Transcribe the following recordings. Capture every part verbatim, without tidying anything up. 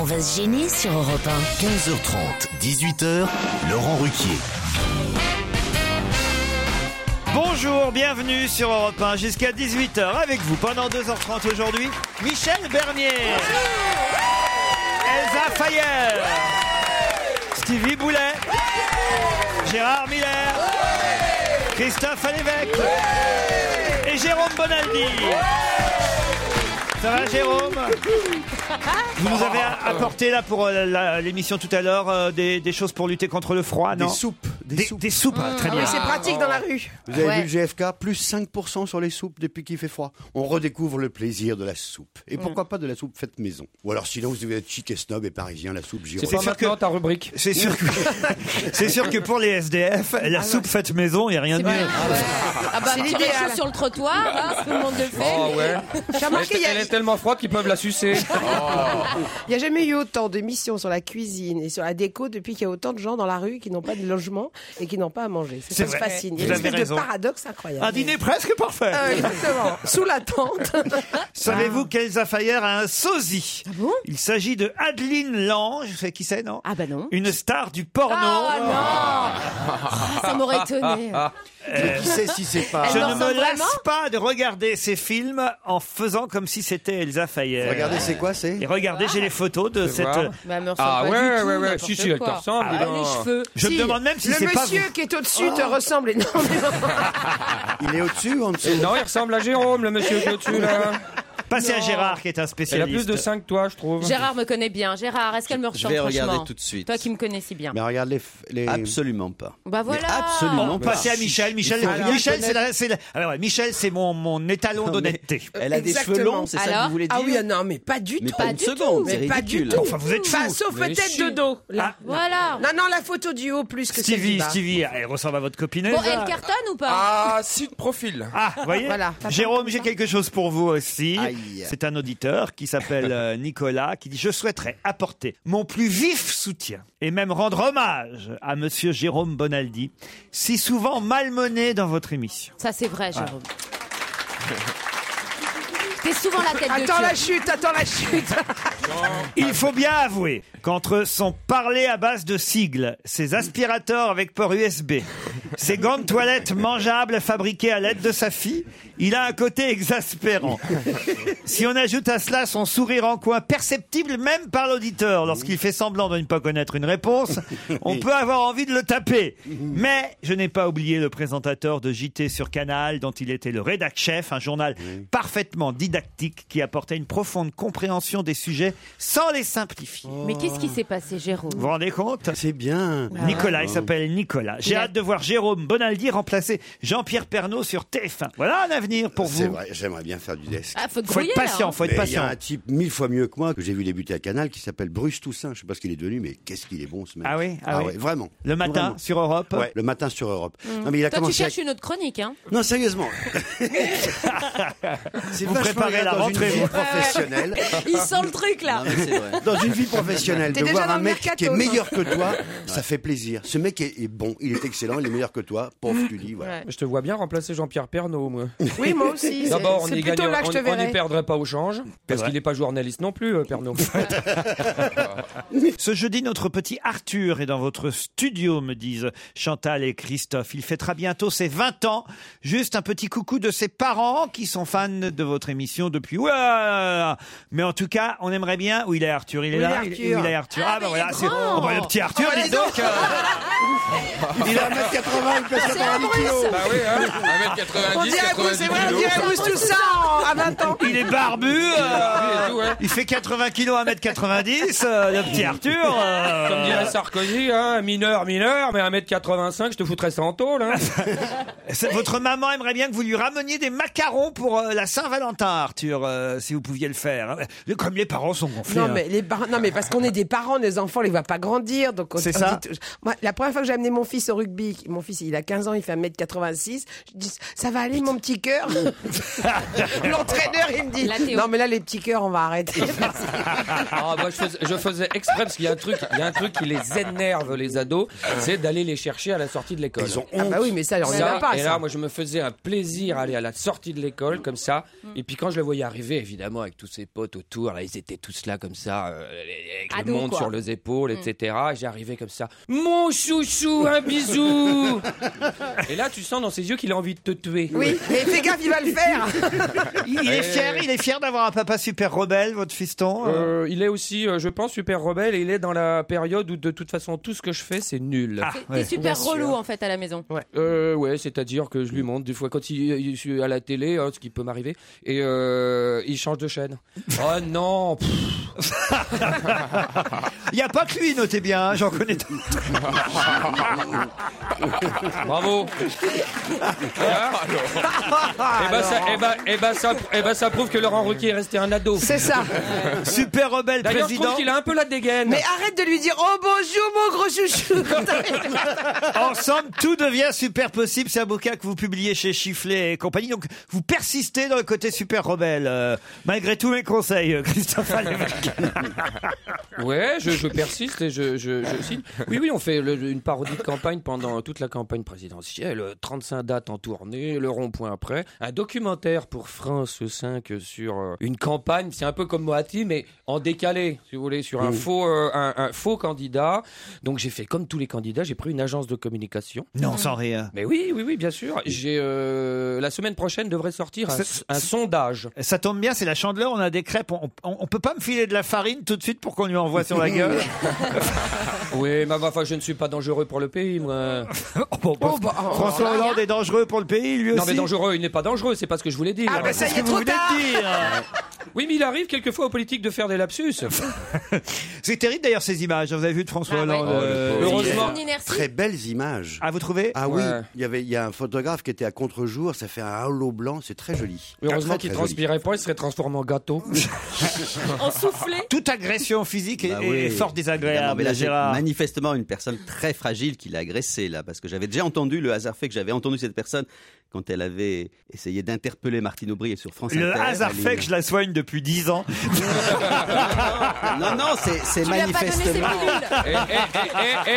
On va se gêner sur Europe un. quinze heures trente, dix-huit heures, Laurent Ruquier. Bonjour, bienvenue sur Europe un jusqu'à dix-huit heures avec vous pendant deux heures trente aujourd'hui. Michel Bernier, Elsa Fayer, Stevie Boulet, Gérard Miller, Christophe Alévèque et Jérôme Bonaldi. Ça va, Jérôme? Vous nous avez apporté là pour euh, la, l'émission tout à l'heure euh, des, des choses pour lutter contre le froid, non? Des soupes. Des, Des, soupes. des soupes, ah, très Ah bien. oui, c'est pratique dans la rue. Vous avez Ouais. vu le G F K, plus cinq pour cent sur les soupes depuis qu'il fait froid. On redécouvre le plaisir de la soupe. Et pourquoi pas de la soupe faite maison. Ou alors sinon vous devez être chic et snob et parisien, la soupe Giron. C'est pas maintenant ta rubrique. C'est sûr que, c'est sûr que pour les S D F, la soupe faite maison, il n'y a rien de mieux. Ah bah, C'est tu l'idéal. réchauffes sur le trottoir, hein, tout le monde le fait. Oh ouais. T'as Elle, remarqué, il est- elle est tellement froide qu'ils peuvent la sucer. n'y a, a jamais eu autant d'émissions sur la cuisine et sur la déco depuis qu'il y a autant de gens dans la rue qui n'ont pas de logement et qui n'ont pas à manger. C'est C'est ça qui vrai. fascine. Vous Il y a une avez espèce raison. de paradoxe incroyable. Un dîner presque parfait. Ah, exactement. Sous la tente. Savez-vous qu'Elsa Fayer a un sosie? Ah bon? Il s'agit de Adeline Lange. Vous savez qui c'est, non? Ah bah non. Une star du porno. Ah non. Ah, ça m'aurait étonné. Mais qui sait si c'est pas... Je Elle ne en me sort lasse vraiment pas de regarder ces films en faisant comme si c'était Elsa Fayer. Regardez, c'est quoi, c'est... Et regardez, j'ai les photos de Fais cette. voir. Bah, elle me ressemble Ah pas ouais, du tout, ouais, ouais. n'importe Si, si, elle te quoi. ressemble. Ah, dis donc. les cheveux. Je Si, me demande même si le c'est pas monsieur vous. qui est au-dessus te ressemble énormément. Il est au-dessus ou en dessous? Non, il ressemble à Jérôme, le monsieur qui est au-dessus là. Passez à Non. Gérard qui est un Elle a spécialiste. plus de cinq que toi, je trouve. Gérard me connaît bien. Gérard, est-ce qu'elle me ressemble vais regarder franchement tout de suite. Toi qui me connais si bien. Mais regarde les... les... Absolument pas. Bah voilà. Mais absolument On pas. passez à Michel. Michel, Il faut bien Michel, c'est la, c'est la- alors, ouais, Michel, c'est mon, mon étalon Non, mais- d'honnêteté. Elle a des cheveux Exactement. longs, c'est ça que Alors vous voulez dire? Ah oui, non, mais pas du Mais tout. pas une seconde, c'est Mais pas du ridicule. tout. Enfin, vous êtes fous. Enfin, sauf Mais peut-être si. de dos. Là. Voilà. Non, non, la photo du haut plus que celle du Stevie, bas. Stevie, elle ressemble à votre copine Bon, Elsa. elle cartonne ou pas? Ah, si de profil. Ah, vous voyez. Voilà. Jérôme, j'ai quelque chose pour vous aussi. Aïe. C'est un auditeur qui s'appelle euh, Nicolas qui dit: je souhaiterais apporter mon plus vif soutien et même rendre hommage à monsieur Jérôme Bonaldi, si souvent malmené dans votre émission. Ça c'est vrai, Jérôme. T'es souvent la tête de Attends la turc. chute, attends la chute. Il faut bien avouer qu'entre son parler à base de sigles, ses aspirateurs avec port U S B, ses gants de toilette mangeables fabriqués à l'aide de sa fille, il a un côté exaspérant. Si on ajoute à cela son sourire en coin, perceptible même par l'auditeur lorsqu'il fait semblant de ne pas connaître une réponse, on peut avoir envie de le taper. Mais je n'ai pas oublié le présentateur de J T sur Canal, dont il était le rédac-chef, un journal parfaitement didactique qui apportait une profonde compréhension des sujets sans les simplifier. Mais qu'est-ce qui s'est passé, Jérôme? Vous vous rendez compte? C'est bien. Nicolas, il s'appelle Nicolas. J'ai Il a- hâte de voir Jérôme Bonaldi remplacer Jean-Pierre Pernaut sur T F un. Voilà un avenir pour C'est vous. vrai, j'aimerais bien faire du desk. Ah, faut te Faut grouiller, être là, patient, hein. faut être Mais il y patient. a un type mille fois mieux que moi que j'ai vu débuter à Canal qui s'appelle Bruce Toussaint. Je sais pas ce qu'il est devenu, mais qu'est-ce qu'il est bon ce mec. Ah oui, ah oui. ouais, vraiment. Le matin Vraiment. sur Europe. Ouais, le matin sur Europe. Non mais il a Toi, tu commencé. à- cherches une autre chronique, hein? Non sérieusement. C'est Vous vachement préparez bien la dans rentrée, une vie vous. professionnelle. Il sent le truc, là. Non, mais c'est vrai. Dans une vie professionnelle, T'es de déjà voir dans un le mec mercato, qui est toi. meilleur que toi, ça fait plaisir. Ce mec est, est bon, il est excellent, il est meilleur que toi. Pauvre, tu dis, voilà. Ouais. Je te vois bien remplacer Jean-Pierre Pernaut, moi. Oui, moi aussi. c'est- D'abord, on c'est n'y plutôt gagne, là que je te on, on n'y verrai. perdrait pas au change, parce vrai. qu'il n'est pas journaliste non plus, euh, Pernaut. Ce jeudi, notre petit Arthur est dans votre studio, me disent Chantal et Christophe. Il fêtera bientôt ses vingt ans. Juste un petit coucou de ses parents qui sont fans de votre émission depuis... Ouah Mais en tout cas, on aimerait bien... Où il est Arthur? Il est Où là? il est Il- Arthur où il est Arthur? Ah, Ah, mais bah il est voilà. c'est- grand. Oh, bah, le petit Arthur, Oh, dis dis donc euh, Il a un mètre quatre-vingts, il pèse quatre-vingt-dix kilos. Bah oui, hein, un mètre On quatre-vingt-dix, dirait Bruce, c'est vrai, on kilos. dirait Bruce Toussaint à vingt ans. Il est barbu, euh, Et tout, ouais. il fait quatre-vingts kilos, un mètre quatre-vingt-dix, euh, le petit Arthur. euh, Comme dirait Sarkozy, hein, mineur, mineur, mais un mètre quatre-vingt-cinq, je te foutrais ça en tôle. Hein. c'est- Votre maman aimerait bien que vous lui rameniez des macarons pour euh, la Saint-Valentin, Arthur, euh, si vous pouviez le faire. hein. Comme les parents sont gonflés. Non hein. mais les par- non mais parce qu'on est des parents, les enfants on les voit pas grandir, donc on, C'est on ça. dit tout- Moi, la première fois que j'ai amené mon fils au rugby, mon fils il a quinze ans, il fait un mètre quatre-vingt-six, je dis ça va aller mon petit cœur. L'entraîneur il me dit La Théo. non mais là les petits cœurs on va arrêter. Ah, bah, je, faisais, je faisais exprès parce qu'il y a un truc, il y a un truc qui les énerve les ados, c'est d'aller les chercher à la sortie de l'école. Ils ont Ah bah oui, mais ça, on n'y Ça, a pas. et ça. là, moi, je me faisais un plaisir à aller à la sortie de l'école comme ça. Et puis quand je le voyais arriver, évidemment, avec tous ses potes autour, là, ils étaient tous là comme ça, euh, avec Ados, le monde quoi. sur les épaules, et cetera. Et j'arrivais comme ça, mon chouchou, un bisou. Et là, tu sens dans ses yeux qu'il a envie de te tuer. Oui, mais fais gaffe, il va le faire. Il, il est fier, il est fier d'avoir un papa super rebelle, votre fiston. euh. Euh, il est aussi, euh, je pense, super rebelle et il est dans la période où de toute façon tout ce que je fais c'est nul. Ah, T'es ouais. super Bien relou sûr. en fait à la maison. Euh, ouais, c'est-à-dire que je lui montre des fois quand il, il suis à la télé, hein, ce qui peut m'arriver, et euh, il change de chaîne. Oh non. Pff. Il n'y a pas que lui, notez bien, hein, j'en connais d'autres. Bravo. Et ben ça, eh ben, eh ben ça, eh ben ça prouve que Laurent Ruquier est resté un ado. C'est ça. Super rebelle D'ailleurs, je président. trouve qu'il a un peu la dégaine. Mais arrête de lui dire oh bonjour mon gros chouchou. Ensemble, tout devient super possible. C'est un bouquin que vous publiez chez Chifflet et compagnie. Donc, vous persistez dans le côté super rebelle, euh, malgré tous mes conseils, euh, Christophe Alévèque. Ouais, je, je persiste et je, je, je signe. Oui, oui, on fait le- une parodie de campagne pendant toute la campagne présidentielle. trente-cinq dates en tournée, le rond-point après. Un documentaire pour France cinq sur euh, une campagne. C'est un peu comme Moati, mais en décalé, si vous voulez, sur un, faux, euh, un, un faux candidat. Donc j'ai fait comme tous les candidats, j'ai pris une agence de communication. Non, sans rien. Mais oui, oui, oui, bien sûr. J'ai euh, la semaine prochaine devrait sortir un, C'est- un sondage. Ça tombe bien, c'est la Chandeleur, on a des crêpes. On, on, on peut pas me filer de la farine tout de suite pour qu'on lui envoie sur la gueule. Oui, mais enfin, je ne suis pas dangereux pour le pays, moi. Oh, bon, bon, Oh, bah, oh, François oh, Hollande est dangereux pour le pays, lui Non, aussi. mais dangereux, il n'est pas dangereux, c'est pas ce que je voulais dire. Ah, bah, ça C'est y ce est, que vous trop venez tard. de dire. Oui, mais il arrive quelquefois aux politiques de faire des lapsus. C'est terrible d'ailleurs ces images. Vous avez vu de François Ah, ouais. Hollande. Oh, euh, le pauvre. Heureusement. Son inertie. Très belles images. Ah, vous trouvez? Ah oui, Ouais. il y avait, il y a un photographe qui était à contre-jour, ça fait un halo blanc, c'est très joli. Heureusement Très, qu'il très transpirait pas, il serait transformé en gâteau. En soufflé. Toute agression physique est, Bah est oui, fort évidemment, désagréable, mais là, c'est Gérard. manifestement une personne très fragile qui l'a agressé là, parce que j'avais déjà entendu, le hasard fait que j'avais entendu cette personne quand elle avait essayé d'interpeller Martine Aubry sur France Le Inter. hasard Elle fait est- que je la soigne depuis dix ans. Non, non, c'est, c'est Tu lui as pas donné ses manifestement. pilules. Et, et- et- et-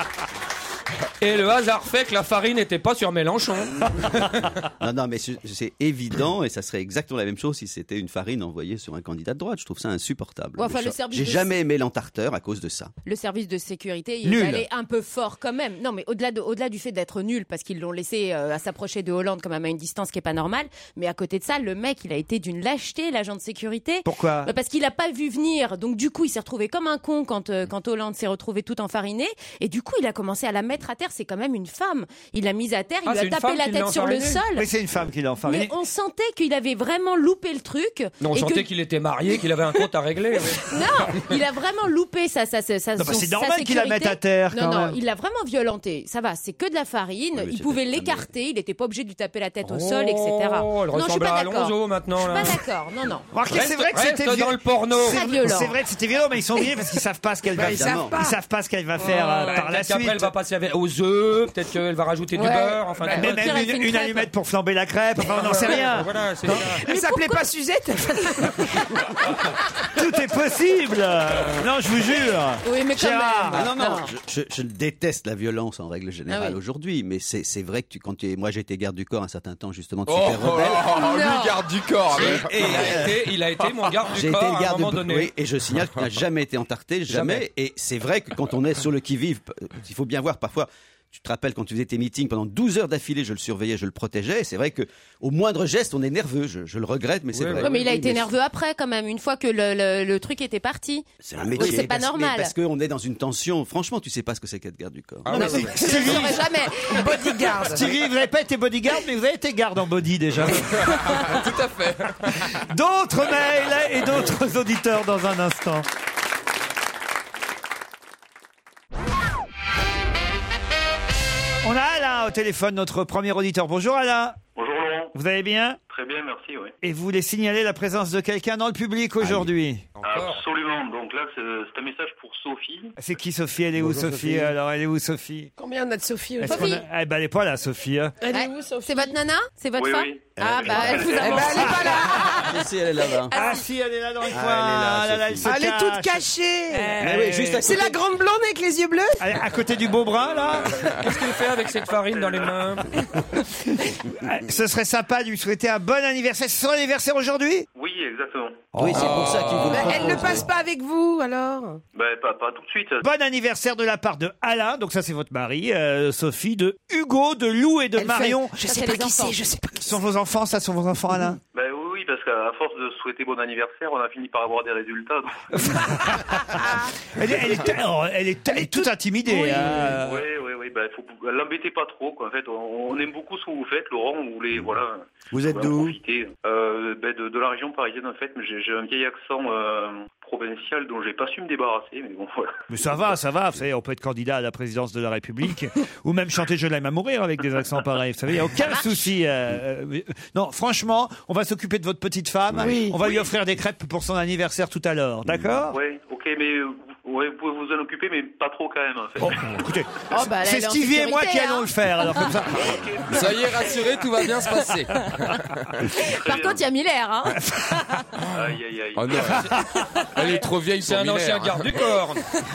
et- et le hasard fait que la farine n'était pas sur Mélenchon. Non, non, mais c'est, c'est évident et ça serait exactement la même chose si c'était une farine envoyée sur un candidat de droite. Je trouve ça insupportable. Ouais, enfin, Mais le ça- service J'ai de- jamais aimé l'entarteur à cause de ça. Le service de sécurité, il Nul. est allé un peu fort quand même. Non, mais au-delà, de, au-delà du fait d'être nul, parce qu'ils l'ont laissé euh, à s'approcher de Hollande quand même à une distance qui est pas normale, mais à côté de ça, le mec, il a été d'une lâcheté, l'agent de sécurité. Pourquoi? Bah, parce qu'il a pas vu venir, donc du coup il s'est retrouvé comme un con quand, euh, quand Hollande s'est retrouvé tout enfariné, et du coup il a commencé à la mettre à terre. C'est quand même une femme. Il l'a mise à terre, il Ah, lui c'est a une tapé femme la qui l'a tête sur le enfarinée. sol. Oui, c'est une femme qui l'a enfariné. Mais on sentait qu'il avait vraiment loupé le truc. Non, on et sentait que- qu'il était marié, qu'il avait un compte à régler. oui. Non, il a vraiment loupé sa, sa, sa, sa, Non, bah, son- c'est sa normal qu'il la sécurité. mette à terre, Non, quand non, même. il l'a vraiment violenté. Ça va, c'est que de la farine. mais il c'était- pouvait ah, mais- l'écarter, il n'était pas obligé de lui taper la tête au sol, et Oh, cetera. elle Non, je suis ressemble pas à d'accord. Alonso Je maintenant. suis Là. pas d'accord, non, non. Remarquez, c'est Reste- vrai que reste c'était dans violent. le porno. C'est- Très violent. C'est vrai que c'était violent, mais ils sont violents parce qu'ils savent pas ce qu'elle va ils faire. savent pas. Ils savent pas ce qu'elle va faire euh, Ouais, par la peut-être qu'après, suite. elle va passer avec- aux œufs, peut-être qu'elle va rajouter du Ouais. beurre. Enfin, Bah, tu Mais vois. pire, même elle fait une, une une crêpe. allumette pour flamber la crêpe, enfin on n'en sait rien. Voilà, c'est ça. Elle s'appelait pas Suzette. Tout est possible. Non, je vous jure. Oui, mais quand Gérard. même. Ah non, non, Non. Je, je- je déteste la violence en règle générale Ah oui. aujourd'hui, mais c'est, c'est vrai que tu, quand tu es, moi j'ai été garde du corps un certain temps justement de Oh, super rebelle. oh, lui Non. garde du corps. mais- Et il a été, il a été mon garde J'ai du corps été le à un garde moment de donné. oui, et je signale qu'il n'a jamais été entarté, jamais. Jamais. Et c'est vrai que quand on est sur le qui-vive, il faut bien voir parfois. Tu te rappelles quand tu faisais tes meetings pendant douze heures d'affilée, je le surveillais, je le protégeais. Et c'est vrai que au moindre geste, on est nerveux. Je, je le regrette, mais c'est Oui, vrai. Ouais, mais il a Oui, été nerveux après quand même, une fois que le, le, le truc était parti. C'est un métier. Oui, c'est pas parce- mais normal. Parce qu'on est dans une tension. Franchement, tu sais pas ce que c'est qu'être garde du corps. Ah Non, oui, mais oui. c'est- Je ne saurais jamais. Bodyguard. Thierry, vous n'avez pas été bodyguard, mais vous avez été garde en body déjà. Tout à fait. D'autres mails et d'autres auditeurs dans un instant. On a Alain au téléphone, notre premier auditeur. Bonjour Alain. Bonjour Laurent. Vous allez bien? Très bien, merci, oui. Et vous voulez signaler la présence de quelqu'un dans le public aujourd'hui? Alors, Encore. Absolument. Donc là, c'est, c'est un message pour Sophie. C'est qui Sophie? Elle est où, Bonjour, Sophie? Sophie. Alors, elle est où, Sophie? Combien on a de Sophie Est-ce aujourd'hui? qu'on a- Eh ben, elle est pas là, Sophie. hein. Elle est Ouais. où, Sophie? C'est votre nana? C'est votre Oui, femme? oui. Ah, bah, elle vous a Eh ben, menti. elle est pas là. Si, elle est là-bas. Ah, si, elle est là dans le coin. elle est là, Ah là là, elle Sophie. se Elle est cache. toute cachée. Mais oui, juste à C'est côté. la grande blonde avec les yeux bleus? Elle est à côté du beau brun, là. Qu'est-ce qu'il fait avec cette farine dans les mains? Ah, ce serait sympa de lui souhaiter un bon anniversaire. C'est son anniversaire aujourd'hui? Oui, exactement. Oui, c'est pour ça qu'il vous le Mais elle ne propose. passe pas avec vous, alors? Ben, pas, pas tout de suite. Bon anniversaire de la part de Alain, donc ça c'est votre mari, euh, Sophie, de Hugo, de Lou et de Elle Marion. fait, Je Ça, sais c'est pas les qui enfants. c'est, je sais pas qui Ce c'est. sont vos enfants, ça sont vos enfants, Alain? Ben oui, oui, parce qu'à force de souhaiter bon anniversaire, on a fini par avoir des résultats. donc- Elle est, elle est, oh, elle est, elle est toute intimidée. Oui. hein. Oui, oui, oui. Ben, faut l'embêtez pas trop, quoi. En fait, on, on aime beaucoup ce que vous faites, Laurent. Vous voulez, voilà. Vous êtes on va en d'où? profiter. Euh, ben, de, de la région parisienne, en fait. Mais j'ai, j'ai un vieil accent euh, provincial dont j'ai pas su me débarrasser, mais bon, voilà. Mais ça va, ça va. Vous savez, on peut être candidat à la présidence de la République ou même chanter Je l'aime à mourir avec des accents pareils. Vous savez, il n'y a aucun souci. euh, euh, non, franchement, on va s'occuper de votre petite femme. Oui. On va lui offrir des crêpes pour son anniversaire tout à l'heure. D'accord? Ouais, ok, mais euh, ouais, vous pouvez vous en occuper, mais pas trop quand même, en fait. Bon, écoutez, Oh, bah, là, c'est elle est en Stevie et moi qui sécurité, allons hein. le faire. Alors comme ça. Soyez rassurés, tout va bien se passer. Par contre, il y a Miller, hein. Aïe, aïe, aïe. Oh non, elle est trop vieille C'est pour un Miller, ancien hein. garde du corps.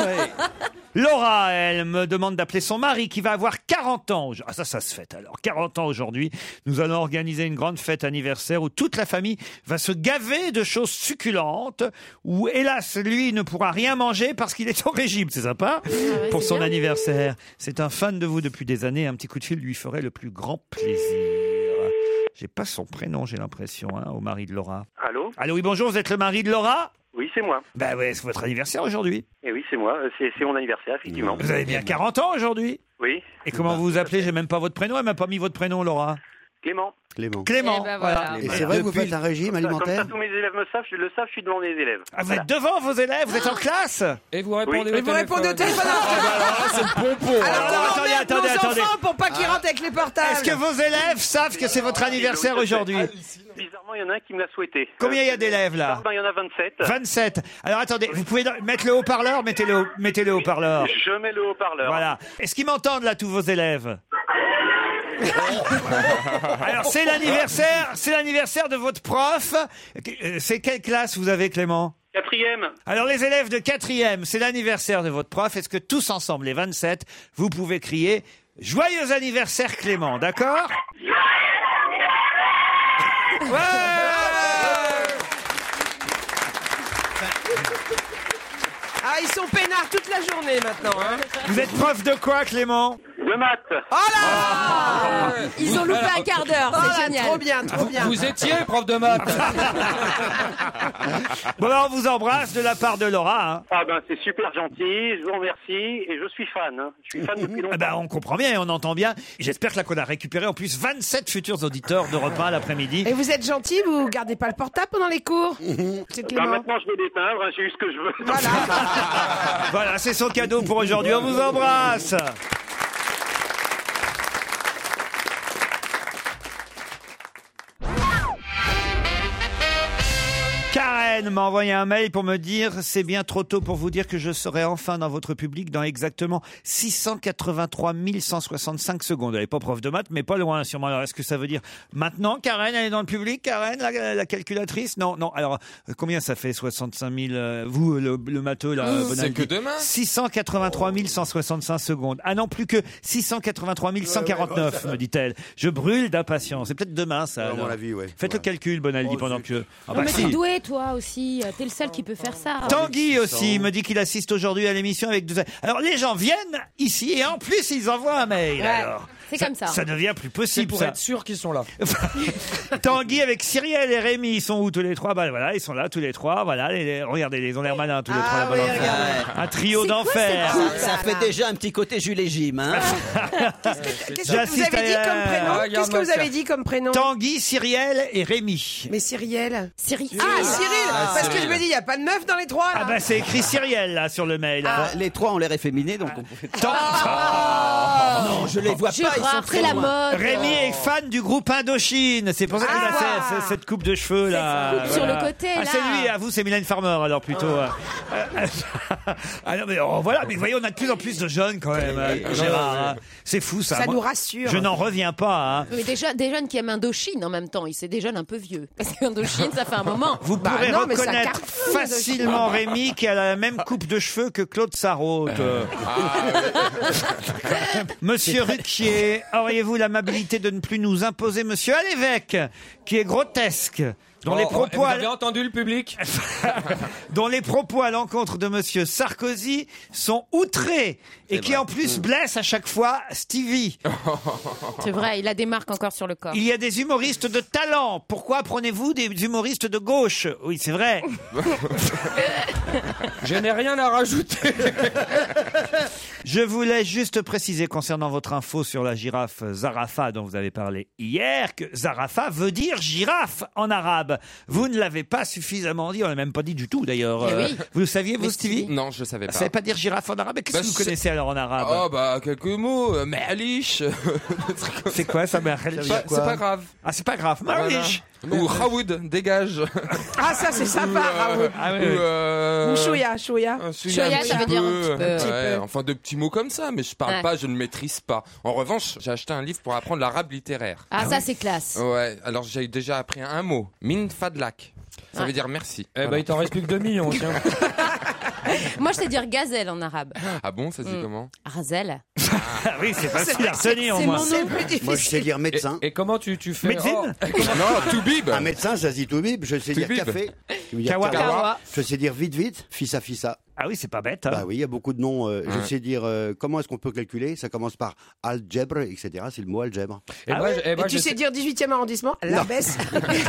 Laura, elle me demande d'appeler son mari qui va avoir quarante ans. Ah ça, ça se fête alors. quarante ans aujourd'hui. Nous allons organiser une grande fête anniversaire où toute la famille va se gaver de choses succulentes. Où hélas, lui ne pourra rien manger parce qu'il est au régime. C'est sympa ouais, pour c'est son bien. anniversaire. C'est un fan de vous depuis des années. Un petit coup de fil lui ferait le plus grand plaisir. J'ai pas son prénom, j'ai l'impression, hein, au mari de Laura. Allô? Allô, oui, bonjour, vous êtes le mari de Laura? Oui, c'est moi. Ben ouais, c'est votre anniversaire aujourd'hui. Et oui, c'est moi. C'est, c'est mon anniversaire, effectivement. Vous avez bien quarante ans aujourd'hui. Oui, Et comment vous vous appelez? J'ai même pas votre prénom, elle m'a pas mis votre prénom, Laura. Clément. Clément. Clément. Eh ben voilà. Et c'est vrai que vous faites un régime Comme ça, alimentaire? tous mes élèves me savent, je le savent, je suis devant mes élèves. Ah, vous Voilà. êtes devant vos élèves, vous êtes en classe? Et vous répondez Oui. au Vous répondez au téléphone. C'est le pompon. Alors Alors, qu'on attendez, emmerde attendez, nos attendez. enfants pour pas qu'ils rentrent avec les portables. Est-ce que vos élèves savent que c'est votre anniversaire aujourd'hui? Bizarrement, il y en a un qui me l'a souhaité. Combien il y a d'élèves là? Pardon, il y en a vingt-sept. vingt-sept. Alors attendez, vous pouvez mettre le haut-parleur? Mettez-le haut- mettez le haut-parleur. Je mets le haut-parleur. Voilà. Est-ce qu'ils m'entendent là, tous vos élèves? Alors c'est l'anniversaire, c'est l'anniversaire de votre prof. Euh, C'est quelle classe vous avez, Clément? Quatrième. Alors les élèves de quatrième, c'est l'anniversaire de votre prof. Est-ce que tous ensemble, les vingt-sept, vous pouvez crier « Joyeux anniversaire Clément », d'accord? Ouais. Ah, ils sont peinards toute la journée maintenant. Hein. Vous êtes prof de quoi, Clément? De maths. Oh là Ils ont loupé un quart d'heure, Oh c'est là, génial. trop bien, trop bien. Vous étiez prof de maths. Bon, alors, on vous embrasse de la part de Laura. Hein. Ah ben c'est super gentil, je vous remercie et je suis fan. Hein. Je suis fan depuis longtemps. Ah ben, on comprend bien et on entend bien. J'espère que là, qu'on a récupéré en plus vingt-sept futurs auditeurs de repas l'après-midi. Et vous êtes gentil, vous gardez pas le portable pendant les cours? C'est Ben, Clément. maintenant je vais l'éteindre, hein, j'ai eu ce que je veux. Voilà. Voilà, c'est son cadeau pour aujourd'hui. On vous embrasse. Karen m'a envoyé un mail pour me dire « C'est bien trop tôt pour vous dire que je serai enfin dans votre public dans exactement six cent quatre-vingt-trois mille cent soixante-cinq secondes. » Elle n'est pas prof de maths, mais pas loin sûrement. Alors, est-ce que ça veut dire maintenant, Karen, elle est dans le public? Karen, la, la calculatrice? Non, non. Alors, euh, combien ça fait soixante-cinq mille euh, Vous, le, le matheux, là, Mmh, Bonaldi. c'est que demain. six cent quatre-vingt-trois mille cent soixante-cinq secondes. Ah non, plus que six cent quatre-vingt-trois mille cent quarante-neuf, me dit-elle. Je brûle d'impatience. C'est peut-être demain, ça. À mon alors. avis, ouais. Faites le Ouais. calcul, Bonaldi, Oh, pendant zut. que... Ah Non, bah mais si. t'es doué, toi aussi. T'es le seul qui peut faire ça. Tanguy aussi me dit qu'il assiste aujourd'hui à l'émission avec deux... Alors les gens viennent ici et en plus ils envoient un mail. Ouais, alors. c'est comme ça. Ça devient plus C'est possible pour ça. être sûr qu'ils sont là. Tanguy avec Cyrielle et Rémi, ils sont où tous les trois? Bah voilà, ils sont là tous les trois. Voilà, les- les- regardez, ils ont l'air malins tous les Ah trois. là-bas oui, dans le fond. regardez. Un trio C'est quoi d'enfer. cette Ça, ça fait déjà un petit côté Jules et Jim, hein. Qu'est-ce que vous J'assiste avez dit à- comme prénom? Ah, Qu'est-ce que regarde-moi vous avez ça. dit comme prénom? Tanguy, Cyrielle et Rémi. Mais Cyrielle. Cyril. Ah, Cyril. Ah, Parce que Cyril. je me dis, il y a pas de meuf dans les trois là. Ah bah c'est écrit Cyrielle là sur le mail. hein. Les trois ont l'air efféminés, donc on pouvait... Tan- Non, je les vois pas, ils sont Gérard, très c'est la loin. mode. Rémi est fan du groupe Indochine. C'est pour ça qu'il a Ah. cette, cette coupe de cheveux là. Cette coupe sur le côté, Ah, là. c'est lui. À vous, c'est Mylène Farmer alors plutôt. Euh, euh, ah non mais oh, voilà. Mais voyez, on a de plus en plus de jeunes quand même. euh, Gérard, hein. C'est fou ça. Ça Moi, nous rassure. Je n'en reviens pas. Hein. Mais des jeunes, des jeunes qui aiment Indochine en même temps, c'est des jeunes un peu vieux. Parce qu'Indochine, ça fait un moment. Vous Bah pourrez non, mais ça reconnaître cartonne, facilement Rémi qui a la même coupe de cheveux que Claude Sarraute. Monsieur Ruquier, auriez-vous l'amabilité de ne plus nous imposer Monsieur Alévêque, qui est grotesque, dont Oh, les oh, propos vous à... avez entendu le public? dont les propos à l'encontre de Monsieur Sarkozy sont outrés et qui vrai. en plus blessent à chaque fois Stevie. C'est vrai, il a des marques encore sur le corps. Il y a des humoristes de talent. Pourquoi prenez-vous des humoristes de gauche? Oui, c'est vrai. Je n'ai rien à rajouter. Je voulais juste préciser concernant votre info sur la girafe Zarafa dont vous avez parlé hier que Zarafa veut dire girafe en arabe. Vous ne l'avez pas suffisamment dit, on l'a même pas dit du tout d'ailleurs. Eh Euh, oui. Vous le saviez, vous, Stevie? Non, je savais Vous pas. savez pas dire girafe en arabe? Qu'est-ce Bah, que vous c'est- connaissez alors en arabe? Oh bah quelques mots, euh, Malish. C'est quoi ça, mère? C'est pas, c'est pas grave. Ah, c'est pas grave. Voilà. Marish. Ou Raoud, dégage. Ah, ça, c'est sympa, Ou, euh, Raoul. Ah oui, ou, oui. euh, Ou Chouya, Chouya. un Chouya, un ça petit veut dire un peu. petit peu. Ouais, peu. enfin de petits mots comme ça, mais je parle Ouais. pas, je ne maîtrise pas. En revanche, j'ai acheté un livre pour apprendre l'arabe littéraire. Ah, ça, c'est classe. Ouais, alors j'ai déjà appris un mot, min fadlak. Ça Ouais. veut dire merci. Eh ben, Voilà. il t'en reste plus que deux millions, tiens. Moi, je sais dire gazelle en arabe. Ah bon, ça se dit Mm. comment? Razel. Ah oui, c'est facile à retenir au c'est moins. mon C'est nom. plus difficile. Moi, je sais dire Et, médecin. et comment tu, tu fais? Médecine Oh, Non, Toubib. Un médecin, ça se dit toubib. Je sais dire Toubib. café. Tu veux dire Kawa. kawa. Kawa. Je sais dire vite, vite. Fissa, fissa. Ah oui, c'est pas bête. Hein. Bah oui, il y a beaucoup de noms. euh, Je Ouais. sais dire euh, comment est-ce qu'on peut calculer. Ça commence par algèbre, et cetera. C'est le mot algèbre. et moi, je- et moi, Et tu je sais dire dix-huitième arrondissement? La baisse.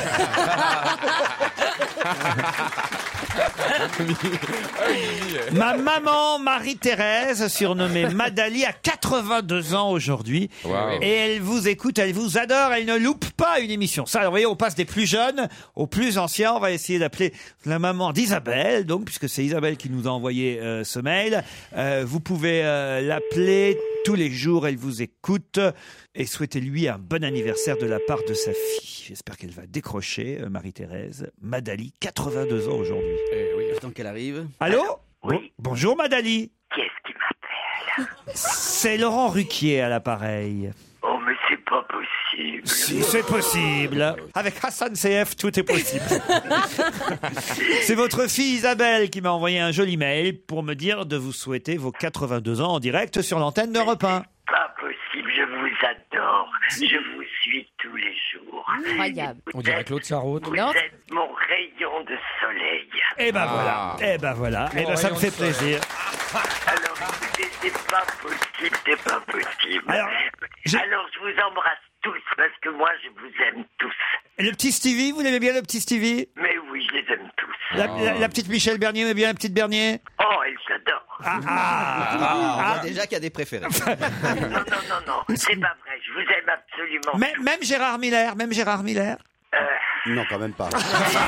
Ma maman, Marie-Thérèse, surnommée Madali, a quatre-vingt-deux ans aujourd'hui. Waouh. Et elle vous écoute, elle vous adore, elle ne loupe pas une émission. Ça, vous voyez, on passe des plus jeunes aux plus anciens. On va essayer d'appeler la maman d'Isabelle, donc, puisque c'est Isabelle qui nous a envoyé euh, ce mail. Euh, vous pouvez euh, l'appeler tous les jours, elle vous écoute. Et souhaitez-lui un bon anniversaire de la part de sa fille. J'espère qu'elle va décrocher, euh, Marie-Thérèse. Madali, quatre-vingt-deux ans aujourd'hui. Eh oui, attends qu'elle arrive. Allô? Bon- bonjour Madali. Qu'est-ce qui m'appelle? C'est Laurent Ruquier à l'appareil. Oh, mais c'est pas possible. Si c'est possible. Avec Hassan C F, tout est possible. C'est votre fille Isabelle qui m'a envoyé un joli mail pour me dire de vous souhaiter vos quatre-vingt-deux ans en direct sur l'antenne d'Europe un. Pas possible, je vous adore. Je vous suis tous les jours. Incroyable. On dirait Claude Sarraute. Vous Non. êtes mon rayon de soleil. Eh ben Ah. voilà. Eh ben voilà. Eh ben ça me fait plaisir. Alors, écoutez, c'est pas possible, c'est pas possible. Alors, j'ai- Alors, je vous embrasse tous parce que moi, je vous aime tous. Le petit Stevie, vous l'aimez bien le petit Stevie? Mais oui, je les aime tous. La, la- la petite Michel Bernier, vous aimez bien la petite Bernier? Oh, elle j'adore. Ah, ah, On ah. voit déjà qu'il y a des préférés. Non, non, non, non, c'est pas vrai. Je vous aime absolument. Même, même Gérard Miller, même Gérard Miller. Euh, Non, quand même pas.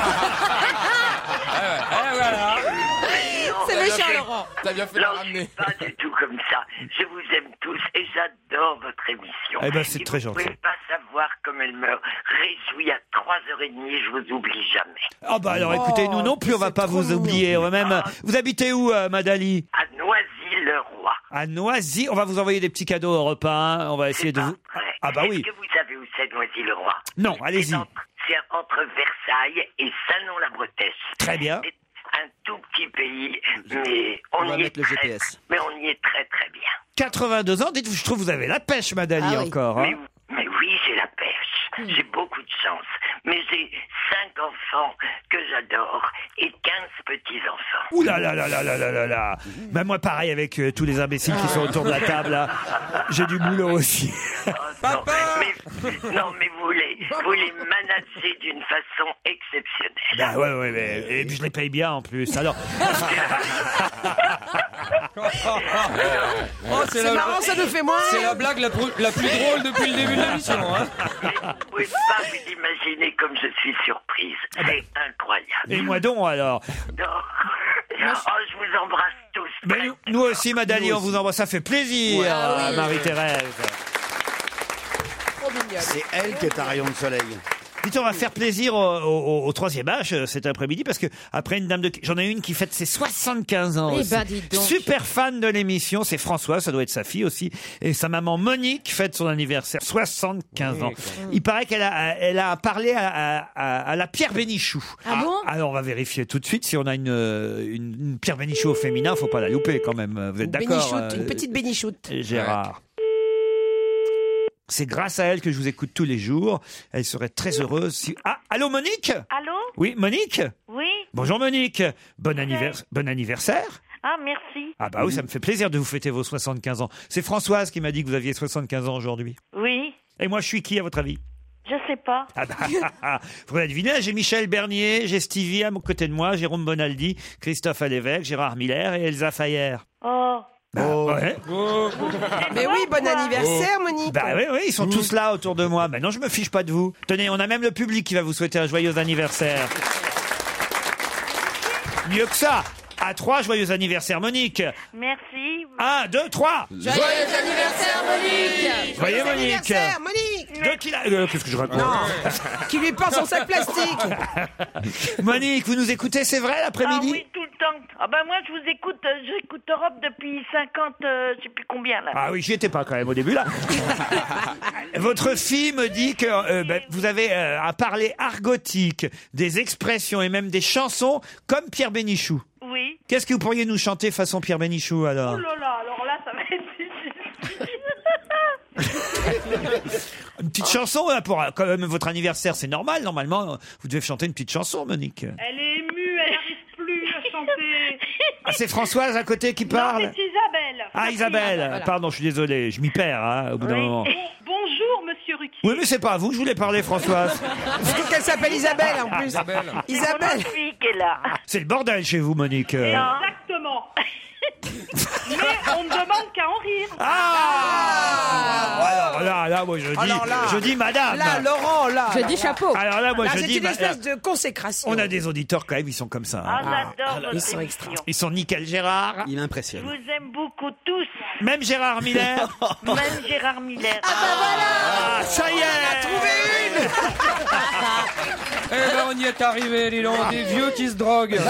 Ah voilà. non, C'est non, méchant, mais- Laurent. T'as bien fait de Non, la je suis ramener. pas du tout comme ça. Je vous aime tous et j'adore votre émission. Eh ben, c'est Et très vous gentil. pouvez pas savoir comme elle me réjouit à trois heures trente et je vous oublie jamais. Ah bah alors écoutez, nous non plus on va c'est pas trop vous mignon. oublier. On va même. Vous habitez où, euh, Madali? À Noisy-le-Roi. À Noisy. On va vous envoyer des petits cadeaux européens. On va essayer de pas vous. vrai. Ah bah oui. Est-ce que vous savez où c'est Noisy-le-Roi? Non, C'est allez-y. entre- C'est entre Versailles et Saint-Nom-la-Bretèche. Très bien. C'est un tout petit pays, mais on, On va y est mettre le G très, P S. mais on y est très très bien. quatre-vingt-deux ans. Dites-vous, je trouve que vous avez la pêche, Madali, Ah oui. encore. Hein. Mais, mais oui, j'ai la pêche. J'ai beaucoup de chance. Mais j'ai cinq enfants que j'adore et quinze petits-enfants. Ouh là là là là là là là là. Ben moi pareil avec euh, tous les imbéciles qui sont autour de la table là. J'ai du boulot aussi. Oh, non, mais, non, mais vous les, vous les managez d'une façon exceptionnelle. Ben ouais ouais mais et puis je les paye bien en plus. Alors Oh, c'est C'est la, marrant, ça nous fait moins. c'est la blague la, plus- la plus drôle depuis le début de l'émission. Hein. Vous pouvez pas vous imaginer comme je suis surprise. C'est incroyable. et moi donc alors. Non. Oh, je vous embrasse tous. Mais nous, nous aussi, Madali, on vous envoie. Ça fait plaisir, Ouais. oui. Marie-Thérèse. C'est elle qui est un rayon de soleil. Dites, on va faire plaisir au, au, au troisième âge euh, cet après-midi parce que après une dame de, j'en ai une qui fête ses soixante-quinze ans. Eh aussi. ben, dis donc. Super fan de l'émission, c'est François, ça doit être sa fille aussi, et sa maman Monique fête son anniversaire, soixante-quinze ans. Il paraît qu'elle a, elle a parlé à, à, à, à la Pierre Bénichou. Ah bon? Alors on va vérifier tout de suite si on a une, une, une Pierre Bénichou au féminin, faut pas la louper quand même. Vous êtes d'accord? Bénichoute, une euh, petite bénichoute. Gérard. C'est grâce à elle que je vous écoute tous les jours. Elle serait très heureuse si... Ah, allô Monique? Allô? Oui, Monique? Oui? Bonjour Monique. Bon, annivers... bon anniversaire. Ah, merci. Ah bah oui, ça me fait plaisir de vous fêter vos soixante-quinze ans. C'est Françoise qui m'a dit que vous aviez soixante-quinze ans aujourd'hui. Oui? Et moi, je suis qui à votre avis? Je sais pas. Ah bah, faudrait deviner, j'ai Michel Bernier, j'ai Stevie à mon côté de moi, Jérôme Bonaldi, Christophe Alévèque, Gérard Miller et Elsa Fayer. Oh. Bah, ouais. Mais oui, bon anniversaire, Monique. Bah oui, oui, ils sont tous là autour de moi. Maintenant, je me fiche pas de vous. Tenez, on a même le public qui va vous souhaiter un joyeux anniversaire. Mieux que ça. À trois, joyeux anniversaire, Monique. Merci. Un, deux, trois. Joyeux anniversaire, Monique. Joyeux Monique. anniversaire, Monique. Deux qu'il a- euh, Qu'est-ce que je raconte? Non. Qui lui porte son sac plastique. Monique, vous nous écoutez, c'est vrai, Ah l'après-midi? oui, tout le temps. Ah ben moi, je vous écoute, euh, j'écoute Europe depuis cinquante, euh, je sais plus combien là. Ah oui, j'y étais pas quand même au début là. Votre fille me dit que euh, ben, vous avez euh, un parler argotique, des expressions et même des chansons comme Pierre Bénichou. Oui. Qu'est-ce que vous pourriez nous chanter façon Pierre Bénichou alors? Oh là là, alors là, ça va être difficile. Une petite chanson là, pour euh, quand même votre anniversaire, c'est normal normalement. Vous devez chanter une petite chanson, Monique. Elle est émue, elle n'arrive plus à chanter. Ah, c'est Françoise à côté qui parle. Non, c'est Isabelle. Ah, Isabelle. Voilà. Pardon, je suis désolé, je m'y perds hein, au bout d'un Oui. moment. Bonjour, monsieur Ruquier. Oui, mais c'est pas à vous que je voulais parler, Françoise. Surtout qu'elle s'appelle Isabelle en plus. Isabelle. Isabelle. fille qui est là. C'est le bordel chez vous, Monique. Euh, Exactement. Mais on ne demande qu'à en rire. Ah Alors là, là, moi je dis, Alors là, je dis madame. Là, Laurent, là. Je là, dis là. chapeau. Alors là, moi Là, je c'est dis. une bah, espèce de consécration. on a des auditeurs quand même, ils sont comme ça. Ah, hein. j'adore votre ils sont émission. Ils sont nickel, Gérard. Il Je impressionne. vous aime beaucoup tous. Même Gérard Miller. Même Gérard Miller. Ah, ça y est. Trouvé une. Eh ben, on y est arrivé, dis donc, des vieux qui se droguent.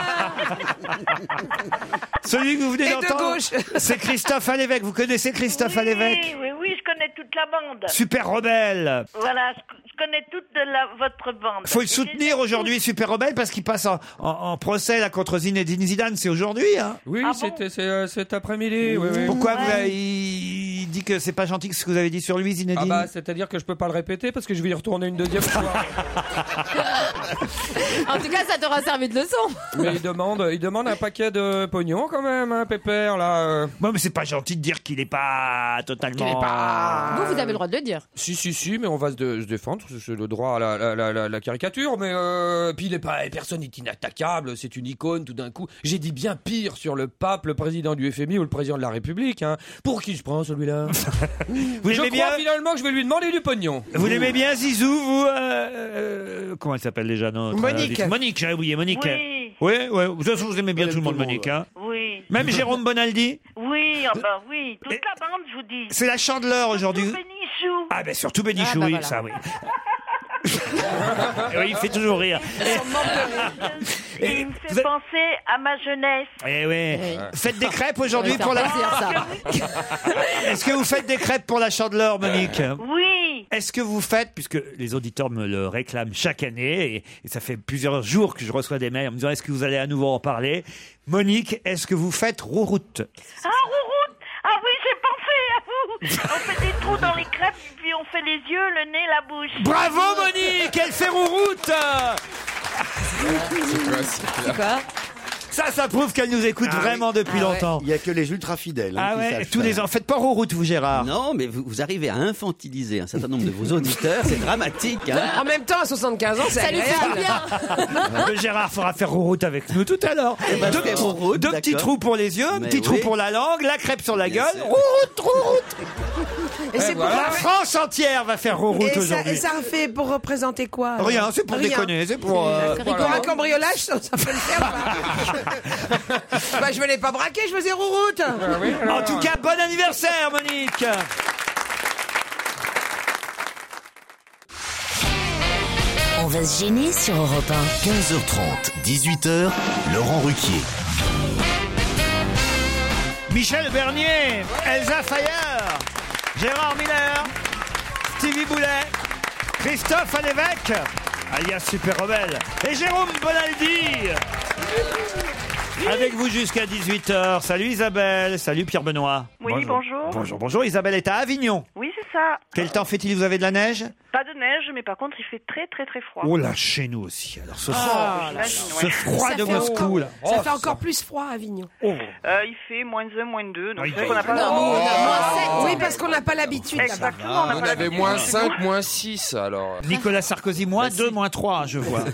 Celui que vous venez Et de d'entendre, gauche. c'est Christophe Alévèque. Vous connaissez Christophe Alévèque? Oui, oui, oui, je connais toute la bande. Super rebelle. Voilà, je, je connais toute de la, votre bande. Faut le Et je soutenir les aime aujourd'hui, Super rebelle, parce qu'il passe en, en- en procès là contre Zinedine Zidane. C'est aujourd'hui, hein. Oui, Ah bon c'était c'est, euh, cet après-midi. Oui, oui. Pourquoi vous Ouais. avez- il dit que c'est pas gentil ce que vous avez dit sur lui, Zinedine? Ah bah, c'est-à-dire que je peux pas le répéter parce que je vais y retourner une deuxième fois. En tout cas, ça t'aura servi de leçon. Mais il demande, il demande un paquet de pognon quand même, hein, Pépère, là. euh. Bon, mais c'est pas gentil de dire qu'il est pas totalement. Qu'il est pas- Vous, vous avez le droit de le dire. Si, si, si, mais on va se, de- se défendre, c'est le droit à la, la, la, la- la caricature, mais euh, puis il est pas, personne n'est inattaquable, c'est une icône tout d'un coup. J'ai dit bien pire sur le pape, le président du F M I ou le président de la République, hein. Pour qui je prends celui-là? Vous Je l'aimez crois bien finalement que je vais lui demander du pognon. Vous l'aimez bien, Zizou, vous euh, euh, comment elle s'appelle déjà notre Monique. invitée Monique, j'ai oublié, Monique. Oui. Oui, oui. De toute façon, vous aimez bien tout le monde, Monique. Hein. Oui. Même Jérôme Bonaldi. Oui, ah bah oui, toute Et- la bande, je vous dis. C'est la chandeleur aujourd'hui. Tout Bénichou. Ah ben surtout Bénichou, Ah, bah oui, voilà. ça, oui. Oui, il fait toujours rire. Et il me fait vous êtes- penser à ma jeunesse. Eh oui. Oui. Faites des crêpes aujourd'hui Oui, pour la. ça fait plaisir, ça. Est-ce que vous faites des crêpes pour la chandeleur, Monique? Oui. Est-ce que vous faites, puisque les auditeurs me le réclament chaque année, et, et ça fait plusieurs jours que je reçois des mails en me disant est-ce que vous allez à nouveau en parler? Monique, est-ce que vous faites rouroute? Ah, rouroute. Ah oui, j'ai pensé à vous. On fait des trous dans les crêpes, puis on fait les yeux, le nez, la bouche. Bravo Monique, elle fait rouroute. C'est quoi? Ça, ça prouve qu'elle nous écoute Ah vraiment depuis Ah ouais. longtemps. Il y a que les ultra fidèles. hein, Ah qui ouais, savent tous les faire. ans. Faites pas rouroute, vous Gérard. Non, mais vous, vous arrivez à infantiliser un certain nombre de vos auditeurs, c'est dramatique. Hein. En même temps, à soixante-quinze ans, c'est Ça lui fait agréable. bien. Le Gérard fera faire rouroute avec nous tout à l'heure. ben, deux je fais petits, rouroute, deux petits d'accord. trous pour les yeux, un Mais petit trou oui. pour la langue, la crêpe sur la Bien gueule. sûr. Rouroute, rouroute. Et c'est pour, La France entière va faire rouroute et ça, et aujourd'hui. ça fait pour représenter quoi alors? Rien, c'est pour Rien. déconner, c'est pour. euh, Pour un cambriolage, ça, ça peut le faire. ou pas Bah, je venais pas braquer, je faisais rouroute. Ah oui, alors. En tout cas, bon anniversaire, Monique. On va se gêner sur Europe un. quinze heures trente, dix-huit heures, Laurent Ruquier. Michel Bernier, Elsa Fayer, Gérard Miller, Stevie Boulet, Christophe Alévèque, alias Super Rebelle, et Jérôme Bonaldi. Avec vous jusqu'à dix-huit heures. Salut Isabelle, salut Pierre Benoît. Oui, bonjour. bonjour. Bonjour, bonjour. Isabelle est à Avignon. Oui, c'est ça. Quel temps fait-il? Vous avez de la neige? Pas de neige, mais par contre, il fait très, très, très froid. Oh là, chez nous aussi. Alors ce, Ah, froid, là, ce ouais. froid Ça de fait Moscou encore- là. Ça Oh, fait encore plus froid à Avignon. Oh. Euh, il fait moins un, moins deux, donc Oui, c'est vrai qu'on n'a pas... Non, Oh, on a moins oh, sept. oh, Oui, parce qu'on n'a pas l'habitude là-bas. Exactement, on n'a On pas avait l'habitude. moins cinq, moins six, alors. Nicolas Sarkozy, moins deux, moins trois, je vois.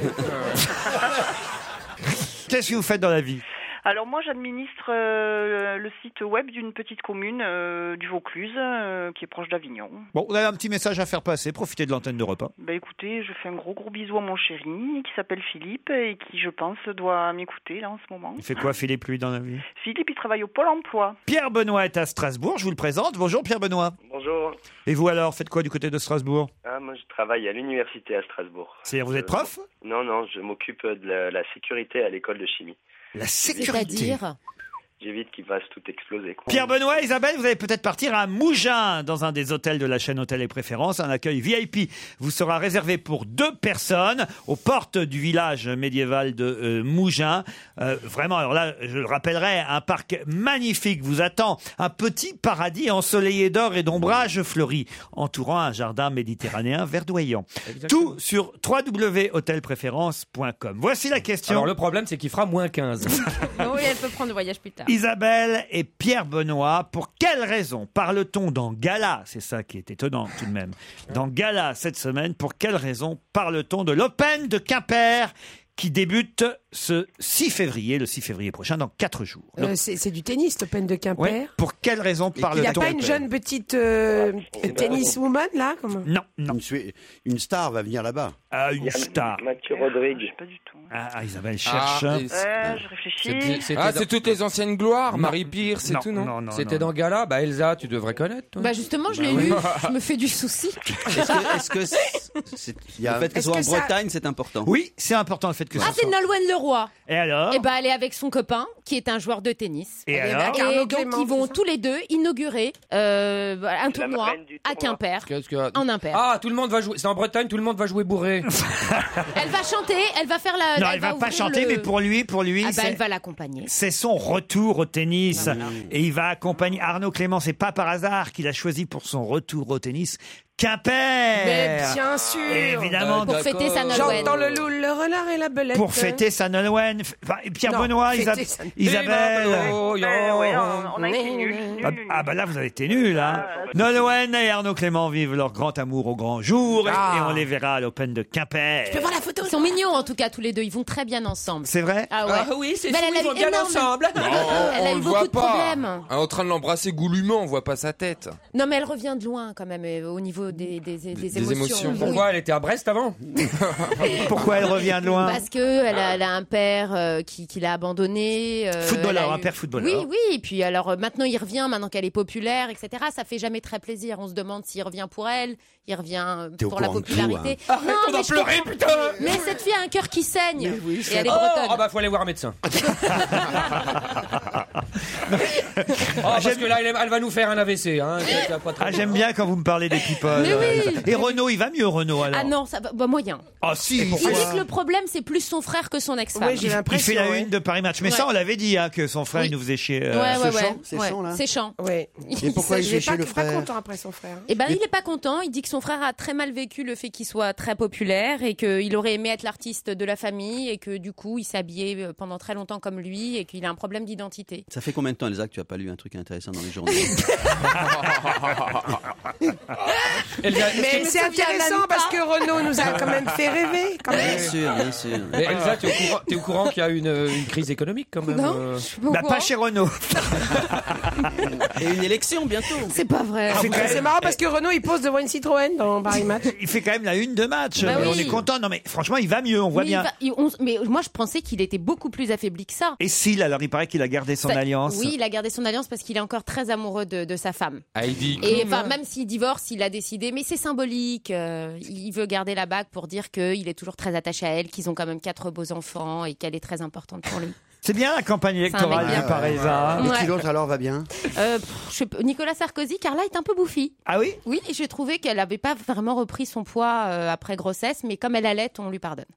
Qu'est-ce que vous faites dans la vie? Alors moi, j'administre euh, le site web d'une petite commune euh, du Vaucluse, euh, qui est proche d'Avignon. Bon, vous avez un petit message à faire passer. Profitez de l'antenne de repas. Bah écoutez, je fais un gros gros bisou à mon chéri, qui s'appelle Philippe, et qui, je pense, doit m'écouter là en ce moment. Il fait quoi, Philippe, lui, dans la vie? Philippe, il travaille au Pôle emploi. Pierre Benoît est à Strasbourg. Je vous le présente. Bonjour, Pierre Benoît. Bonjour. Et vous alors, faites quoi du côté de Strasbourg? Ah, moi, je travaille à l'université à Strasbourg. C'est-à-dire, vous êtes prof? Non, non, je m'occupe de la, la sécurité à l'école de chimie. La sécurité. C'est-à-dire J'évite qu'il fasse tout exploser, quoi. Pierre Benoît, Isabelle, vous allez peut-être partir à Mougins, dans un des hôtels de la chaîne Hôtel et Préférences. Un accueil V I P vous sera réservé pour deux personnes aux portes du village médiéval de euh, Mougins. Euh, vraiment, alors là, je le rappellerai, un parc magnifique vous attend. Un petit paradis ensoleillé d'or et d'ombrages fleuris, entourant un jardin méditerranéen verdoyant. Exactement. Tout sur w w w point hôtel préférence point com. Voici la question. Alors le problème, c'est qu'il fera moins quinze. Oui, elle peut prendre le voyage plus tard. Isabelle et Pierre Benoît, pour quelle raison parle-t-on dans Gala? C'est ça qui est étonnant tout de même. Dans Gala cette semaine, pour quelle raison parle-t-on de l'Open de Quimper qui débute ce six février, le six février prochain, dans quatre jours? Euh, c'est c'est du tennis, l'Open de Quimper. Ouais, pour quelle raison Il n'y a parle-t-on? pas une jeune petite euh, tenniswoman là comme... Non, non. Une, Sué- une star va venir là-bas. Ah, une star. Mathieu Rodrigue. Pas du tout. Ah, ah, Isabelle cherche. Ah, Euh, je réfléchis. C'était- c'était Ah, dans- c'est toutes les anciennes gloires, Non. Marie Pire, c'est Non, tout, non, non, non, C'était non. dans Gala. Bah Elsa, tu devrais connaître. Toi. Bah justement, je l'ai Bah oui. lu. Je me fais du souci. Est-ce que, est-ce que c'est- c'est- Il y a- le fait que ce Est-ce soit en que ça- Bretagne, c'est important? Oui, c'est important le fait que Ah, ce c'est soit. Nolwenn Leroy. Et alors? Et bah, elle est avec son copain, qui est un joueur de tennis. Et Elle est alors avec Et Arnaud donc, Clément, ils vont c'est ça tous les deux inaugurer euh, un La tournoi reine du à tournoi. Quimper, Qu'est-ce que- en impair. Ah, tout le monde va jouer. C'est en Bretagne, tout le monde va jouer bourré. Elle va chanter, elle va faire la. Non, elle va pas ouvrir chanter, le- mais pour lui, pour lui, Ah bah, c'est- elle va l'accompagner. c'est son retour au tennis. Et il va accompagner Arnaud Clément. C'est pas par hasard qu'il a choisi pour son retour au tennis Quimper. Mais bien sûr. Évidemment, Pour fêter sa Nolwenn. J'entends le loup, le renard et la belette. pour fêter sa Nolwenn. Enfin, Pierre Non, Benoît, fêter Isa- sa- Isabelle. Oh, yo. Eh ouais, on, on a été nuls. Ah, Nuls, nuls, ah bah là, vous avez été nuls, hein. Nolwenn et Arnaud Clément vivent leur grand amour au grand jour et, Ah. et on les verra à l'Open de Quimper. Tu peux voir la photo? Ils sont mignons en tout cas tous les deux, ils vont très bien ensemble. C'est vrai? Ah ouais. Ah oui, c'est Mais fou, elle ils a vont eu bien énorme- ensemble. Non, Elle a on eu le beaucoup voit de pas. problèmes. En train de l'embrasser goulûment, on voit pas sa tête. Non mais elle revient de loin quand même euh, au niveau des, des, des, des émotions. émotions. Oui. Pourquoi elle était à Brest avant? Pourquoi elle revient de loin? Parce que elle a, elle a un père euh, qui, qui l'a abandonné. euh, Footballeur, elle a un eu- père footballeur. Oui, oui. Et puis alors euh, maintenant il revient, maintenant qu'elle est populaire, et cetera. Ça fait jamais très plaisir. On se demande s'il revient pour elle, il revient euh, T'es au pour la courant de tout, popularité. Arrête, on mais en je pleurer, comprends. putain. Mais cette fille a un cœur qui saigne. Et elle est Oh, bretonne. ah bah faut aller voir un médecin. Oh, parce que là, elle, elle va nous faire un A V C. Hein. Ça va pas très Ah, bien. j'aime bien quand vous me parlez des people. Mais oui. Et Renaud, il va mieux, Renaud, alors? Ah non, ça va bah, moyen. Ah si, Il dit que le problème c'est plus son frère que son ex-femme. Oui, j'ai il l'impression. fait la ouais. une de Paris Match. Mais ça, Ouais. on l'avait dit, hein, que son frère, Oui. il nous faisait chier. Ouais, euh, ouais, c'est ouais. chiant, c'est Ouais, chiant, là. C'est chiant. Ouais. Et pourquoi il Il fait est chier pas, le pas frère? content après son frère. Eh ben, il est pas content. Il dit que son frère a très mal vécu le fait qu'il soit très populaire et qu'il aurait aimé être l'artiste de la famille et que du coup, il s'habillait pendant très longtemps comme lui et qu'il a un problème d'identité. Ça fait combien de temps, Elsa, que tu as pas lu un truc qui est intéressant dans les journaux. Mais c'est intéressant parce que Renaud nous a quand même fait rêver. Quand même. Bien sûr, bien sûr. Mais Elsa, t'es au courant, t'es au courant qu'il y a une, une crise économique quand même Non, euh... je suis pas au Bah, courant. pas chez Renault. Et une élection bientôt. C'est pas vrai. C'est quand C'est même- marrant parce que Renaud il pose devant une Citroën dans Paris Match. Il fait quand même la une de match. Bah On oui. est content. Non mais franchement, il va mieux. On voit Mais, bien. il va- il- on- mais moi, je pensais qu'il était beaucoup plus affaibli que ça. Et s'il, alors il paraît qu'il a gardé son Ça- alliance. Oui, il a gardé son alliance parce qu'il est encore très amoureux de, de sa femme. Heidi Et Klum, enfin, hein. même s'il divorce, il a décidé, mais c'est symbolique. euh, il veut garder la bague pour dire qu'il est toujours très attaché à elle, qu'ils ont quand même quatre beaux enfants et qu'elle est très importante pour lui. C'est bien la campagne électorale mec bien. du Parisien. Ah, hein. ouais. Et qui l'autre alors va bien? Euh, pff, je sais pas, Nicolas Sarkozy, Carla est un peu bouffie. Ah oui? Oui, j'ai trouvé qu'elle n'avait pas vraiment repris son poids euh, après grossesse, mais comme elle allait, on lui pardonne.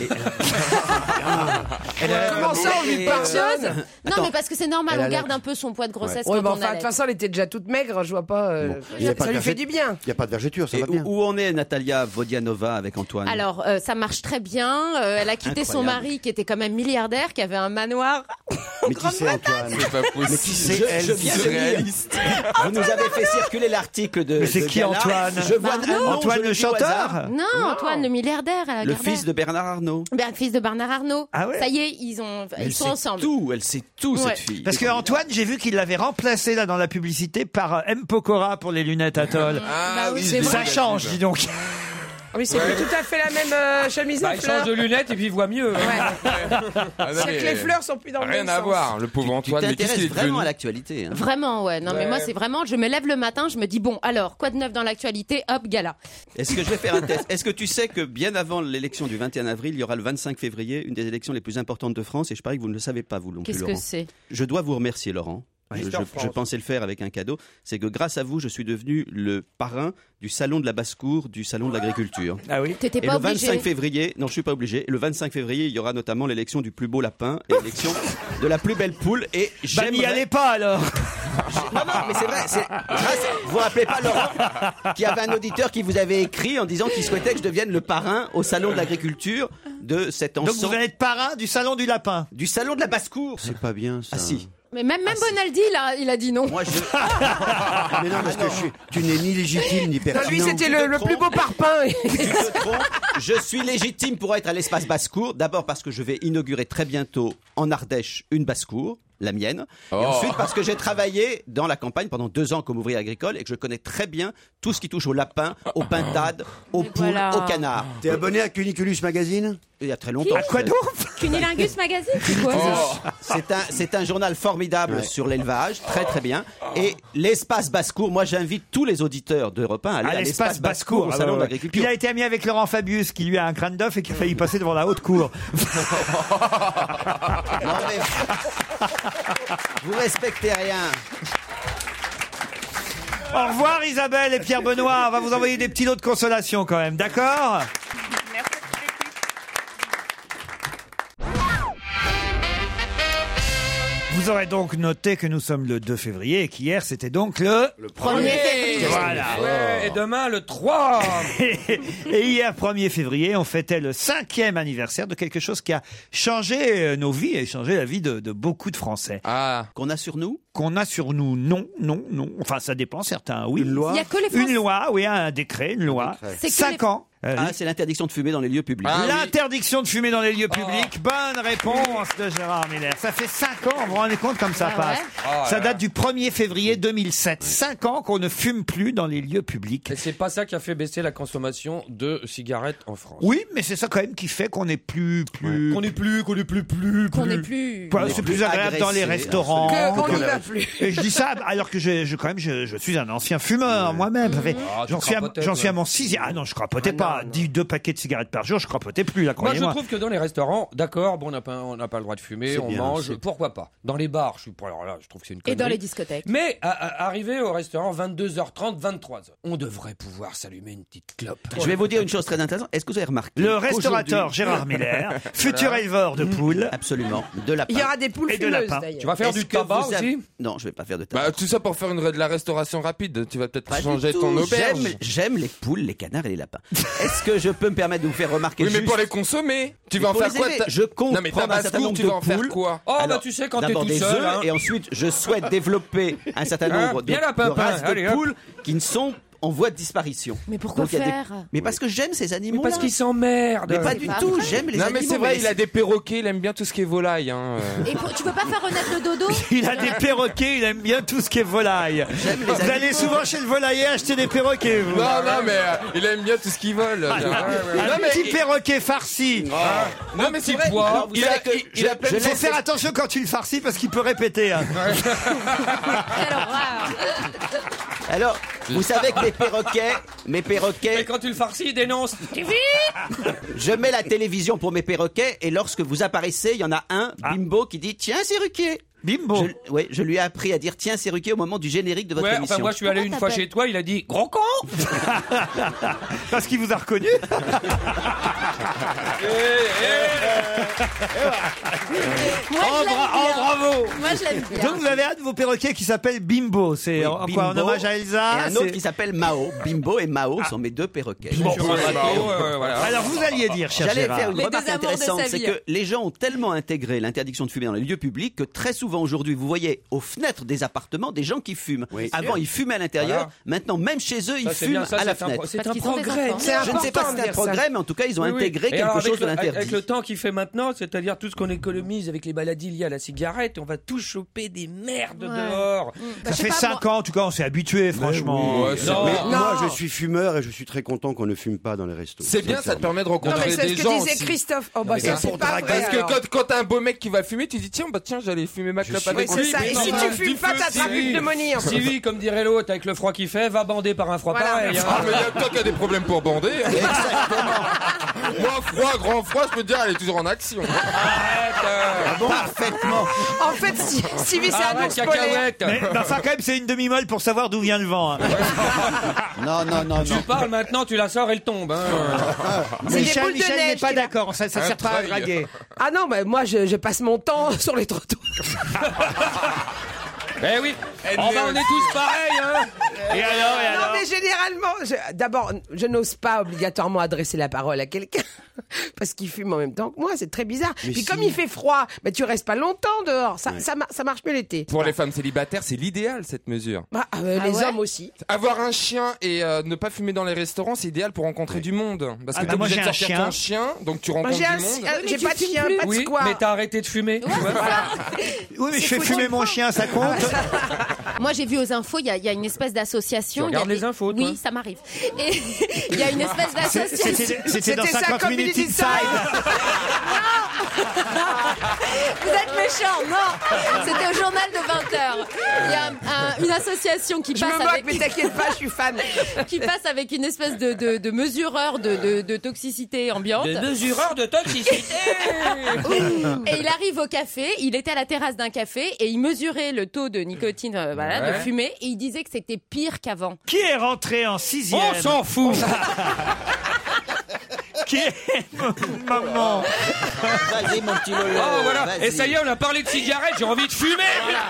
Comment ça on lui pardonne? Non, mais parce que c'est normal, Elle on allait. garde un peu son poids de grossesse Ouais, quand mais on enfin, de allait. toute façon, elle était déjà toute maigre, je vois pas. euh, Bon, il y a pas ça de lui fait verget- du bien. Il n'y a pas de vergeture, ça Et va où, bien. où en est Natalia Vodianova avec Antoine? Alors, euh, ça marche très bien. Euh, elle a quitté son Incroyable. mari qui était quand même milliardaire, qui avait un manoir. Mais qui c'est Antoine? C'est pas possible. Mais qui c'est Je- elle? je viens de lire. Surréaliste. Vous nous avez fait circuler l'article de. Mais c'est de qui, Gala. Antoine? Je vois Bah, un nom, Antoine je le dis au hasard. chanteur? Non, Antoine, le milliardaire. à la Le Gardère. fils de Bernard Arnault. Ben, le fils de Bernard Arnault. Ah ouais. Ça y est, ils, ont, Elle ils sont sait ensemble. tout, elle sait tout, Ouais. cette fille. Parce que Antoine, j'ai vu qu'il l'avait remplacé là dans la publicité par euh, M. Pokora pour les lunettes Atoll. Ah Bah oui, oui, c'est je l'ai Ça vu. change, dis donc. Ah oui, c'est Ouais. plus tout à fait la même euh, chemise Bah, à il fleurs. change de lunettes et puis il voit mieux. hein. Ah, non, C'est mais, que les fleurs sont plus dans le Rien même à sens. voir, le pauvre Tu Antoine. Mais qu'est-ce t'intéresses qu'il est vraiment devenu à l'actualité. hein. Vraiment, ouais. Non, mais Ouais. moi, c'est vraiment, je me lève le matin, je me dis, bon, alors, quoi de neuf dans l'actualité? Hop, gala. Est-ce que je vais faire un test? Est-ce que tu sais que bien avant l'élection du vingt et un avril, il y aura le vingt-cinq février, une des élections les plus importantes de France, et je parie que vous ne le savez pas, vous non plus, Qu'est-ce que Laurent. c'est? Je dois vous remercier, Laurent. Je, Mister je- France. je pensais le faire avec un cadeau. C'est que grâce à vous, je suis devenu le parrain du salon de la basse-cour, du salon de l'agriculture. Ah oui? T'étais Et pas le obligé. vingt-cinq février, non, je suis pas obligé. Et le vingt-cinq février, il y aura notamment l'élection du plus beau lapin et l'élection de la plus belle poule. Et Bah n'y j'aimerais- allez pas alors. Non, non, mais c'est vrai. c'est- grâce- Vous vous rappelez pas, Laurent, qu'il y avait un auditeur qui vous avait écrit en disant qu'il souhaitait que je devienne le parrain au salon de l'agriculture de cet Donc ensemble. vous allez être parrain du salon du lapin. Du salon de la basse-cour. C'est pas bien ça. Ah si. Mais même, même Bonaldi, il a, il a dit non. Moi, je... Mais non, parce que je suis- tu n'es ni légitime ni Non, pertinent. lui, c'était le, le plus beau parpaing. Tu te trompes. Je suis légitime pour être à l'espace basse-cour. D'abord parce que je vais inaugurer très bientôt en Ardèche une basse-cour, la mienne. Et Oh. ensuite parce que j'ai travaillé dans la campagne pendant deux ans comme ouvrier agricole et que je connais très bien tout ce qui touche aux lapins, aux pintades, aux poules, voilà. aux canards. T'es abonné à Cuniculus Magazine? Il y a très longtemps. À quoi donc? Cunilingus Magazine, c'est quoi ça? C'est un, c'est un journal formidable Ouais. sur l'élevage, très très bien. Et l'espace basse-cour, moi j'invite tous les auditeurs d'Europe un à aller À à l'espace basse-cour. au Ah salon ouais, de ouais. Puis l'agriculture. il a été ami avec Laurent Fabius qui lui a un crâne d'œuf et qui a failli passer devant la haute cour. Non, mais- Vous respectez rien. Au revoir Isabelle et Pierre Benoît. On va vous envoyer des petits lots de consolation quand même, d'accord? Vous aurez donc noté que nous sommes le deux février et qu'hier c'était donc le... Premier février. Voilà. Ouais, et demain le trois. Et hier, premier février, on fêtait le cinquième anniversaire de quelque chose qui a changé euh, nos vies et changé la vie de, de beaucoup de Français. Ah, Qu'on a sur nous? Qu'on a sur nous, non, non, non. Enfin, ça dépend, certains, oui. Une loi? Il y a que les Français. Une loi, oui, un décret, une loi. décret. C'est que Cinq les- ans. Euh, Ah, c'est l'interdiction de fumer dans les lieux publics. Ah, oui. L'interdiction de fumer dans les lieux publics. Bonne réponse de Gérard Miller. Ça fait cinq ans, vous vous rendez compte comme ça Ah passe. ouais. Ah Ça là date du premier février deux mille sept. Cinq ans qu'on ne fume plus dans les lieux publics. Et c'est pas ça qui a fait baisser la consommation de cigarettes en France. Oui, mais c'est ça quand même qui fait qu'on est plus, plus. Qu'on est plus, qu'on est plus, plus, Qu'on plus. est plus. Quoi, On est c'est plus plus agréable dans les agressé, restaurants. Que- qu'on que- n'y va plus. Et je dis ça alors que je, je quand même, je, je suis un ancien fumeur moi-même. Ça fait- Ah, tu J'en suis, à- crapotais, j'en suis à toi. mon sixième. Ah non, je crapotais Ah, pas. non, non. Dis deux paquets de cigarettes par jour, je crapotais plus là, Moi, je croyez-moi. trouve que dans les restaurants, d'accord, bon, on n'a pas, on n'a pas le droit de fumer, C'est on bien, mange, c'est- pourquoi pas. Dans les bars, je suis pas, alors là, je trouve que c'est une Et connerie. dans les discothèques. Mais à, à- arrivé au restaurant vingt-deux heures trente, vingt-trois heures, on devrait pouvoir s'allumer une petite clope. Je vais vous dire une chose très intéressante. Est-ce que vous avez remarqué Le restaurateur qu'aujourd'hui- Gérard Miller, futur éleveur de poules. Absolument. De lapin. Il y aura des poules Et de fumeuses, lapin. d'ailleurs. Tu vas faire Est-ce du que tabac vous avez- aussi Non, je vais pas faire de tartre. Bah, tout ça pour faire une, de la restauration rapide. Tu vas peut-être Pas changer du tout. ton auberge. J'aime, j'aime les poules, les canards et les lapins. Est-ce que je peux me permettre de vous faire remarquer Oui, mais juste- pour les consommer, tu Mais vas en pour faire les quoi élever, ta- Je compte Non, mais ta prendre un certain basse-cour, nombre tu de vas en faire poules. quoi Oh, bah, Alors, tu sais, quand t'es d'abord tout des seul, œufs, hein. et ensuite je souhaite développer un certain Hein, nombre de, bien la de pimpin, races de allez, hop. poules qui ne sont en voie de disparition. Mais pourquoi Donc, il y a des- faire Mais parce que j'aime ces animaux. Mais parce qu'ils s'emmerdent. Mais pas du tout. J'aime les Non, animaux. mais c'est vrai, il a des perroquets, il aime bien tout ce qui est volaille. Hein. euh. Et pour- tu peux pas faire renaître le dodo? Il a des perroquets, il aime bien tout ce qui est volaille. Vous allez souvent chez le volailler acheter des perroquets, vous. Non, non, mais euh, il aime bien tout ce qui vole. Ah, genre. un Non, mais petit il- perroquet farci. Ah. Non, mais c'est vrai. Alors, vous Il savez a, que il, il a je- plein je de Il faut laisse- faire attention quand tu le farcis parce qu'il peut répéter. hein. Quelle horreur. Alors, vous savez que mes perroquets, mes Et perroquets, quand tu le farcis, il dénonce. je mets la télévision pour mes perroquets et lorsque vous apparaissez, il y en a un, Bimbo, qui dit tiens, c'est Ruquier. Bimbo. Je, ouais, je lui ai appris à dire tiens, c'est Ruquier au moment du générique de votre Ouais, émission. enfin, moi, je suis allé une fois chez toi, il a dit gros con. Parce qu'il vous a reconnu. Moi, Oh, je l'aime bra- oh, bien. bravo. Moi, je l'aime bien. Donc vous avez un de vos perroquets qui s'appelle Bimbo. C'est Oui, en, Bimbo, quoi, en hommage à Elsa. et un c'est- autre qui s'appelle Mao. Bimbo et Mao sont mes deux perroquets. Sur un bateau, euh, voilà. Alors vous alliez dire, cher J'allais Gérard. faire une Les remarque deux amours de intéressante, sa c'est vie. que les gens ont tellement intégré l'interdiction de fumer dans les lieux publics que très souvent aujourd'hui, vous voyez aux fenêtres des appartements des gens qui fument. Avant, ils fumaient à l'intérieur. Voilà. Maintenant, même chez eux, ils Ça, c'est fument bien, ça, à la c'est un pro- fenêtre. c'est Parce un qu'ils ont des progrès. enfants. C'est Je ne sais pas important si de c'est un dire ça. progrès, mais en tout cas, ils ont Oui, oui. intégré Et quelque alors, avec chose de le- avec- l'interdit. Avec le temps qu'il fait maintenant, c'est-à-dire tout ce qu'on économise avec les maladies liées à la cigarette, on va tous choper des merdes Ouais. dehors. Bah, Ça je sais fait pas, cinq moi- ans, en tout cas, on s'est habitué, franchement. Ouais, c'est- Non. Mais Non. moi, je suis fumeur et je suis très content qu'on ne fume pas dans les restos. C'est bien, ça te permet de Non, rencontrer mais c'est des ce que gens disait aussi. Christophe. Oh, bah, mais ça, c'est c'est pour pas draguer. vrai. Parce que alors. quand, quand t'as un beau mec qui va fumer, tu dis tiens, bah tiens, j'allais fumer ma clope suis avec C'est lui. ça. Et si tu fumes pas, t'attrapes une pneumonie. en fait. Stevie, comme dirait l'autre, avec le froid qu'il fait, va bander par un froid Voilà. pareil. hein. Ah, mais y a que toi qui as des problèmes pour bander. Moi, froid, grand froid, je peux te dire, elle est toujours en action. Arrête, euh. Parfaitement. En fait, si- Stevie, c'est un Arrête, ours polaire. cacahuète. Mais mais enfin, quand même, c'est une demi-molle pour savoir d'où vient le vent. hein. Non, non, non, Tu non. parles maintenant, tu la sors, elle tombe. hein. C'est des Michel, boules de Michel n'est neige pas qu'il a. d'accord. Ça, ça Un sert pas à treuil. draguer. Ah non, mais moi, je, je passe mon temps sur les trottoirs. Eh oui, oh, bah, on est tous pareils. Hein. Et alors, et Non, alors mais généralement, je- d'abord, je n'ose pas obligatoirement adresser la parole à quelqu'un parce qu'il fume en même temps que moi. C'est très bizarre. Mais Puis si. comme il fait froid, bah, tu restes pas longtemps dehors. Ça, ça, ma- ça marche mieux l'été. Pour les femmes célibataires, c'est l'idéal cette mesure. Bah, euh, Ah les ouais hommes aussi. Avoir un chien et euh, ne pas fumer dans les restaurants, c'est idéal pour rencontrer du monde. Parce que Ah, t'es moi, obligé de j'ai un sortir chien. ton chien, donc tu Moi, rencontres j'ai un- du monde. euh, mais j'ai tu pas de fumes chien, plus. pas de Oui, square. mais t'as arrêté de fumer. tu vois. Oui, mais je C'est fais foutu. fumer mon chien, ça compte. Moi, j'ai vu aux infos, il y, a- il y a une espèce d'association. Tu il y a regardes des- les infos, toi Oui, ça m'arrive. Et il y a une espèce C'est- d'association. C'était c'était dans C'était ça, cinquante minutes Community inside. Vous êtes méchants, non. C'était au journal de vingt heures. Il y a un- un- une association qui Je me passe moque, avec... mais t'inquiète pas, je suis fan. qui passe avec une espèce de, de, de mesureur de, de, de toxicité ambiante. Des mesureurs de toxicité. Et il arrive au café, il était à la terrasse d'un café et il mesurait le taux de nicotine, euh, voilà, Ouais. de fumée, et il disait que c'était pire qu'avant. Qui est rentré en sixième? On s'en fout. Qui est maman? Vas-y, mon petit Lolo. Oh voilà. vas-y. Et ça y est, on a parlé de cigarettes, j'ai envie de fumer.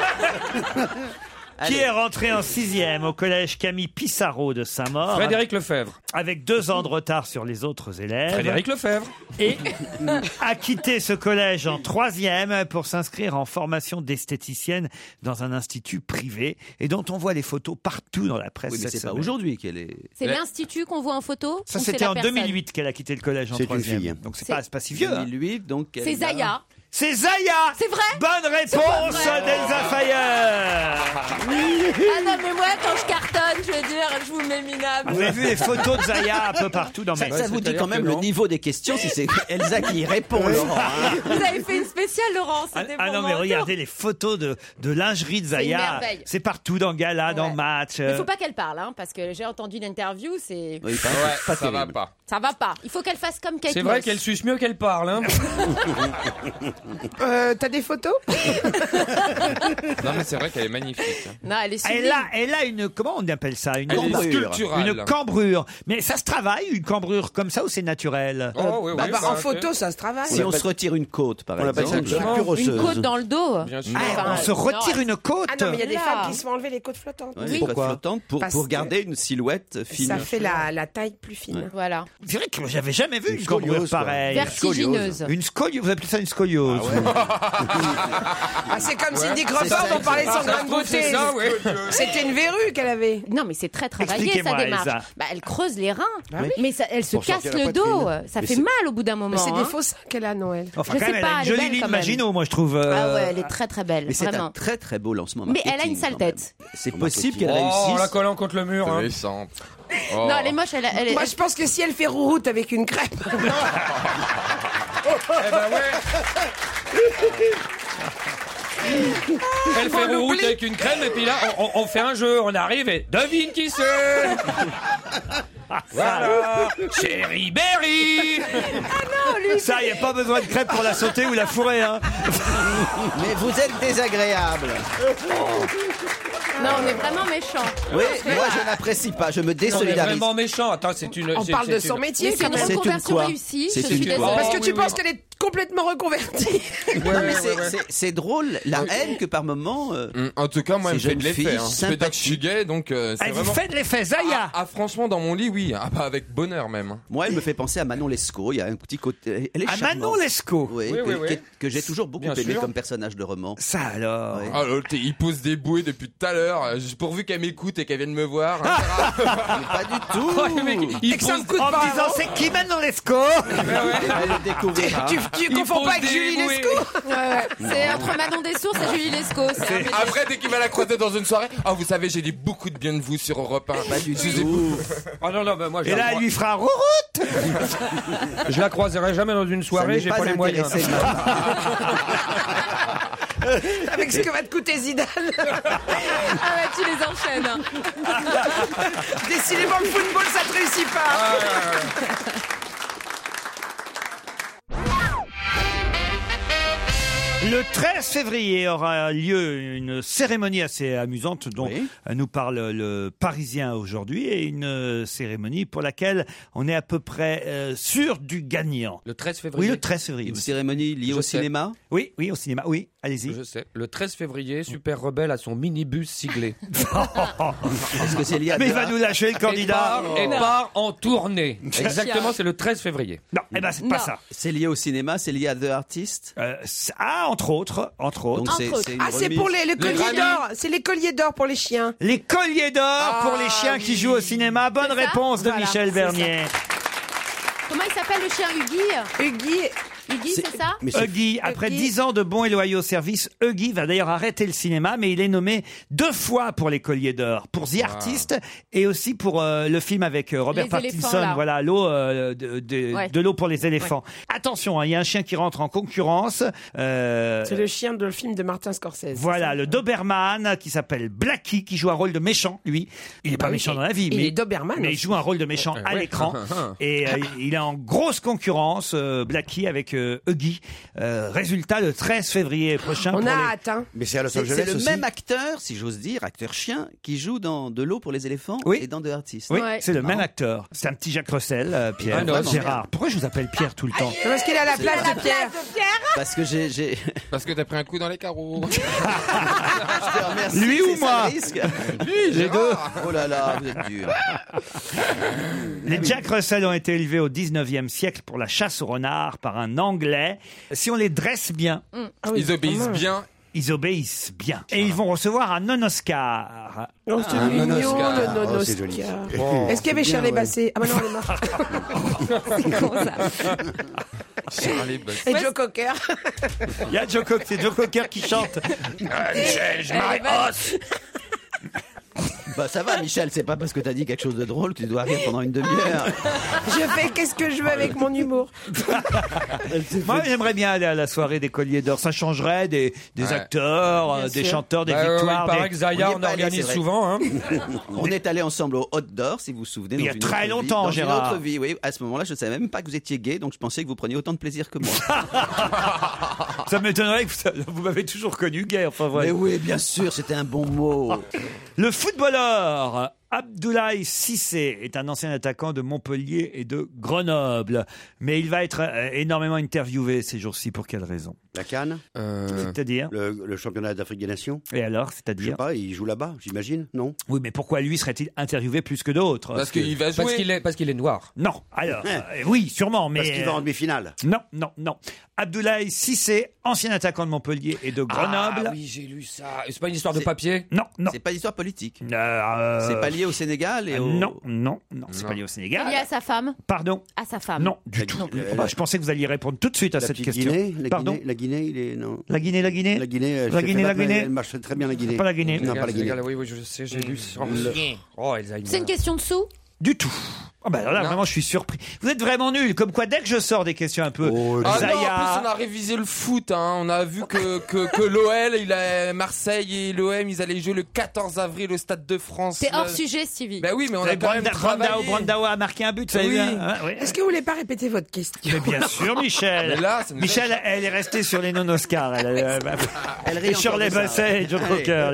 Qui Allez. est rentré en sixième au collège Camille Pissarro de Saint-Maur, Frédéric Lefebvre. avec deux ans de retard sur les autres élèves, Frédéric Lefebvre. et a quitté ce collège en troisième pour s'inscrire en formation d'esthéticienne dans un institut privé et dont on voit les photos partout dans la presse Oui, mais cette c'est pas semaine. aujourd'hui qu'elle est. C'est Ouais. l'institut qu'on voit en photo Ça, ou c'est c'était la en personne deux mille huit qu'elle a quitté le collège en C'est une troisième. fille. Donc c'est C'est- pas, c'est pas si vieux. hein. deux mille huit, donc. elle C'est a- Zaya. C'est Zaya. C'est vrai? Bonne réponse vrai. d'Elsa Fayer. Ah non, mais moi, quand je cartonne, je veux dire, je vous mets minable. Vous avez vu les photos de Zaya un peu partout dans Ça, ma ça vous dit c'est-à-dire quand même que le non. niveau des questions si c'est Elsa qui y répond, Laurent. hein. Vous avez fait une spéciale, Laurent. Ah, C'était ah pour non, mon mais retour. regardez les photos de, de lingerie de une Zaya. merveille. C'est partout dans Gala, dans Ouais. Match. Il euh. faut pas qu'elle parle, hein, parce que j'ai entendu l'interview, c'est... Oui, pas, Ouais, pas ça va terrible. pas. Ça va pas. Il faut qu'elle fasse comme Kate C'est vrai Moss. qu'elle suce mieux qu'elle parle. Hein. Euh, T'as des photos Non, mais c'est vrai qu'elle est magnifique. Non, elle est Elle a, elle a une, comment on appelle ça? Une Elle est cambrure. sculpturale. Une cambrure. Mais ça se travaille, une cambrure comme ça, ou c'est naturel? Oh, oui, oui, Bah, bah, ça, en c'est- photo, ça se travaille. Si on se retire une côte, par On appelle ça exemple. une sculpture Une osseuse. côte dans le dos. Bien sûr. Ah, Enfin, on se retire non, une côte. Ah non, mais il y a des Là. femmes qui se font enlever les côtes flottantes. Ouais, Oui. les côtes Pourquoi flottantes pour, Parce pour que garder une silhouette fine. Ça fait la, la taille plus fine. Voilà. C'est vrai que j'avais jamais vu une, Une cambrure scoliose, quoi. pareille. Vertigineuse. Une scoliose. Vous appelez ça une scoliose? Ah, c'est comme Cindy c'est Crawford, ça, on parlait de son grain de trouve, c'est beauté. ça, ouais. C'était une verrue qu'elle avait. Non, mais c'est très travaillé Expliquez-moi, sa démarche. Elsa. Bah, elle creuse les reins, oui. mais ça, elle se Pour casse sortir la le dos. poitrine. Ça Mais fait c'est- mal au bout d'un moment. Mais c'est hein. des faux seins qu'elle a, Noël. Enfin, Je quand sais même, pas, elle a elle une est jolie belle, ligne quand même. Maginot, moi, je trouve. euh, Ah ouais, elle est très très belle, Mais c'est vraiment. un très très beau lancement Mais elle a marketing, une sale quand même. tête. C'est En possible qu'elle marketing. Oh, réussisse. la collant contre le mur. hein. Méchante. Non, elle est moche, elle, elle est. Moi, je pense que si elle fait rouroute avec une crêpe. Eh ben ouais. Elle fait On route l'oublie. avec une crème et puis là on, on- on fait un jeu, on arrive et devine qui c'est. Voilà, Chéri Berry. Ça, il n'y a pas besoin de crêpes pour la sauter ou la fourrer. Hein. Mais vous êtes désagréable. Non, on est vraiment méchants. Oui, moi je n'apprécie pas, je me Non, mais désolidarise. vraiment méchant. Attends, c'est une. On c'est- parle c'est de une- son métier, Mais c'est quand une même. C'est une reconversion quoi réussie. C'est Je une suis quoi désolée. Parce que Oh, tu oui, penses oui. qu'elle est complètement reconvertie. Ouais, Non, mais ouais, c'est- ouais. c'est- c'est drôle, la haine que par moment. euh, Hum, En tout cas, moi, Ces elle me fait de jeunes l'effet. filles Hein. Je peux dire que je suis sympathiques. gay, donc euh, c'est Elle vous vraiment. fait de l'effet Zaya. Ah, franchement, dans mon lit, oui. Ah, bah, avec bonheur même. Moi, elle me fait penser à Manon Lescaut. Il y a un petit côté. Elle est À charmante. Manon Lescaut. Oui, Oui, que, oui, oui. que- que j'ai toujours beaucoup Bien aimé sûr. comme personnage de roman. Ça alors. Ouais. Ah, l'autre, il pose des bouées depuis tout à l'heure. euh, juste Pourvu qu'elle m'écoute et qu'elle vienne me voir. hein. Mais pas du tout. Oh, le mec, il Et que ça pose- me coûte En pas. me disant, c'est qui Manon Lescaut? Elle le découvrira. Tu, tu Il confonds pose pas avec des Julie bouées. Lescaut. Ouais, ouais. C'est entre Manon des Sources et Julie Lescaut. c'est un peu- Après, dès qu'il va la croiser dans une soirée, ah, vous savez, j'ai dit beaucoup de bien de vous sur Europe un. Pas du Excusez- tout. Ah non, non, bah, moi je Et la, là, elle crois- lui fera rouroute. je la croiserai jamais dans une Ça soirée, n'est j'ai pas pas les moyens. intéressé. Avec ce que va te coûter Zidane. Ah ouais, tu les enchaînes. hein. Décidément, le football, ça te réussit pas. Le treize février aura lieu une cérémonie assez amusante dont Oui. nous parle le Parisien aujourd'hui, et une euh, cérémonie pour laquelle on est à peu près euh, sûr du gagnant. Le treize Oui, février. le treize février. Une oui. cérémonie liée Je au sais. cinéma. Oui, oui, au cinéma. Oui, allez-y. Je sais. Le treize février, Super Rebelle a son minibus siglé. Est-ce que c'est lié à Mais il ça va nous lâcher le Et candidat. part, et part en tournée. Exactement, c'est le treize février. Non, eh ben c'est pas Non. ça. C'est lié au cinéma, c'est lié à The Artist. Euh, c'est- ah, entre autres, entre autres. Donc c'est Entre c'est une Ah, c'est remise. pour les, le collier Grammys. d'or. C'est les colliers d'or pour les chiens. Les colliers d'or Ah, pour les chiens qui jouent au cinéma. Bonne C'est ça réponse de Voilà, Michel c'est Bernier. Comment il s'appelle le chien Huggy Huggy. Huggy, c'est ça Mais c'est- Huggy, après Huggy. dix ans de bons et loyaux services, Huggy va d'ailleurs arrêter le cinéma, mais il est nommé deux fois pour les Colliers d'Or, pour The Artist et aussi pour euh, le film avec euh, Robert Les Pattinson, éléphants, là. voilà, l'eau euh, de, de, Ouais. de l'eau pour les éléphants. Attention, hein, il y a un chien qui rentre en concurrence. euh, C'est le chien de le film de Martin Scorsese. Voilà, le Doberman qui s'appelle Blackie, qui joue un rôle de méchant, lui. Il est pas Bah oui, méchant et- dans la vie, il mais est Doberman mais il aussi. joue un rôle de méchant à ouais. l'écran. Et euh, il est en grosse concurrence, euh, Blackie, avec euh, Huggy. Euh, résultat, le treize février prochain. On pour a les- hâte, hein. Mais c'est à Los C'est Angeles c'est le aussi. même acteur, si j'ose dire, acteur chien, qui joue dans De l'eau pour les éléphants Oui. et dans The Artist. Oui, Ouais. c'est le Marrant. même acteur. C'est un petit Jacques Russell, euh, Pierre. Ah non, Vraiment. non. Gérard. Pourquoi je vous appelle Pierre tout le temps C'est parce qu'il est à la place de Pierre. Parce que j'ai. j'ai- Parce que t'as pris un coup dans les carreaux. Je te remercie, Lui ou c'est ça moi le risque. Les deux. Oh là là, vous êtes dur. Les Jack Russell ont été élevés au dix-neuvième siècle pour la chasse au renard par un Anglais. Si on les dresse bien, Ah oui, Ils obéissent quand même. bien. ils obéissent bien. Et ils vont recevoir un non-Oscar. Oh, c'est Ah, mignon, non-Oscar. le Oh, c'est non-Oscar. joli. Est-ce qu'il y avait bien, Shirley ouais. Bassey? Ah bah non, elle est morte. C'est con ça. Charlie Bass. Et Joe Cocker. Il y a Joe Cocker, c'est Joe Cocker qui chante. Elle est belle. Bah ça va, Michel, c'est pas parce que t'as dit quelque chose de drôle que tu dois rire pendant une demi-heure. Je fais qu'est-ce que je veux avec mon humour. Moi, j'aimerais bien aller à la soirée des Colliers d'Or. Ça changerait des, des Ouais. acteurs, euh, des sûr. chanteurs, des Bah, euh, victoires. il paraît des- que Zaya, On y est on pas allé, organise c'est vrai. souvent. Hein. On est allé ensemble au Hot d'Or, si vous vous souvenez. Il y dans a une très autre longtemps, vie, dans Gérard. Une autre vie, oui. À ce moment-là, je ne savais même pas que vous étiez gay, donc je pensais que vous preniez autant de plaisir que moi. Ça m'étonnerait que vous, vous m'avez toujours connu gay. Enfin, voilà. Mais oui, bien sûr, c'était un bon mot. Le footballeur Abdoulaye Cissé est un ancien attaquant de Montpellier et de Grenoble. Mais il va être euh, énormément interviewé ces jours-ci. Pour quelle raison? La Cannes, Euh, C'est-à-dire? le, le championnat d'Afrique des Nations. Et alors, Je sais c'est-à-dire? pas, il joue là-bas, j'imagine, non? Oui, mais pourquoi lui serait-il interviewé plus que d'autres? Parce qu'il va Parce jouer. qu'il est, parce qu'il est noir. Non, alors, euh, oui, sûrement, mais... Parce qu'il va en demi-finale. Non, non, non. Abdoulaye Cissé, ancien attaquant de Montpellier et de Grenoble. Ah oui, j'ai lu ça. C'est pas une histoire de C'est- papier? Non, non. C'est pas d'histoire politique. Euh, C'est pas lié au Sénégal et euh, au... Non, non, non, c'est Non. pas lié au Sénégal. Lié à sa femme. Pardon? À sa femme. Non, du La- tout. la- Oh, bah, je pensais que vous alliez répondre tout de suite à La cette petite question. Guinée, la Pardon? Guinée, la Guinée, il est non. La Guinée, la Guinée La Guinée, elle La se Guinée, fait la pas- Guinée. Elle marche très bien la Guinée. Pas la Guinée. Non, pas la Guinée. Sénégal, oui, oui, je sais, j'ai lu sur Le- Oh, Alzheimer. C'est une question de sous. Du tout. Oh bah alors là, Non. vraiment, je suis surpris. Vous êtes vraiment nul. Comme quoi, dès que je sors des questions un peu Oh, Ah non, en Zaya, plus on a révisé le foot, hein. On a vu que, que, que l'O L, il a Marseille et l'O M, ils allaient jouer le quatorze avril au Stade de France. T'es hors Le- sujet, Stevie. Bah oui, mais on a Branda- quand même Brandao, travaillé. Brandao a marqué un but, ça Oui. Est-ce que vous voulez pas répéter votre question? Mais bien sûr, Michel. Mais là, ça nous Michel, elle est restée sur les non-Oscars. Elle, elle, Elle rit et sur encore les de ça. bassets et Joe Allez. Cocker.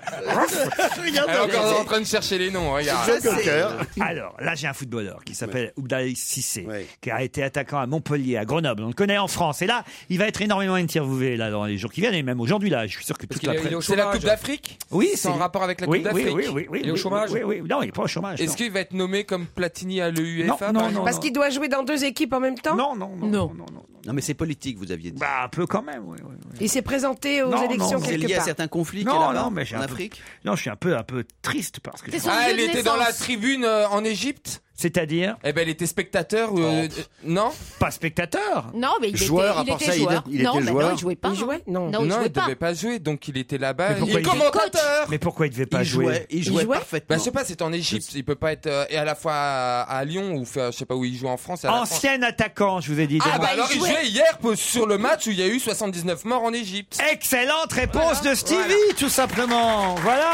Elle est encore en train de chercher les noms, regarde. Ça, c'est- Alors, là, j'ai un footballeur qui s'appelle Abdoulaye Cissé, Ouais. qui a été attaquant à Montpellier, à Grenoble. On le connaît en France. Et là, il va être énormément interviewé là, dans les jours qui viennent, et même aujourd'hui. Là, je suis sûr que toute qu'il la est- presse... il est au C'est la chômage. Coupe d'Afrique? Oui, C'est en rapport avec la oui, Coupe oui, d'Afrique? oui, oui, oui, Il est au oui, chômage? Oui, oui, non, il est pas au chômage. Est-ce non. qu'il va être nommé comme Platini à l'UEFA? Non, non, non. Parce qu'il doit jouer dans deux équipes en même temps? Non, non, non, non, non, non, non. Non, mais c'est politique, vous aviez dit. Bah, un peu quand même, oui, oui. oui. Il s'est présenté aux Non, élections non, C'est quelque lié à part. certains conflits qu'il y a Non, là-bas, non, mais j'ai en un peu- Afrique. Non, je suis un peu, un peu triste parce que. C'est son Ah, lieu elle de était dans la naissance. tribune euh, en Égypte? C'est-à-dire Eh ben, elle était spectateur, euh, euh, non? pas spectateur. Non, mais il Joueur, à était, il part était ça, il joueur. est- il non, était mais joueur. non, il jouait pas. Il jouait? Non. Non, il Non, jouait il pas. devait pas jouer, donc il était là-bas. Mais pourquoi Il est il- commentateur! Mais pourquoi il devait pas Il jouer jouait, il jouait jouait parfaitement. Bah, je sais pas, c'était en Égypte. Il peut pas être euh, et à la fois à, à Lyon ou faire, je sais pas où il joue en France. et à la France. Ancien attaquant, je vous ai dit. Ah Donc- bah bah, il alors il jouait. jouait hier pour- sur le match où il y a eu soixante-dix-neuf morts en Égypte. Excellente réponse Voilà, de Stevie, voilà. tout simplement. Voilà.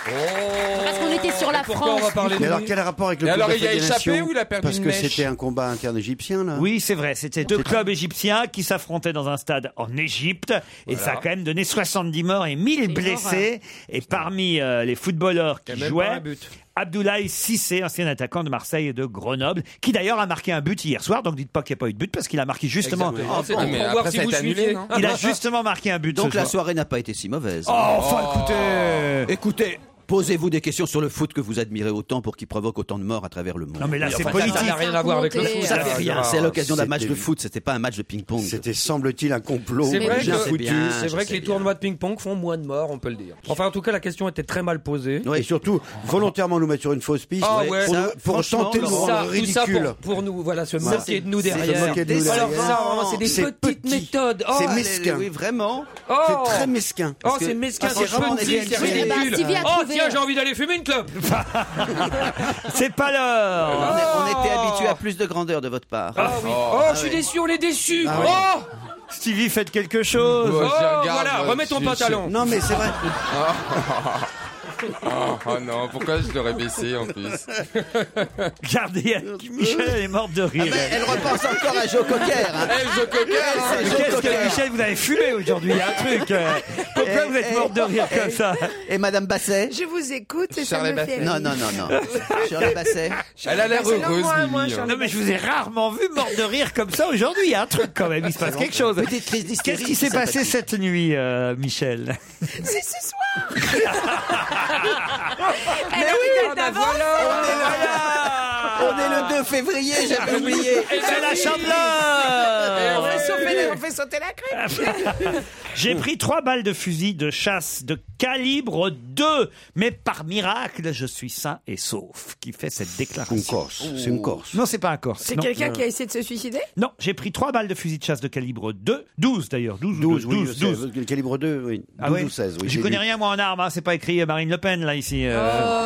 Parce qu'on était sur la Et pourquoi on va France. parler de Mais alors, lui quel rapport avec le Et Coupe alors, il a d'Afrique des échappé Nations ou il a perdu Parce une que mèche c'était un combat interne égyptien, là. Oui, c'est vrai. C'était deux clubs égyptiens qui s'affrontaient dans un stade en Égypte. Et ça a quand même donné soixante-dix morts et mille une blessés. Et parmi euh, les footballeurs qui Il y a même pas jouaient, un but. Abdoulaye Cissé, ancien attaquant de Marseille et de Grenoble, qui d'ailleurs a marqué un but hier soir. Donc dites pas qu'il n'y a pas eu de but parce qu'il a marqué justement. Exactement. Ah, C'est bon, pour mais voir après, si ça a vous été annulé, suiviez. non Il a justement marqué un but. Donc ce la soir. soirée n'a pas été si mauvaise. Oh, enfin, écoutez. Écoutez, posez-vous des questions sur le foot que vous admirez autant pour qu'il provoque autant de morts à travers le monde. Non mais là Oui, c'est enfin, ça, politique. Ça n'a rien à voir avec le foot. Ça fait rien, c'est à l'occasion d'un match de C'était- foot, c'était pas un match de ping-pong. C'était, semble-t-il, un complot. C'est vrai, bien, que, c'est bien, c'est je vrai sais que les bien. tournois de ping-pong font moins de morts, on peut le dire. Enfin, en tout cas, la question était très mal posée. Oui. Et surtout, volontairement nous mettre sur une fausse piste Ah pour, ouais, nous- ça, pour franchement, tenter de nous Laurent, Ça, rendre tout ça ridicules. pour, pour nous, voilà, se Ça, moquer de nous c'est- derrière. se moquer de nous Alors derrière. ça, vraiment, c'est des C'est petites petit. méthodes. Oh, C'est allez, mesquin. Oui, vraiment. Oh, C'est très mesquin. Oh, que- c'est mesquin, Ah, c'est c'est vraiment petit, des- c'est Oui, bah, ridicule. Stevie a Oh, trouvé. tiens, j'ai envie d'aller fumer une clope. C'est pas On, l'heure. est, on était habitué à plus de grandeur de votre part. Ah oui. Oh, je suis déçu, on est déçu. Ah oui. Oh, Stevie, faites quelque chose. Ouais, oh, je regarde, voilà, moi, remets ton je- pantalon. Non, mais c'est vrai. Oh, oh non, pourquoi je l'aurais baissé en plus? Regardez, Michel elle est morte de rire. Ah ben, elle repense encore à Joe Cocker. Hein. Eh, je coquin, hein. Mais qu'est-ce que Michel, vous avez fumé aujourd'hui, il y a un truc. euh. Pourquoi Eh, vous êtes eh, morte de rire eh, comme ça? Et Madame Basset? Je vous écoute et ça Charles me fait Basset. rire. Non, non, non, non. Shirley Basset? Elle a l'air Selon heureuse, moi, moi, Lily. Charles- Non mais je vous ai rarement vu morte de rire comme ça aujourd'hui. Il y a un truc quand même, il se passe quelque chose. Petite crise d'hystérie, Qu'est-ce qui s'est c'est passé sympathique. cette nuit, euh, Michel? C'est ce soir. Elle Mais a oui, une ah tête bah d'avance. voilà. Voilà. On est le deux février, j'avais oublié. C'est la Chandeleur. On fait sauter, on fait sauter la crème. J'ai pris trois balles de fusil de chasse de calibre deux, mais par miracle, je suis sain et sauf. Qui fait cette déclaration? Une Corse. C'est une Corse. Non, c'est pas un Corse. C'est non. quelqu'un qui a essayé de se suicider? Non, j'ai pris trois balles de fusil de chasse de calibre deux, douze d'ailleurs, douze, douze, oui, douze, je sais, douze. le calibre deux, oui. Ah douze ouais. ou seize, oui. Je j'ai connais lu. rien moi en armes, hein. C'est pas écrit Marine Le Pen là ici. euh.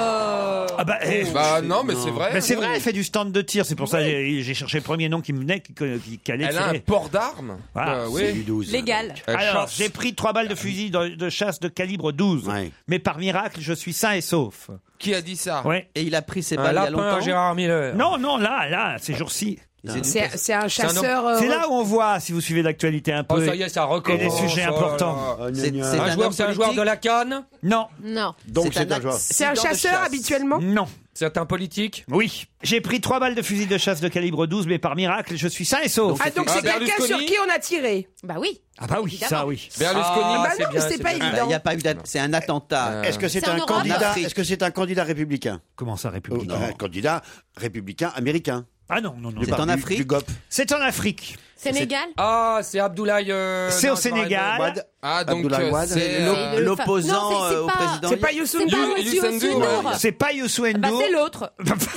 Oh. Ah bah, eh, Bah non, mais c'est vrai. Mais c'est vrai, elle fait du stand de tir, c'est pour ça que j'ai j'ai cherché le premier nom qui me venait, qui, qui, qui allait Elle a un tirer. port d'armes. Voilà. Euh, C'est oui. du douze. Légal. Elle Alors, chasse. j'ai pris trois balles de fusil de, de chasse de calibre douze, Ouais. mais par miracle, je suis sain et sauf. Qui a dit ça? Ouais. Et il a pris ses Un balles il y a lapin à longtemps. Gérard Miller. Non, non, là, là, ces jours-ci. C'est c'est un chasseur. euh, C'est là où on voit, si vous suivez l'actualité un peu, Oh, ça y est, ça et recommence. des sujets Oh là importants. là. Ah, gna, C'est- gna. c'est Un un joueur, homme c'est un joueur de politique. la Cannes. Non, Non. Donc c'est un accident joueur. C'est un de chasseur chasse. habituellement? non. C'est un politique. Oui, j'ai pris trois balles de fusil de chasse de calibre douze, mais par miracle, je suis sain et sauf. Ah, donc Ah, c'est quelqu'un sur Berlusconi qui on a tiré? Bah oui. Ah bah oui, Évidemment. ça oui. Berlusconi. Ah, Bah c'est non, bien, mais c'est c'est pas bien. Ah, évident. il y a pas eu d'att- c'est un attentat. Est-ce que c'est C'est en un Europe candidat Afrique. Est-ce que c'est un candidat républicain? Comment ça, Oh, républicain Un candidat républicain américain. Ah non, non, non. C'est non. en Du- Afrique. Du G O P. C'est en Afrique. Sénégal. Ah, c'est Abdoulaye. euh, C'est non, au je me rappelle. Sénégal. Wade. Ah, donc Abdoulaye euh, Wade. c'est. L'op- euh, le- L'opposant Non, c'est- c'est euh, au pas- président. C'est pas Youssou C'est pas Ndour. Monsieur Youssou Ndour, Ndour. C'est pas Youssou Bah N'Dour. c'est l'autre.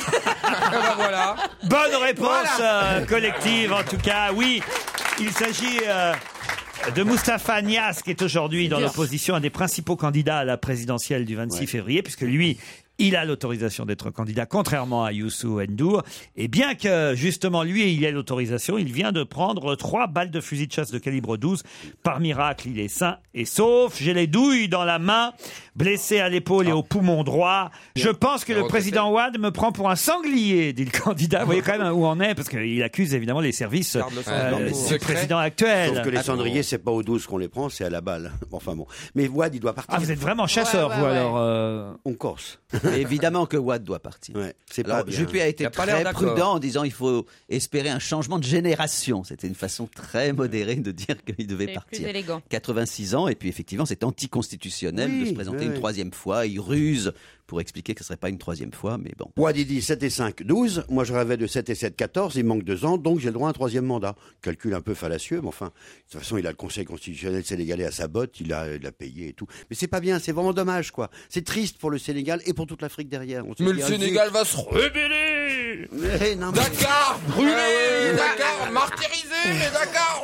Ah, bah, voilà. Bonne réponse euh, collective, en tout cas. Oui, il s'agit euh, de Moustapha Niasse, qui est aujourd'hui dans l'opposition, un des principaux candidats à la présidentielle du vingt-six février, puisque lui, il a l'autorisation d'être candidat, contrairement à Youssou N'Dour. Et bien que, justement, lui, il ait l'autorisation, il vient de prendre trois balles de fusil de chasse de calibre douze. Par miracle, il est sain et sauf. J'ai les douilles dans la main, blessé à l'épaule et au poumon droit. Je pense que le président Wade me prend pour un sanglier, dit le candidat. Vous voyez quand même où on est, parce qu'il accuse évidemment les services Garde le sang. euh, Non, mais du secret. président actuel. Sauf que les cendriers, c'est pas au douze qu'on les prend, c'est à la balle. Enfin bon. Mais Wade, il doit partir. Ah, vous êtes vraiment chasseur, Ouais, ouais, vous, ouais. alors euh, On Corse. Mais évidemment que Watt doit partir. Ouais, c'est Alors, pas bien. Juppé a été Il a pas l'air très d'accord. prudent en disant il faut espérer un changement de génération. C'était une façon très modérée de dire qu'il devait C'est partir. plus élégant. quatre-vingt-six ans, et puis effectivement, c'est anticonstitutionnel Oui, de se présenter oui, une oui. troisième fois. Il ruse pour expliquer que ce ne serait pas une troisième fois, mais bon. Wade, il dit sept et cinq, douze. Moi, je rêvais de sept et sept, quatorze. Il manque deux ans, donc j'ai le droit à un troisième mandat. Calcul un peu fallacieux, mais enfin, de toute façon, il a le Conseil constitutionnel sénégalais à sa botte, il a, il a payé et tout. Mais c'est pas bien, c'est vraiment dommage, quoi. C'est triste pour le Sénégal et pour toute l'Afrique derrière. On se Mais dit, le ah, Sénégal va se rebeller. zut. Mais non, mais- Dakar, brûlé. Dakar, martyrisé. Dakar,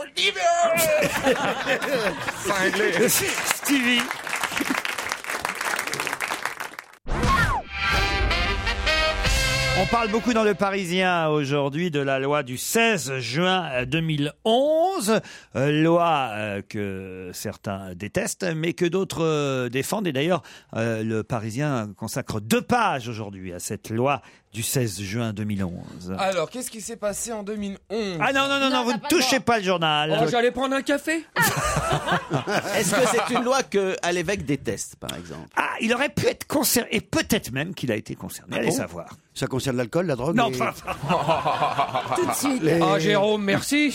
libéré. Cinglé. Stevie. On parle beaucoup dans Le Parisien aujourd'hui de la loi du seize juin deux mille onze, euh, loi euh, que certains détestent, mais que d'autres euh, défendent. Et d'ailleurs, euh, Le Parisien consacre deux pages aujourd'hui à cette loi du seize juin deux mille onze. Alors, qu'est-ce qui s'est passé en deux mille onze? Ah non, non, non, non, vous ne touchez pas le journal. Oh, j'allais prendre un café. Est-ce que c'est une loi que à l'évêque déteste, par exemple? Ah, il aurait pu être concerné, et peut-être même qu'il a été concerné, allez bon savoir. Ça concerne l'alcool, la drogue Non, et- pas... Tout de suite. les- Ah, Jérôme, merci.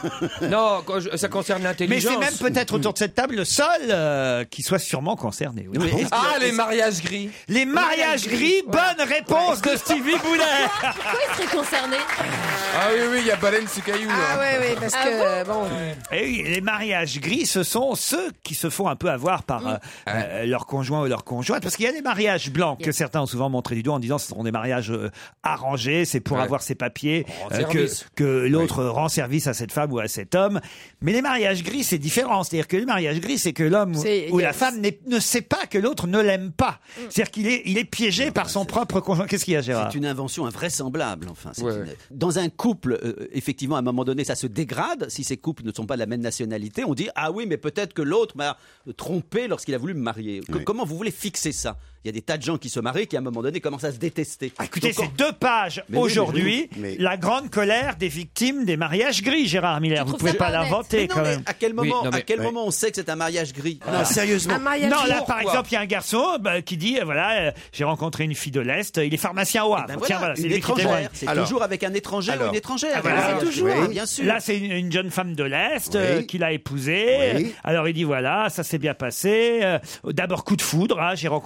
Non, quand je- ça concerne Mais l'intelligence. c'est même peut-être autour de cette table le seul euh, qui soit sûrement concerné. oui. Oui. Ah, les mariages gris. Les mariages gris, bonne réponse de Stevie Boulet. Pourquoi il serait concerné? Ah oui, oui, il y a Baleine sous caillou. Ah là. ouais, ouais, parce Ah que bon. Et oui, les mariages gris, ce sont ceux qui se font un peu avoir par euh, euh, leur conjoint ou leur conjointe. Parce qu'il y a des mariages blancs que certains ont souvent montré du doigt en disant ce seront des mariages euh, arrangés, c'est pour Ouais. avoir ses papiers, Rend euh, que, service. que l'autre rend service à cette femme ou à cet homme. Mais les mariages gris, c'est différent. C'est-à-dire que les mariages gris, c'est que l'homme ou- C'est- ou y a- la femme n'est- ne sait pas que l'autre ne l'aime pas. C'est-à-dire qu'il est, il est piégé par son propre conjoint. Qu'est-ce qu'il y a, Gérard? C'est une invention invraisemblable. Enfin, c'est Ouais. une- dans un couple, euh, effectivement, à un moment donné, ça se dégrade. Si ces couples ne sont pas de la même nationalité, on dit ah oui, mais peut-être que l'autre m'a trompé lorsqu'il a voulu me marier. Que- Oui. Comment vous voulez fixer ça? Il y a des tas de gens qui se marient qui, à un moment donné, commencent à se détester. Ah, écoutez, Donc, c'est deux pages Mais oui, aujourd'hui. mais oui, mais- La grande colère des victimes des mariages gris, Gérard Miller. Vous trouves pouvez ça pas pas honnête? l'inventer mais non, quand mais même. à quel moment, Oui, non, mais- à quel Ouais. moment on sait que c'est un mariage gris? Non, sérieusement. Un mariage Non, là, gris. par Pourquoi exemple, il y a un garçon bah, qui dit, euh, voilà, euh, j'ai rencontré une fille de l'Est, il est pharmacien au Havre. Ben Tiens, voilà, voilà, c'est une lui qui témoigne. étrangère. C'est Alors. toujours avec un étranger Alors. ou une étrangère. Ah, voilà. Un mariage C'est toujours. gris, Oui. bien sûr. Là, c'est une, une jeune femme de l'Est Oui. euh, qu'il a épousée. Oui. Alors, il dit, voilà, ça s'est bien passé. Euh, D'abord, coup de foudre. Hein, j'ai rencontré cette jolie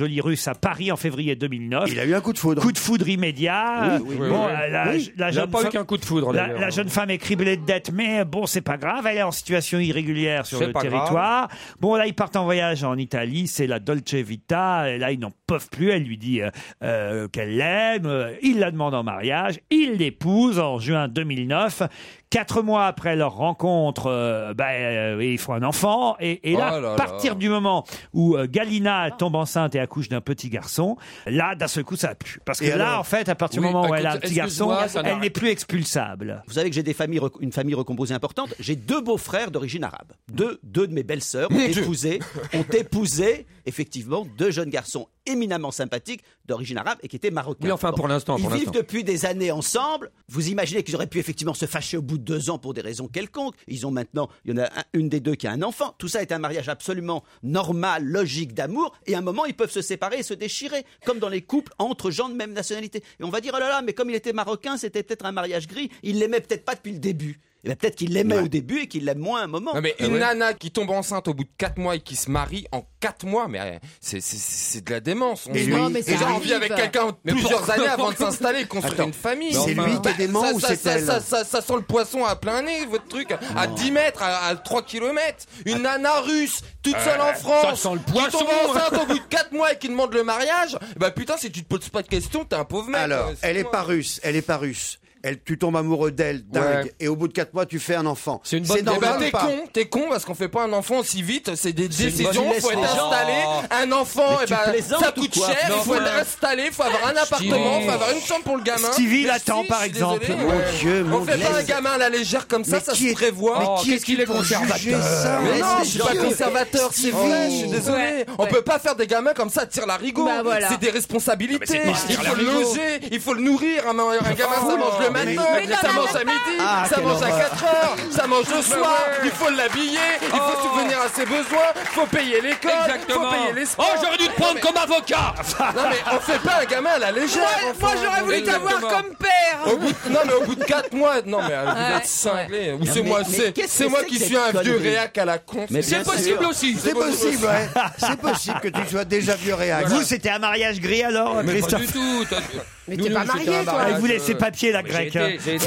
jolie Russe à Paris en février deux mille neuf. Il a eu un coup de foudre. Coup de foudre immédiat. Oui, oui, bon, oui, oui. La, Oui. la Il n'a jeune pas eu femme- qu'un coup de foudre, La, d'ailleurs. la jeune femme est criblée de dettes, mais bon, c'est pas grave. Elle est en situation irrégulière sur C'est le pas territoire. Bon, là, ils partent en voyage en Italie. C'est la Dolce Vita. Et là, ils n'en peuvent plus. Elle lui dit euh, euh, qu'elle l'aime. Euh, Il la demande en mariage. Il l'épouse en juin deux mille neuf. Quatre mois après leur rencontre, euh, bah, euh, ils font un enfant. Et, et là, Oh là à partir là. du moment où euh, Galina tombe enceinte et accouche d'un petit garçon, là, d'un seul coup, ça a plu. Parce que Et là, alors en fait, à partir Oui, du moment où écoute, elle a un petit garçon, excuse-moi, ça elle n'arrête- n'est plus expulsable. Vous savez que j'ai des familles, rec- une famille recomposée importante. J'ai deux beaux-frères d'origine arabe. Deux, deux de mes belles-sœurs ont épousé, ont épousé, effectivement, deux jeunes garçons éminemment sympathiques d'origine arabe et qui étaient marocains. Oui, enfin, pour l'instant, Ils pour vivent l'instant. depuis des années ensemble. Vous imaginez qu'ils auraient pu effectivement se fâcher au bout de deux ans pour des raisons quelconques. Ils ont maintenant, il y en a un- une des deux qui a un enfant. Tout ça est un mariage absolument normal, logique d'amour. Et à un moment, ils peuvent se séparer et se déchirer, comme dans les couples entre gens de même nationalité. Et on va dire, oh là là, mais comme il était marocain, c'était peut-être un mariage gris. Il l'aimait peut-être pas depuis le début. Et bien, peut-être qu'il l'aimait au début et qu'il l'aime moins à un moment. Non mais Ah une ouais. nana qui tombe enceinte au bout de quatre mois et qui se marie en quatre mois, mais euh, c'est c'est c'est de la démence. On Et se- lui- Non, mais ça les gens arrive. vivent avec quelqu'un Mais plusieurs pourquoi- années avant de s'installer et construire Attends, une famille. c'est Enfin, lui qui est dément ça, ou ça, c'est ça, elle ça, ça, ça sent le poisson à plein nez, votre truc, à dix mètres, à, à trois kilomètres. Une nana russe, toute seule en France, ça sent le qui poisson. tombe enceinte au bout de quatre mois et qui demande le mariage. Bah putain, si tu te poses pas de questions, t'es un pauvre mec. Alors, euh, elle est moi. pas russe, elle est pas russe. Elle, tu tombes amoureux d'elle, dingue, Ouais. et au bout de quatre mois, tu fais un enfant. C'est une bonne Eh ben, normal t'es ou pas con, t'es con parce qu'on fait pas un enfant aussi vite. C'est des C'est une décisions. bonne Faut être idée, les gens. installé. Un enfant, Mais eh tu ben, plaisantes ça ou coûte quoi cher. Il Non, faut être enfin. installé. Faut avoir un appartement. Faut avoir une chambre pour le gamin. Stevie Mais l'attend, si, par je suis exemple. désolé, Mon ouais. Dieu, mon On fait pas un Blaise. gamin à la légère comme ça. Mais Ça qui se est- prévoit. mais Oh, qui est qu'est-ce qu'il est pour juger conservateur. ça Mais Laisse non, les je suis gens. pas conservateur, c'est Stevie. vrai, je suis désolé. Ouais, On ouais. peut pas faire des gamins comme ça, tire la rigo. Bah voilà. C'est des responsabilités. Non, mais c'est pas Il tire faut le larigot. loger, il faut le nourrir. Un, un gamin, ça mange le matin, mais non, ça non, mange non, à midi, Ah, ça quelle mange à horreur. quatre heures, ça mange le soir. Il faut l'habiller, il faut Oh. subvenir à ses besoins, il faut payer l'école, il Exactement. faut payer les Oh, sports. j'aurais dû te prendre comme avocat. Non mais on fait pas un gamin à la légère. Moi, moi, enfin. j'aurais voulu Exactement. t'avoir comme père. Au bout de- non mais au bout de quatre mois, non mais euh, vous Ouais. êtes cinglé. Ou Non, c'est mais- moi, mais c'est qu'est-ce c'est que moi c'est qui que suis cette un vieux connerie réac à la con. Mais C'est bien possible sûr. aussi. C'est possible, ouais. C'est possible que tu sois déjà vieux réac. Vous, c'était un mariage gris alors, Mais pas Christophe? du tout. T'as- Mais Nous, t'es nous, pas c'était marié, un toi. mariage, Ah, il vous laisse ses euh, papiers, la mais grecque. J'ai été, j'ai été...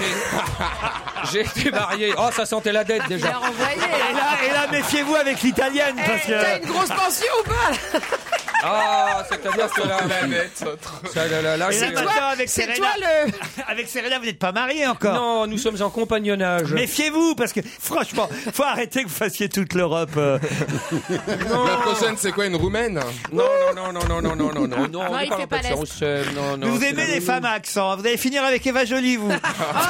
j'ai été marié. Oh, ça sentait la dette Il déjà. a renvoyé. Et là, et là, méfiez-vous avec l'italienne, parce Eh, T'as que... une grosse pension ou pas? Ah, c'est-à-dire que là, ça, là, là, là, Et j'ai- là, maintenant, avec C'est Serena, toi le. avec Serena, vous n'êtes pas mariés encore. Non, nous sommes en compagnonnage. Méfiez-vous, parce que franchement, faut arrêter que vous fassiez toute l'Europe. euh. La prochaine, c'est quoi, une roumaine? Non, non, non, non, non, non, non, non, non, non, on il est pas fait en pas fait ça, l'Est. on s'aime, non, non. vous c'est aimez la- les femmes à accent. Vous allez finir avec Eva Jolie, vous.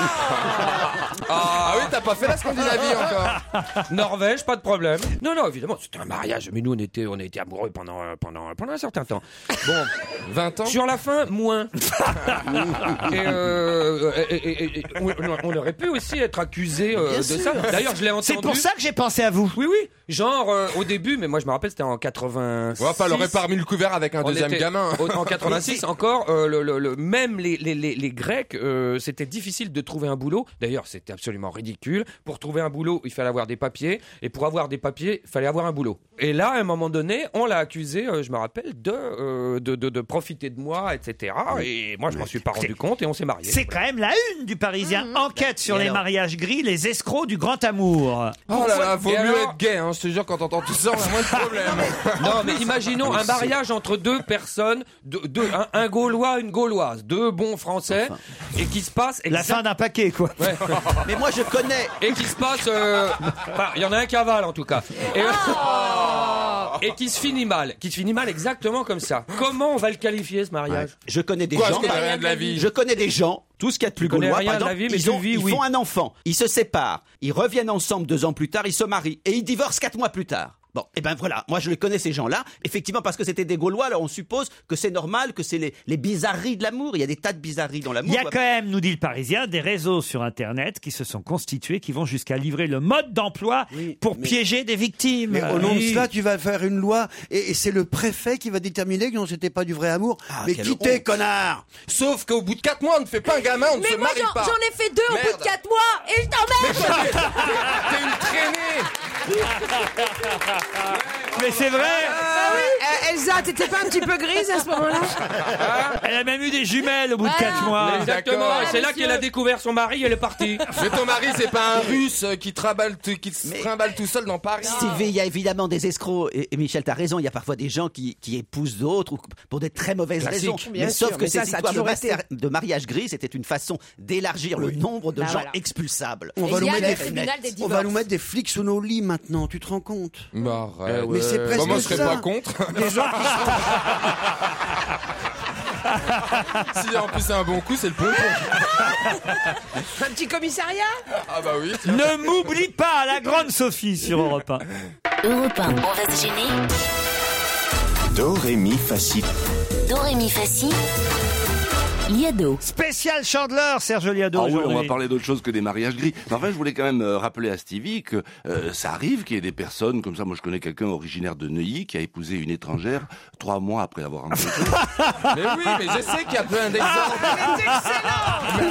Ah oui, t'as pas fait la Scandinavie encore. Norvège, pas de problème. Non, non, évidemment, c'était un mariage, mais nous, on était, on était amoureux pendant, euh, pendant, pendant un certain temps. Bon, vingt ans. sur la fin, moins. et, euh, et, et- et- et- on, on aurait pu aussi être accusé euh, Bien de sûr. ça. D'ailleurs, je l'ai entendu. C'est pour ça que j'ai pensé à vous. Oui, oui. Genre, euh, au début, mais moi, je me rappelle, c'était en quatre-vingt-six. Ouais, enfin, elle aurait pas remis le couvert avec un On deuxième était- gamin. au- En quatre-vingt-six encore, euh, le, le- le- même les, les, les, les Grecs, euh, c'était difficile de trouver un boulot. D'ailleurs, c'était absolument ridicule. Pour trouver un boulot, il fallait avoir des papiers. Et pour avoir des papiers, il fallait avoir un boulot. Et là, à un moment donné, on l'a accusé, euh, je me rappelle, de, euh, de, de, de profiter de moi, et cetera. Et moi, je m'en suis pas rendu compte et on s'est mariés. C'est quand même la une du Parisien. Enquête sur Et les alors mariages gris, les escrocs du grand amour. Oh là là, vaut Et mieux alors être gay, hein. Je te jure, quand t'entends tout ça, on a moins de problèmes. Non, mais imaginons un mariage entre deux personnes, deux, deux- un, un Gaulois, une Gauloise, deux bons Français, et qui se passe La fin d'un paquet, quoi. Ouais. Mais moi, je connais. Et qui se passe, euh, enfin, il y en a un cavale en tout cas, et, et qui se finit mal, qui se finit mal exactement comme ça. Comment on va le qualifier ce mariage? Je connais des Quoi, gens. je connais rien de la vie. Je connais des gens. Tout ce qu'il y a de plus connais gaulois, rien par de la exemple, vie, mais ils, tu ont- vis, ils oui. font un enfant, ils se séparent, ils reviennent ensemble deux ans plus tard, ils se marient et ils divorcent quatre mois plus tard. Bon, et ben voilà, moi je les connais ces gens-là, effectivement parce que c'était des Gaulois, alors on suppose que c'est normal, que c'est les, les bizarreries de l'amour, il y a des tas de bizarreries dans l'amour. Il y a quand même, nous dit le Parisien, des réseaux sur Internet qui se sont constitués, qui vont jusqu'à livrer le mode d'emploi Oui, pour mais- piéger des victimes. Mais au nom de Oui. cela, tu vas faire une loi et, et c'est le préfet qui va déterminer que non, c'était pas du vrai amour. Ah, mais quelle quittez, honte. connard! Sauf qu'au bout de quatre mois, on ne fait pas un gamin, on ne Mais se moi, marie j'en pas. j'en ai fait deux au bout Merde. de quatre mois et je t'emmerde. T'es une traînée. Mais c'est vrai. Euh, Elles Elsa, t'étais pas un petit peu grise à ce moment-là? Elle a même eu des jumelles au bout de quatre mois. Exactement, c'est là qu'elle a découvert son mari, elle est partie. Mais ton mari, c'est pas un russe qui trimballe, qui se trimballe tout seul dans Paris. Stevie, il y a évidemment des escrocs. Et, et Michel, t'as raison, il y a parfois des gens qui, qui épousent d'autres ou pour des très mauvaises Classique. raisons. Bien mais sûr, sauf que mais ces ça, ça a histoires de, toujours master- été. de mariage gris, c'était une façon d'élargir le nombre de Bah, gens voilà. expulsables. On Et va, il nous y a mettre le des... tribunal des on va nous divorces. mettre des flics sous nos lits maintenant, tu te rends compte? Bah, arrête. Mais c'est presque Bah, moi, je serais ça. pas contre. Des gens qui Si en plus c'est un bon coup, c'est le pompon. Un petit commissariat? Ah bah oui. Ne m'oublie pas, la grande Sophie sur Europe un. Europe un, on va se gêner. Do, ré, mi, fa, si. Do, ré, mi, fa, si. Liado. Spécial chandeleur, Serge Liado. Ah oui, on aujourd'hui. va parler d'autre chose que des mariages gris. Mais enfin, je voulais quand même euh, rappeler à Stevie que euh, ça arrive qu'il y ait des personnes comme ça. Moi, je connais quelqu'un originaire de Neuilly qui a épousé une étrangère trois mois après l'avoir rencontrée. Mais oui, mais je sais qu'il y a plein d'exemples. Elle est excellente!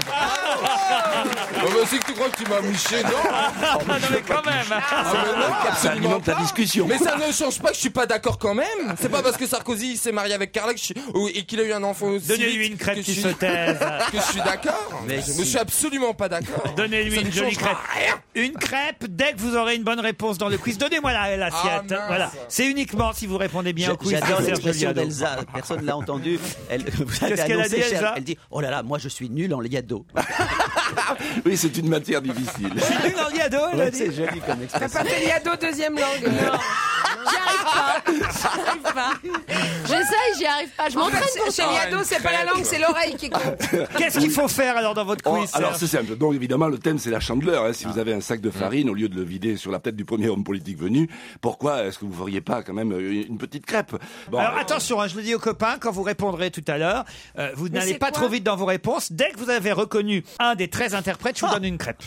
Oh, mais c'est que tu crois que tu m'as mouché, non? Ah, non, mais quand même. Ah, mais non, Ça absolument alimente la pas. discussion. Mais ça ne change pas que je suis pas d'accord quand même. C'est pas parce que Sarkozy s'est marié avec Carla que je suis... ou- et qu'il a eu un enfant aussi Donnez-lui vite une crêpe que qui je se suis- taise. que je suis d'accord. Mais je suis absolument pas d'accord. Donnez-lui Ça une ne jolie changera crêpe. Une crêpe dès que vous aurez une bonne réponse dans le quiz. Donnez-moi la- l'assiette. Ah, mince. Voilà. C'est uniquement si vous répondez bien J'a- au quiz. J'adore Serge l'expression Liado. d'Elsa. Personne l'a entendu. Elle, vous avez Qu'est-ce qu'elle a annoncé, dit, cher- Elsa Elle dit, oh là là, moi je suis nul en liado. Oui, c'est une matière difficile. Je suis nul en Liado, elle a Ouais, dit. c'est joli comme T'as expression. pas fait Liado deuxième langue? J'y arrive pas. J'y arrive pas. J'essaye, j'y arrive pas. Je En m'entraîne fait, pour chez ça. Liado, c'est pas la langue, c'est l'oreille qui compte. Qu'est-ce qu'il faut faire alors dans votre Oh, quiz alors Serge c'est simple. Donc évidemment le thème c'est la chandeleur. Hein. Si vous avez un sac de farine, au lieu de le vider sur la tête du premier homme politique venu, pourquoi est-ce que vous feriez pas quand même euh, une petite crêpe? Bon, Alors euh, attention, hein, je le dis aux copains, quand vous répondrez tout à l'heure, euh, vous Mais n'allez c'est pas quoi trop vite dans vos réponses. Dès que vous avez reconnu un des treize interprètes, je vous donne une crêpe.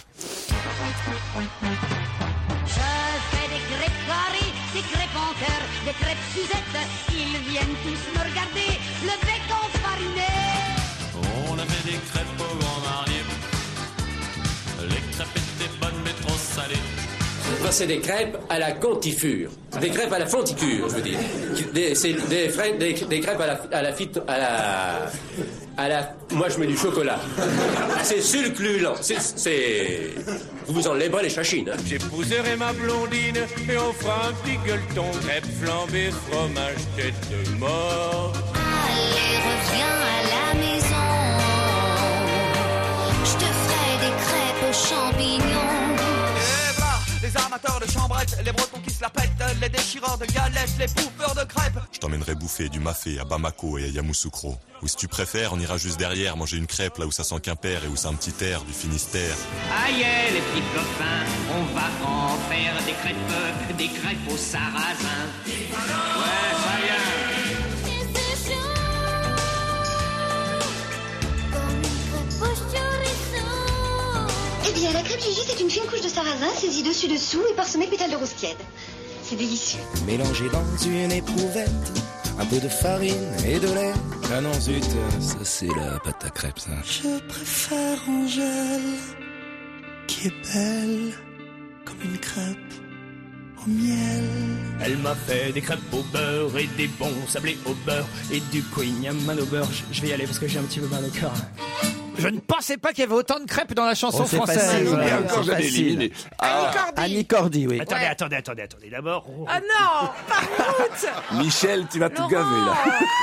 Je fais des crêpes carrées, des crêpes en cœur, des crêpes Suzette. Ils viennent tous me regarder, le bec enfariné. On avait des crêpes au grand marnier. Les crêpes étaient bonnes mais trop salées. Moi, c'est des crêpes à la contifure. Des crêpes à la fonticure, je veux dire. Des, c'est des, frais- des, des crêpes à la, à la fite, à la, à la, moi je mets du chocolat. C'est succulent. C'est, c'est, vous vous enlevez pas les chachines, hein. J'épouserai ma blondine et on fera un petit gueuleton. Crêpes flambées, fromage, tête de mort. Allez, reviens à la maison. Je te ferai des crêpes aux champignons. Eh bah, les amateurs de chambrettes, les bretons qui se la pètent, les déchireurs de galettes, les bouffeurs de crêpes. Je t'emmènerai bouffer du mafé à Bamako et à Yamoussoukro. Ou si tu préfères, on ira juste derrière manger une crêpe là où ça sent Quimper et où c'est un petit air du Finistère. Aïe, les petits copains, on va en faire des crêpes, des crêpes au sarrasin. Ouais, ça vient. Eh bien, la crêpe Gigi, c'est une fine couche de sarrasin saisie dessus-dessous et parsemée de pétales de rose tiède. C'est délicieux. Mélangé dans une éprouvette, un peu de farine et de lait. Ah non, zut, ça c'est la pâte à crêpes, ça. Je préfère Angèle, qui est belle comme une crêpe au miel. Elle m'a fait des crêpes au beurre et des bons sablés au beurre et du queen man au beurre. Je- Je vais y aller parce que j'ai un petit peu mal au cœur. Je ne pensais pas qu'il y avait autant de crêpes dans la chanson Oh, c'est française. facile, Ouais. c'est encore j'avais facile. éliminé. Ah. Annie Cordy, oui. Attendez, attendez, attendez, attendez. D'abord, oh. Ah non, par route. Michel, tu vas tout gaver là.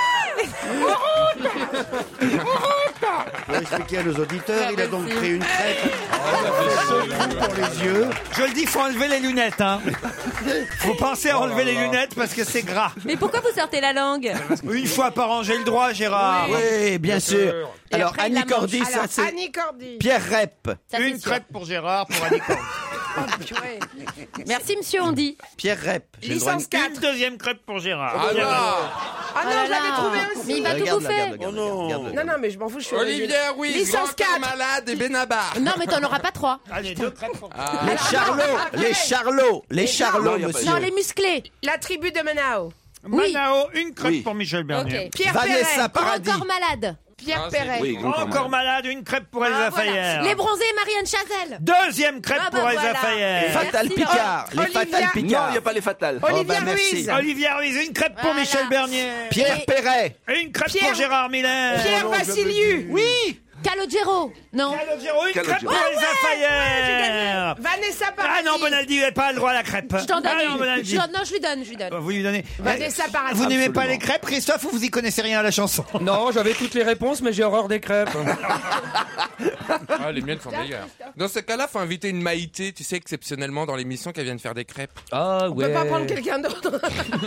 Pour expliquer à nos auditeurs, il a donc pris une crêpe. Il a fait ce trou pour les yeux. Je le dis, faut enlever les lunettes. Hein. Faut penser à enlever les lunettes parce que c'est gras. Mais pourquoi vous sortez la langue? Une fois par an, j'ai le droit, Gérard. Oui, bien sûr. Et Alors, après, il Annie la mange. Cordy, ça Alors, c'est Annie Cordy. Pierre Rep. Ça, c'est Une sûr. crêpe pour Gérard, pour Annie Cordy. Merci, monsieur, on dit. Pierre Rep. J'ai le droit à une- Licence quatre. Une deuxième crêpe pour Gérard. Ah non. Ah non, Oh là je l'avais là. trouvé aussi. Mais il va tout Regarde, bouffer. regarde, regarde, Oh non. regarde. Non, non, mais je m'en fous, je suis Olivier originale. Ruiz, Licence grand quatre. malade et Benabar. Non, mais t'en auras pas trois. Allez, deux crêpes pour Ah. Les Charlots, les Charlots, les Charlots, y a pas- monsieur. Non, les musclés. La tribu de Manao. Oui. Manao, une crêpe Oui. pour Michel Bernier. Ok. Pierre Vanessa Perret. Pas Paradis. encore malade. Pierre Ah, c'est- Perret. Oui, grand Encore malade, une crêpe pour Elsa Ah, voilà. Fayer. Les bronzés, Marianne Chazelle. Deuxième crêpe Ah, bah pour Elsa voilà. Fayer. Merci, Fatal Laurent. Picard. Les Olivia- Fatal Non, Picard. il n'y a pas les fatales. Olivia Oh, bah, merci. Ruiz. Olivia Ruiz, une crêpe pour Voilà. Michel Bernier. Pierre Et- Perret. Une crêpe Pierre- pour Gérard Miller. Pierre Vassiliou. Oui. Calogero. Non. Calogero, une Calogero. crêpe pour Ah Elsa Fayer. Vanessa Ah Paradis. non, Bonaldi, vous n'avez pas le droit à la crêpe. Je t'en donne Ah non, une. Bonaldi. Je- Non, je lui donne, je lui donne. Vous lui donnez. Vanessa Paradis. Vous n'aimez Absolument. pas les crêpes, Christophe, ou vous y connaissez rien à la chanson? Non, j'avais toutes les réponses, mais j'ai horreur des crêpes. Ah, les miennes sont meilleures. Dans ce cas-là, faut inviter une Maïté, tu sais, exceptionnellement dans l'émission, qu'elle vienne faire des crêpes. Ah On peut pas prendre quelqu'un d'autre.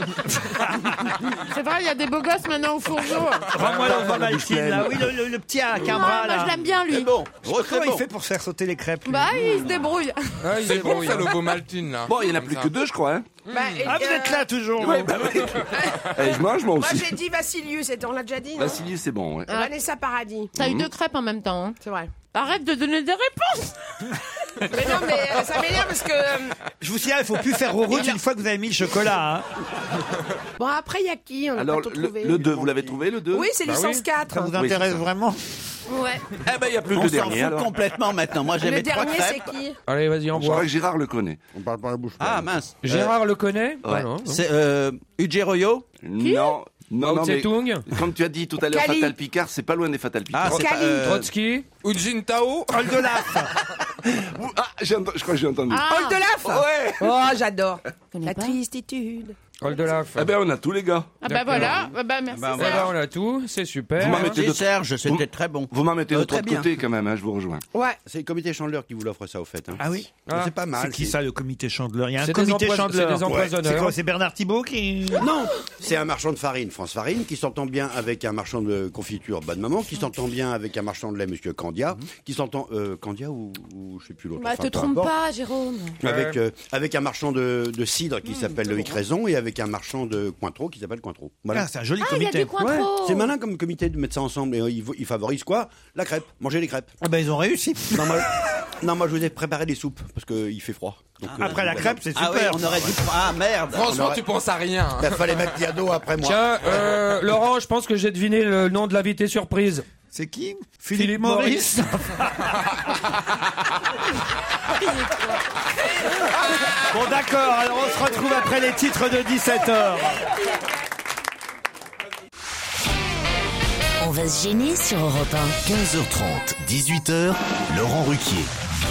C'est vrai, il y a des beaux gosses maintenant au fourneau. Rends-moi l'enfant Maltine, là. Oui, le, le- le petit à qu'un Non, bras, moi là. je l'aime bien lui. Bon, Comment il fait pour faire sauter les crêpes lui Bah il se débrouille. Ah, il C'est est bon, bon, ça, le beau Maltine, là. Bon, il n'y en a Comme plus ça. que deux, je crois. Hein. Bah, et, Ah, vous euh, êtes là toujours. Ouais, bah oui. Eh, je mange, moi Moi aussi. j'ai dit Vassiliou, c'était- on l'a déjà dit. non Vassili, c'est bon. Ouais. Et Vanessa Paradis. T'as eu deux crêpes en même temps. Hein. C'est vrai. Arrête de donner des réponses. Mais non, mais euh, ça m'énerve parce que. euh, Je vous signale, il faut plus faire route une fois que vous avez mis le chocolat. Hein. Bon, après, il y a qui On a Alors, pas tout le, trouvé. le deux, vous l'avez trouvé, le deux? Oui, c'est Bah licence oui. quatre. Ça vous Oui, intéresse c'est ça. vraiment? Ouais. Eh ben, il n'y a plus On le s'en dernier, fout alors. complètement maintenant. Moi, Le j'avais trois dernier, c'est crêpes. qui Allez, vas-y, Je envoie. crois que Gérard le connaît. On parle par la bouche. Ah mince. Gérard le connaît Ouais. Ah, non, non. C'est euh, Ujiro. Non. Non, Mao non, mais Tse-tung. comme tu as dit tout à l'heure, Cali. Fatal Picard, c'est pas loin des Fatal Picard. Ah, c'est pas, Cali. euh, Trotsky. Ujin Tao. Oldelaf. Ah, j'ai ent- je crois que j'ai entendu. Ah. Oldelaf. Ouais. Oh, j'adore. Connais La pas. tristitude. Oldelaf. Eh ben, on a tous les gars. Ah bah voilà. Ah bah merci. Bah, Voilà, on a tout, c'est super. Vous m'en mettez Et de- Serge, c'était Vous- très bon. Vous m'en mettez de Euh, l'autre très bien. côté quand même, hein, je vous rejoins. Ouais. C'est le comité Chandeleur qui vous l'offre ça au fait. Hein. Ah oui. Ah. C'est pas mal. C'est qui ça, le comité Chandeleur? Il y a un C'est des comité empois- Chandeleur. c'est des empoisonneurs. C'est quoi? C'est Bernard Thibault qui. Non, c'est un marchand de farine, France Farine, qui s'entend bien avec un marchand de confiture, Bonne Maman, qui s'entend bien avec un marchand de lait, Monsieur Candia, qui s'entend euh, Candia ou, ou je sais plus l'autre. Bah enfin, te peu trompe importe. pas, Jérôme. Avec euh, avec un marchand de, de cidre qui s'appelle Loïc Raison et avec un marchand de Cointreau qui s'appelle Cointreau. Voilà. Ah, c'est un joli Ah, il y a comité. du Cointreau. C'est malin comme comité de mettre ça ensemble et euh, ils, ils favorisent quoi? La crêpe, manger les crêpes. Ah ben ils ont réussi. Non moi, non, moi je vous ai préparé des soupes parce qu'il fait froid. Donc, euh, Après la voilà. crêpe, c'est Ah oui, super. on aurait dû. Ah merde. Franchement, On aurait- tu penses à rien. hein. Il fallait mettre Diado après moi. Tiens, euh, Laurent, je pense que j'ai deviné le nom de l'invité surprise. C'est qui? Philippe Philippe Maurice. Bon d'accord, alors on se retrouve après les titres de dix-sept heures. On va se gêner sur Europe un. quinze heures trente, dix-huit heures, Laurent Ruquier.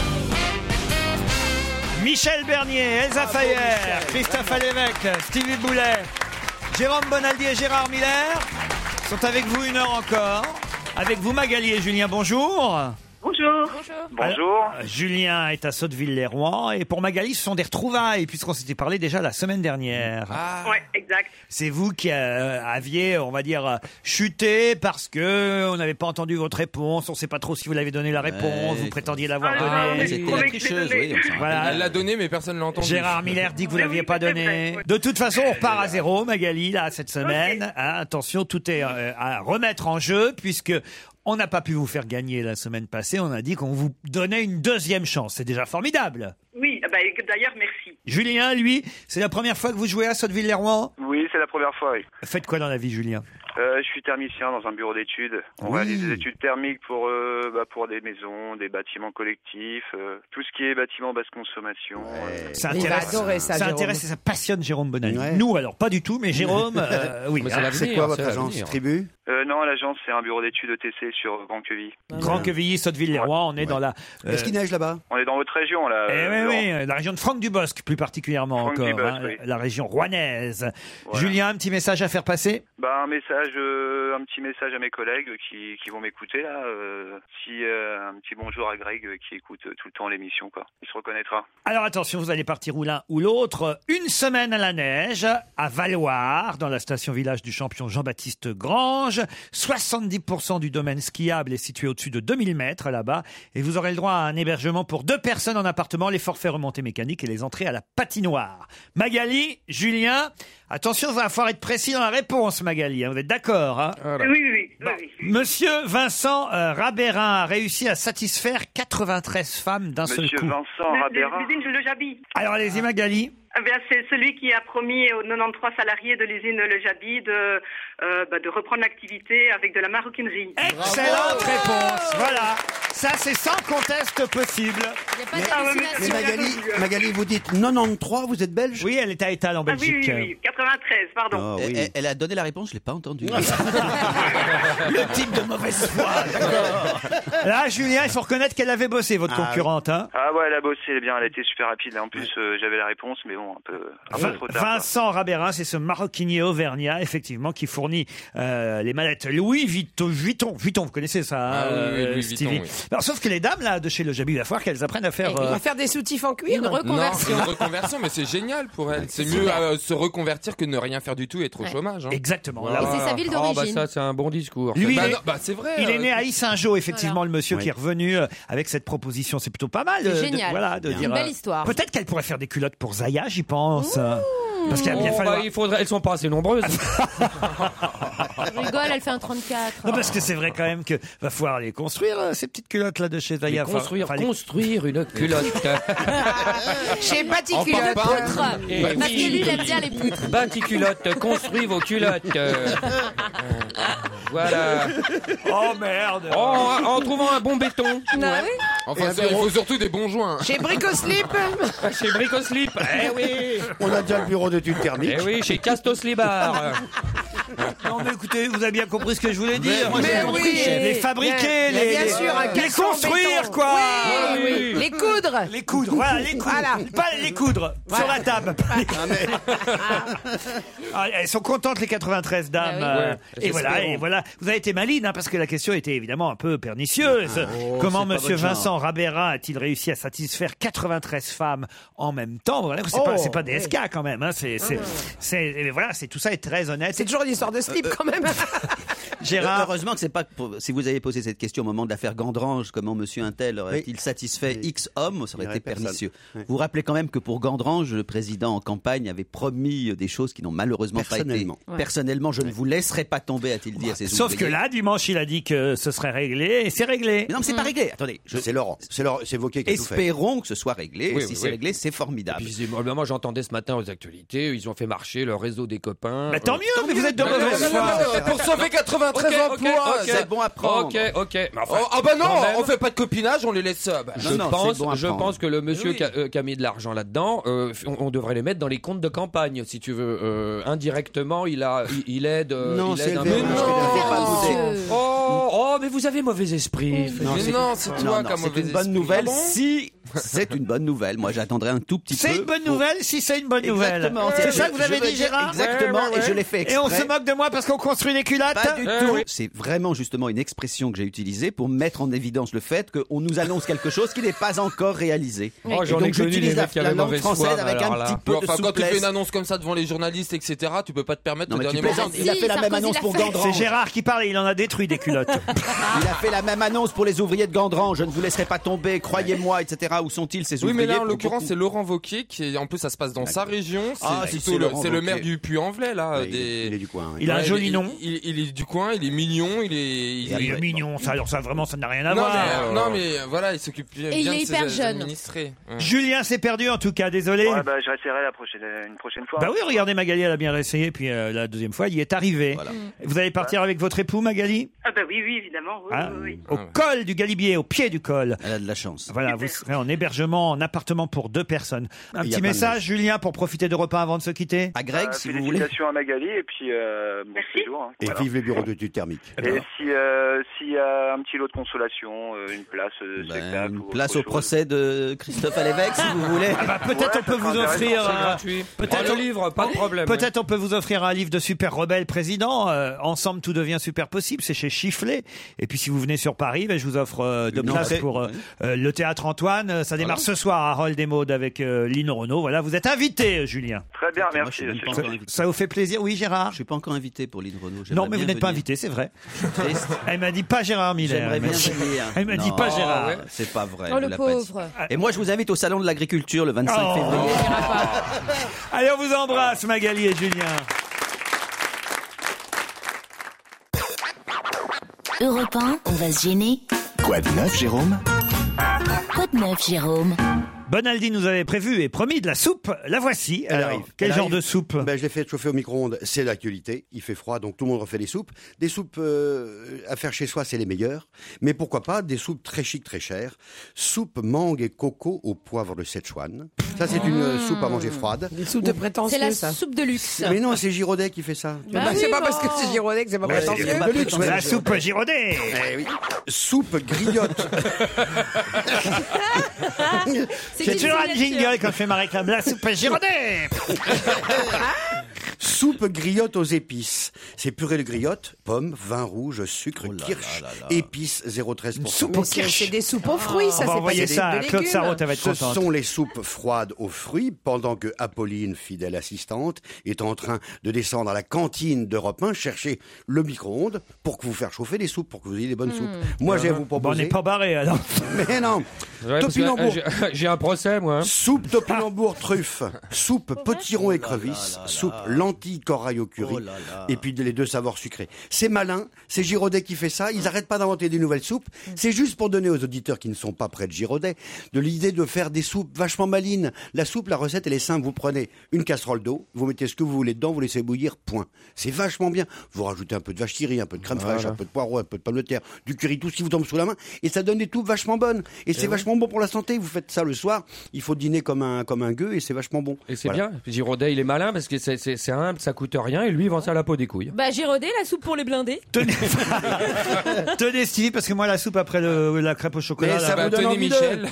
Michel Bernier, Elsa Fayer, Christophe Alévèque, Stevie Boulet, Jérôme Bonaldi et Gérard Miller sont avec vous une heure encore. Avec vous Magali et Julien, bonjour. Bonjour. Bonjour. Julien est à Sotteville-les-Rouen et pour Magali, ce sont des retrouvailles puisqu'on s'était parlé déjà la semaine dernière. Ouais, exact. C'est vous qui euh, aviez, on va dire, euh, chuté parce que on n'avait pas entendu votre réponse, on ne sait pas trop si vous l'avez donné la réponse, vous prétendiez l'avoir Ah, donnée. oui, C'était la oui, tricheuse, oui, on s'en Voilà. Elle l'a donné, mais personne l'a entendu. Gérard Miller dit que vous Oui, l'aviez oui, pas c'était donné. vrai, ouais. De toute façon, on repart à zéro, Magali, là, cette semaine. Hein, attention, tout est euh, à remettre en jeu puisque on n'a pas pu vous faire gagner la semaine passée. On a dit qu'on vous donnait une deuxième chance. C'est déjà formidable. Oui, bah, d'ailleurs, merci. Julien, lui, c'est la première fois que vous jouez à Sotteville-les-Rouen. Oui, c'est la première fois, oui. Faites quoi dans la vie, Julien? Euh, je suis thermicien dans un bureau d'études. On Oui. réalise des études thermiques pour, euh, bah, pour des maisons, des bâtiments collectifs, euh, tout ce qui est bâtiment basse consommation. euh. Ça Il va intéresse, adorer ça, Jérôme. intéresse et ça passionne Jérôme Bonaldi. Ouais. Nous, alors, pas du tout, mais Jérôme, euh, oui. Mais c'est hein. l'avenir, C'est quoi c'est votre agence? l'avenir. Tribu? Euh, non, l'agence, c'est un bureau d'études E T C sur Grand Quevilly. Grand Quevilly, Sotteville-les-Rouen, on est dans la... euh, Est-ce qu'il neige là-bas? On est dans votre région, là. Eh euh, oui, Laurent. oui, la région de Franck-du-Bosc, plus particulièrement Franck encore, Dubosc, hein, oui. la région rouennaise. Voilà. Julien, un petit message à faire passer? Bah, un message, euh, un petit message à mes collègues qui, qui vont m'écouter, là. Euh, si, euh, un petit bonjour à Greg euh, qui écoute euh, tout le temps l'émission, quoi. Il se reconnaîtra. Alors attention, vous allez partir ou l'un ou l'autre. Une semaine à la neige, à Valloire, dans la station village du champion Jean-Baptiste Grange. soixante-dix pour cent du domaine skiable est situé au-dessus de deux mille mètres là-bas. Et vous aurez le droit à un hébergement pour deux personnes en appartement, les forfaits remontées mécaniques et les entrées à la patinoire. Magali, Julien, attention, il va falloir être précis dans la réponse, Magali. hein. Vous êtes d'accord, hein? Oui, oui, oui. oui, oui. Monsieur Vincent euh, Rabérin a réussi à satisfaire quatre-vingt-treize femmes d'un seul Monsieur coup. Vincent Le- Rabérin. le- l'usine de Jabi. Alors allez-y, Magali. Eh bien, c'est celui qui a promis aux quatre-vingt-treize salariés de l'usine Le Jabi de, euh, bah, de reprendre l'activité avec de la maroquinerie. Excellente réponse. Voilà. Ça, c'est sans conteste possible. Il n'y a pas Mais d'hallucination. Magali, Magali, vous dites quatre-vingt-treize, vous êtes belge? Oui, elle est à Étal en Ah oui, Belgique. oui, oui, quatre-vingt-treize, pardon. Ah, Elle, oui. elle- elle a donné la réponse, je l'ai pas entendue. Le type de mauvaise foi. Là, Julien, il faut reconnaître qu'elle avait bossé, votre Ah, concurrente. Hein. Ah ouais, elle a bossé, elle est bien, elle a été super rapide. En plus, euh, j'avais la réponse, mais bon, un peu, un peu Vin- trop tard. quoi. Vincent Rabérin, c'est ce maroquinier auvergnat, effectivement, qui fournit euh, les mallettes Louis Vuitton. Vuitton, Vuitton, vous connaissez ça, Ah oui, oui, euh, Louis Stevie. Vuitton, oui. Alors, sauf que les dames là de chez Le Jabi, il va falloir qu'elles apprennent à faire. On euh, va faire des soutifs en cuir. Une Non, c'est reconversion. une reconversion, mais c'est génial pour elle. C'est mieux euh, se reconvertir que ne rien faire du tout et être au Ouais. chômage. Hein. Exactement. Et Là, c'est sa ville Oh, bah d'origine. ça, c'est un bon discours. Lui, Bah, il est- non, bah, c'est vrai. il est euh, né à Issingeau, effectivement, Voilà. le monsieur Oui. qui est revenu euh, avec cette proposition. C'est plutôt pas mal. C'est euh, de- génial. voilà, de C'est dire, une belle euh, histoire. Peut-être qu'elle pourrait faire des culottes pour Zaya, j'y pense. Parce qu'il va bien Oh, falloir. bah, il faudrait, elles sont pas assez nombreuses. Je rigole, elle fait un trente-quatre. Non, parce que c'est vrai quand même que va falloir les construire, euh, ces petites culottes là de chez Et Zaya. Enfin, construire, enfin, les- construire une culotte. Chez En Baticulotte. papin. Eh Parce que oui. lui, il aime bien les poutres. Baticulotte, construis vos culottes. Euh, Voilà. Oh merde. Oh, en, en trouvant un bon béton. Ah oui. Enfin, ça, il faut surtout des bons joints. Chez Bricoslip. Chez Bricoslip. Eh oui. On a déjà le bureau d'études thermiques. Eh oui, chez Castos Libar. Non mais écoutez, vous avez bien compris ce que je voulais dire. moi, j'ai Mais compris, oui, chef. les fabriquer, Bien- les, bien les- sûr, un les caisson en construire béton. quoi. Oui. oui. Les coudre. Les coudre, voilà, les coudre. Voilà. Pas les coudre sur la table. Ah, elles sont contentes les quatre-vingt-treize dames. Ah oui. euh, Ouais, et voilà, j'espère. et voilà. Vous avez été maline, hein, parce que la question était évidemment un peu pernicieuse. Oh, Comment c'est pas Monsieur votre genre. Vincent Rabérin a-t-il réussi à satisfaire quatre-vingt-treize femmes en même temps? Voilà, c'est Oh, pas, c'est pas des oui. S K quand même. Hein, c'est, c'est, c'est, et voilà, c'est tout ça est très honnête. C'est toujours une histoire de slip quand même. Gérard. Heureusement que c'est pas pour- si vous avez posé cette question au moment de l'affaire Gandrange, comment Monsieur Untel aurait-il satisfait Oui. X hommes, ça aurait Il y été aurait personne. pernicieux. Oui. Vous vous rappelez quand même que pour Gandrange, le président en campagne avait promis des choses qui n'ont malheureusement pas été. Personnellement. Ouais. Personnellement, je ne vous laisserai pas tomber, a-t-il dit à ses Sauf que ouvriers. là, dimanche, il a dit que ce serait réglé, et c'est réglé. Mais non, mais c'est pas réglé. Attendez, je- C'est Laurent. C'est Laurent. C'est Wauquiez qui a tout fait. espérons que ce soit réglé. Oui, si oui, c'est oui. réglé, c'est formidable. Puis, c'est- moi, moi, j'entendais ce matin aux actualités, ils ont fait marcher le réseau des copains. Bah, tant Euh, mieux, mais vous êtes de Non, non, mauvaise non, non, foi. non, pour sauver quatre-vingt-treize Ok, ok, emplois. ok. c'est bon à prendre. Ok, ok. Mais enfin, Oh, ah bah non, quand même, on fait pas de copinage, on les laisse. euh, bah, Je Non, non, pense, c'est bon à je prendre. pense que le monsieur Oui. qui, a, euh, qui a mis de l'argent là-dedans, euh, on, on devrait les mettre dans les comptes de campagne, si tu veux. Euh, indirectement, il a, il, il aide. euh, Non, il c'est aide un élevé. peu. Non, je vais pas vous Pernicieux. Oh, oh, mais vous avez mauvais esprit. mais c'est- non, c'est Non, toi non, qui as c'est mauvais une bonne esprit. nouvelle. Ah bon Si c'est une bonne nouvelle, moi j'attendrai un tout petit peu. C'est une bonne pour- nouvelle si c'est une bonne nouvelle. Exactement. C'est Je- ça que vous je avez veux dit, dire Gérard? Exactement, Ouais, ouais, et je ouais. l'ai fait Et on exprès. se moque de moi parce qu'on construit des culottes? Pas du Eh tout. oui. C'est vraiment justement une expression que j'ai utilisée pour mettre en évidence le fait qu'on nous annonce quelque chose qui n'est pas encore réalisé. Oh, Et j'en ai donc connu des j'utilise la, mecs qui la avaient langue mauvaise française foi, avec alors un là. petit peu Ouais, de enfin, quand tu fais souplesse. une annonce comme ça devant les journalistes, et cetera, tu peux pas te permettre Non, le mais tu dernier moment. plaisantes, il a Si, fait la même Sarkozy annonce l'a pour fait. Gandrange. C'est Gérard qui parle et il en a détruit des culottes. Il a fait la même annonce pour les ouvriers de Gandrange. Je ne vous laisserai pas tomber, croyez-moi, et cetera. Où sont-ils ces Oui, ouvriers mais là, en pour l'occurrence, beaucoup- c'est Laurent Wauquiez qui est, en plus, ça se passe dans sa région. C'est Ah, si, plutôt c'est le, Laurent c'est le maire Wauquiez. du Puy-en-Velay, là. Ouais, il- des- il est du coin, oui. Il a un Ouais, joli il- nom. Il, il est du coin, il est mignon, il est. Il Il est mignon, ça, alors ça vraiment, ça n'a rien à non, voir. mais, non, mais euh, voilà, il s'occupe bien Et il de est ses hyper jeune. administrés. Ouais. Julien s'est perdu en tout cas, désolé. Ouais, bah, je réessayerai la prochaine, une prochaine fois. Bah oui, regardez, Magali, elle a bien essayé, puis euh, la deuxième fois, il y est arrivé. Vous allez partir avec votre époux, Magali? Ah bah oui, oui, évidemment. Oui, Hein oui, oui. Au col du Galibier, au pied du col. Elle a de la chance. Voilà, vous serez en hébergement, en appartement pour deux personnes. Un Il y a petit pas de message, neige. Julien, pour profiter de repas avant de se quitter? À Greg, Euh, si vous voulez. félicitations à Magali et puis euh, bon séjour. Hein. Et Voilà. vive les bureaux d'études thermiques. Et si euh, s'il y a un petit lot de consolation, euh, une place de Ben, spectacle, une ou place autre au chose. procès de Christophe à l'évêque, si vous voulez. Ah bah, peut-être Ouais, on peut ça vous sera offrir intéressant, C'est un- gratuit. peut-être Prends on- le livre, pas de problème. Peut-être on peut vous offrir un livre de Super Rebelle Président. Euh, ensemble, tout devient super possible. C'est chez Chifflet. Et puis, si vous venez sur Paris, ben, je vous offre euh, deux Une places entrée. pour euh, euh, le Théâtre Antoine. Euh, Ça démarre ce soir à Harold et Maud avec euh, Lino Renaud. Voilà, vous êtes invité, euh, Julien. Très bien, Moi, je merci. suis même c'est pas gentil. encore invité. Ça vous fait plaisir? Oui, Gérard? Je suis pas encore invité pour Lynn Renaud. Non, J'aimerais mais vous bien n'êtes pas venir. invité, c'est vrai. Triste. Elle m'a dit pas Gérard Miller. J'aimerais Elle m'a bien dit- venir. Elle m'a dit Non, pas Gérard. ouais, C'est pas vrai. Oh, vous le l'avez pas dit. pauvre. Et moi, je vous invite au salon de l'agriculture le vingt-cinq Oh. février. Allez, on vous embrasse, Magali et Julien. Europe un, on va se gêner. Quoi de neuf, Jérôme? Quoi de neuf, Jérôme? Bonaldi nous avait prévu et promis de la soupe. La voici. Elle Alors, arrive. quel Elle genre arrive. de soupe? Ben, je l'ai fait chauffer au micro-ondes, c'est l'actualité. Il fait froid, donc tout le monde refait des soupes. Des soupes euh, à faire chez soi, c'est les meilleures. Mais pourquoi pas des soupes très chic, très chères. Soupe mangue et coco au poivre de Szechuan. Ça, c'est une euh, soupe à manger froide. Des soupes de prétentieux, C'est la ça. soupe de luxe. Mais non, c'est Giraudet qui fait ça. Bah, c'est pas parce que c'est Giraudet que c'est pas Ouais, prétentieux. c'est de luxe, ouais. La soupe Giraudet. Eh oui. Soupe griotte. C'est toujours un jingle quand je fais ma réclame. La soupe Giraudet. Soupe griotte aux épices. C'est purée de griotte, pommes, vin rouge, sucre, kirsch, épices zéro virgule treize pour cent. Mais c'est c'est des soupes aux fruits, ça. On va c'est pas envoyer des- ça des à Claude légumes. Sarraute, elle va être Ce contente. sont les soupes froides aux fruits, pendant que Apolline, fidèle assistante, est en train de descendre à la cantine d'Europe un chercher le micro-ondes pour que vous faire chauffer des soupes, pour que vous ayez des bonnes soupes. Moi, je vais vous Bon, on proposer... n'est pas barré alors. Mais non. Ouais, parce que, Topinambour. euh, j'ai- J'ai un procès, moi. hein. Soupe topinambour truffe, soupe potiron écrevisse, soupe lentilles corail au curry, et puis les deux savoirs sucrés. C'est malin, c'est Giraudet qui fait ça, ils arrêtent pas d'inventer des nouvelles soupes, c'est juste pour donner aux auditeurs qui ne sont pas près de Giraudet de l'idée de faire des soupes vachement malines. La soupe, la recette, elle est simple, vous prenez une casserole d'eau, vous mettez ce que vous voulez dedans, vous laissez bouillir, point. C'est vachement bien. Vous rajoutez un peu de vache qui rit, un peu de crème Voilà. fraîche, un peu de poireau, un peu de pommes de terre, du curry, tout ce qui vous tombe sous la main, et ça donne des soupes vachement bonnes. Et c'est vachement bon pour la santé, vous faites ça le soir, il faut dîner comme un, comme un gueux, et c'est vachement bon. Et c'est Voilà. bien. Giraudet, il est malin parce que c'est- c'est c'est humble, ça coûte rien et lui, il vend ça à la peau des couilles. Bah, Giraudet, la soupe pour les blindés. Tenez, tenez Stevie, parce que moi la soupe après le, la crêpe au chocolat. Mais là, ça bah, vous donne Tony envie de- Michel.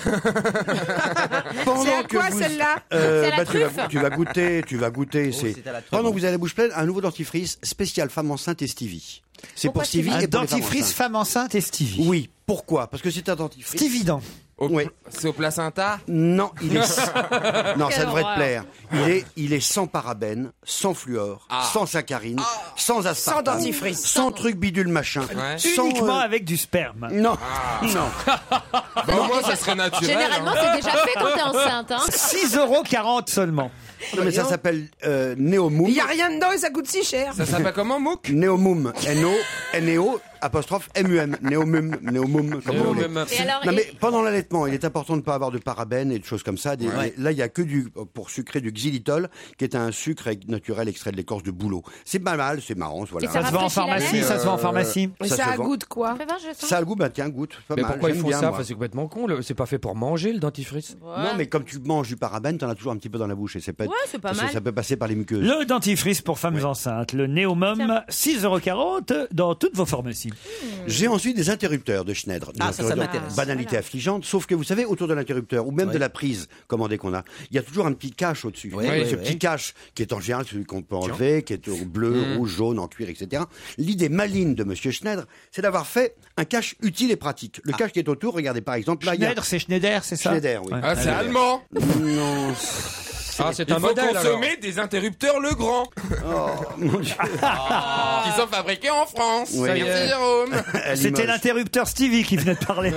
Pendant C'est à que quoi, vous- celle-là Euh, C'est à la bah, tu, vas, truffe. tu vas goûter, tu vas goûter. c'est... c'est à la truffe. Pendant que vous avez la bouche pleine, un nouveau dentifrice spécial femme enceinte et Stevie. C'est Pourquoi pour Stevie un et pour les femmes dentifrice enceintes. femme enceinte et Stevie. Oui, pourquoi? Parce que c'est un dentifrice. Stevie dent. Au- Oui. C'est au placenta. Non, il est non, Quelle ça devrait horreur. te plaire. Il est, il est sans parabènes, sans fluor, Ah. sans saccharine, sans aspartame, Sans dentifrice. sans truc bidule machin, Ouais. sans, Uniquement euh, avec du sperme. non, Ah. non. Bah, au moins, ça serait naturel. Généralement, hein. c'est déjà fait quand t'es enceinte. Hein. six euros quarante seulement. Non, mais ça s'appelle euh, Neomum. Il y a rien dedans et ça coûte si cher. Ça s'appelle comment, Mouk? Neomum. N O N E O apostrophe M U M. Neomum. Neomum. Comme vous voulez. Néomum. Et alors, Non et- mais pendant l'allaitement, il est important de ne pas avoir de parabènes et de choses comme ça. Des- Ouais. Là, il y a que du pour sucrer du xylitol, qui est un sucre naturel extrait de l'écorce de bouleau. C'est pas mal, c'est marrant, voilà. Et Ça se vend en rafraîchit la pharmacie, laine ça se vend en Euh, pharmacie. Mais ça ça se a vend. goût de quoi? Fais voir, je sens. Ça a le goût, bah tiens, goûte. Pas Mais mal, pourquoi ils j'aime font bien, ça moi. Enfin, c'est complètement con. le- C'est pas fait pour manger le dentifrice. Ouais. Non, mais comme tu manges du parabène, t'en as toujours un petit peu dans la bouche et c'est pas. Ouais, c'est pas parce que mal. Ça peut passer par les muqueuses. Le dentifrice pour femmes enceintes, le Néomum, Tiens. six euros quarante dans toutes vos pharmacies. J'ai ensuite des interrupteurs de Schneider. Des Ah, ça, ça interrupteurs m'intéresse. Banalité Voilà. affligeante, sauf que vous savez, autour de l'interrupteur, ou même Ouais. de la prise commandée qu'on a, il y a toujours un petit cache au-dessus. Ouais, Ce ouais, petit ouais. cache, qui est en général celui qu'on peut enlever, qui est au bleu, Mmh. rouge, jaune, en cuir, et cetera. L'idée maligne de Monsieur Schneider, c'est d'avoir fait un cache utile et pratique. Le cache qui est autour, regardez par exemple, là, il y a Schneider, c'est Schneider, c'est ça Schneider, oui. Ouais. Ah, c'est allemand. Non. Ah, c'est Il un faut modèle alors. consommer des interrupteurs Legrand. Oh, mon Dieu. Qui sont fabriqués en France. Oui. Merci, Jérôme. À C'était Limoges. l'interrupteur Stevie qui venait de parler.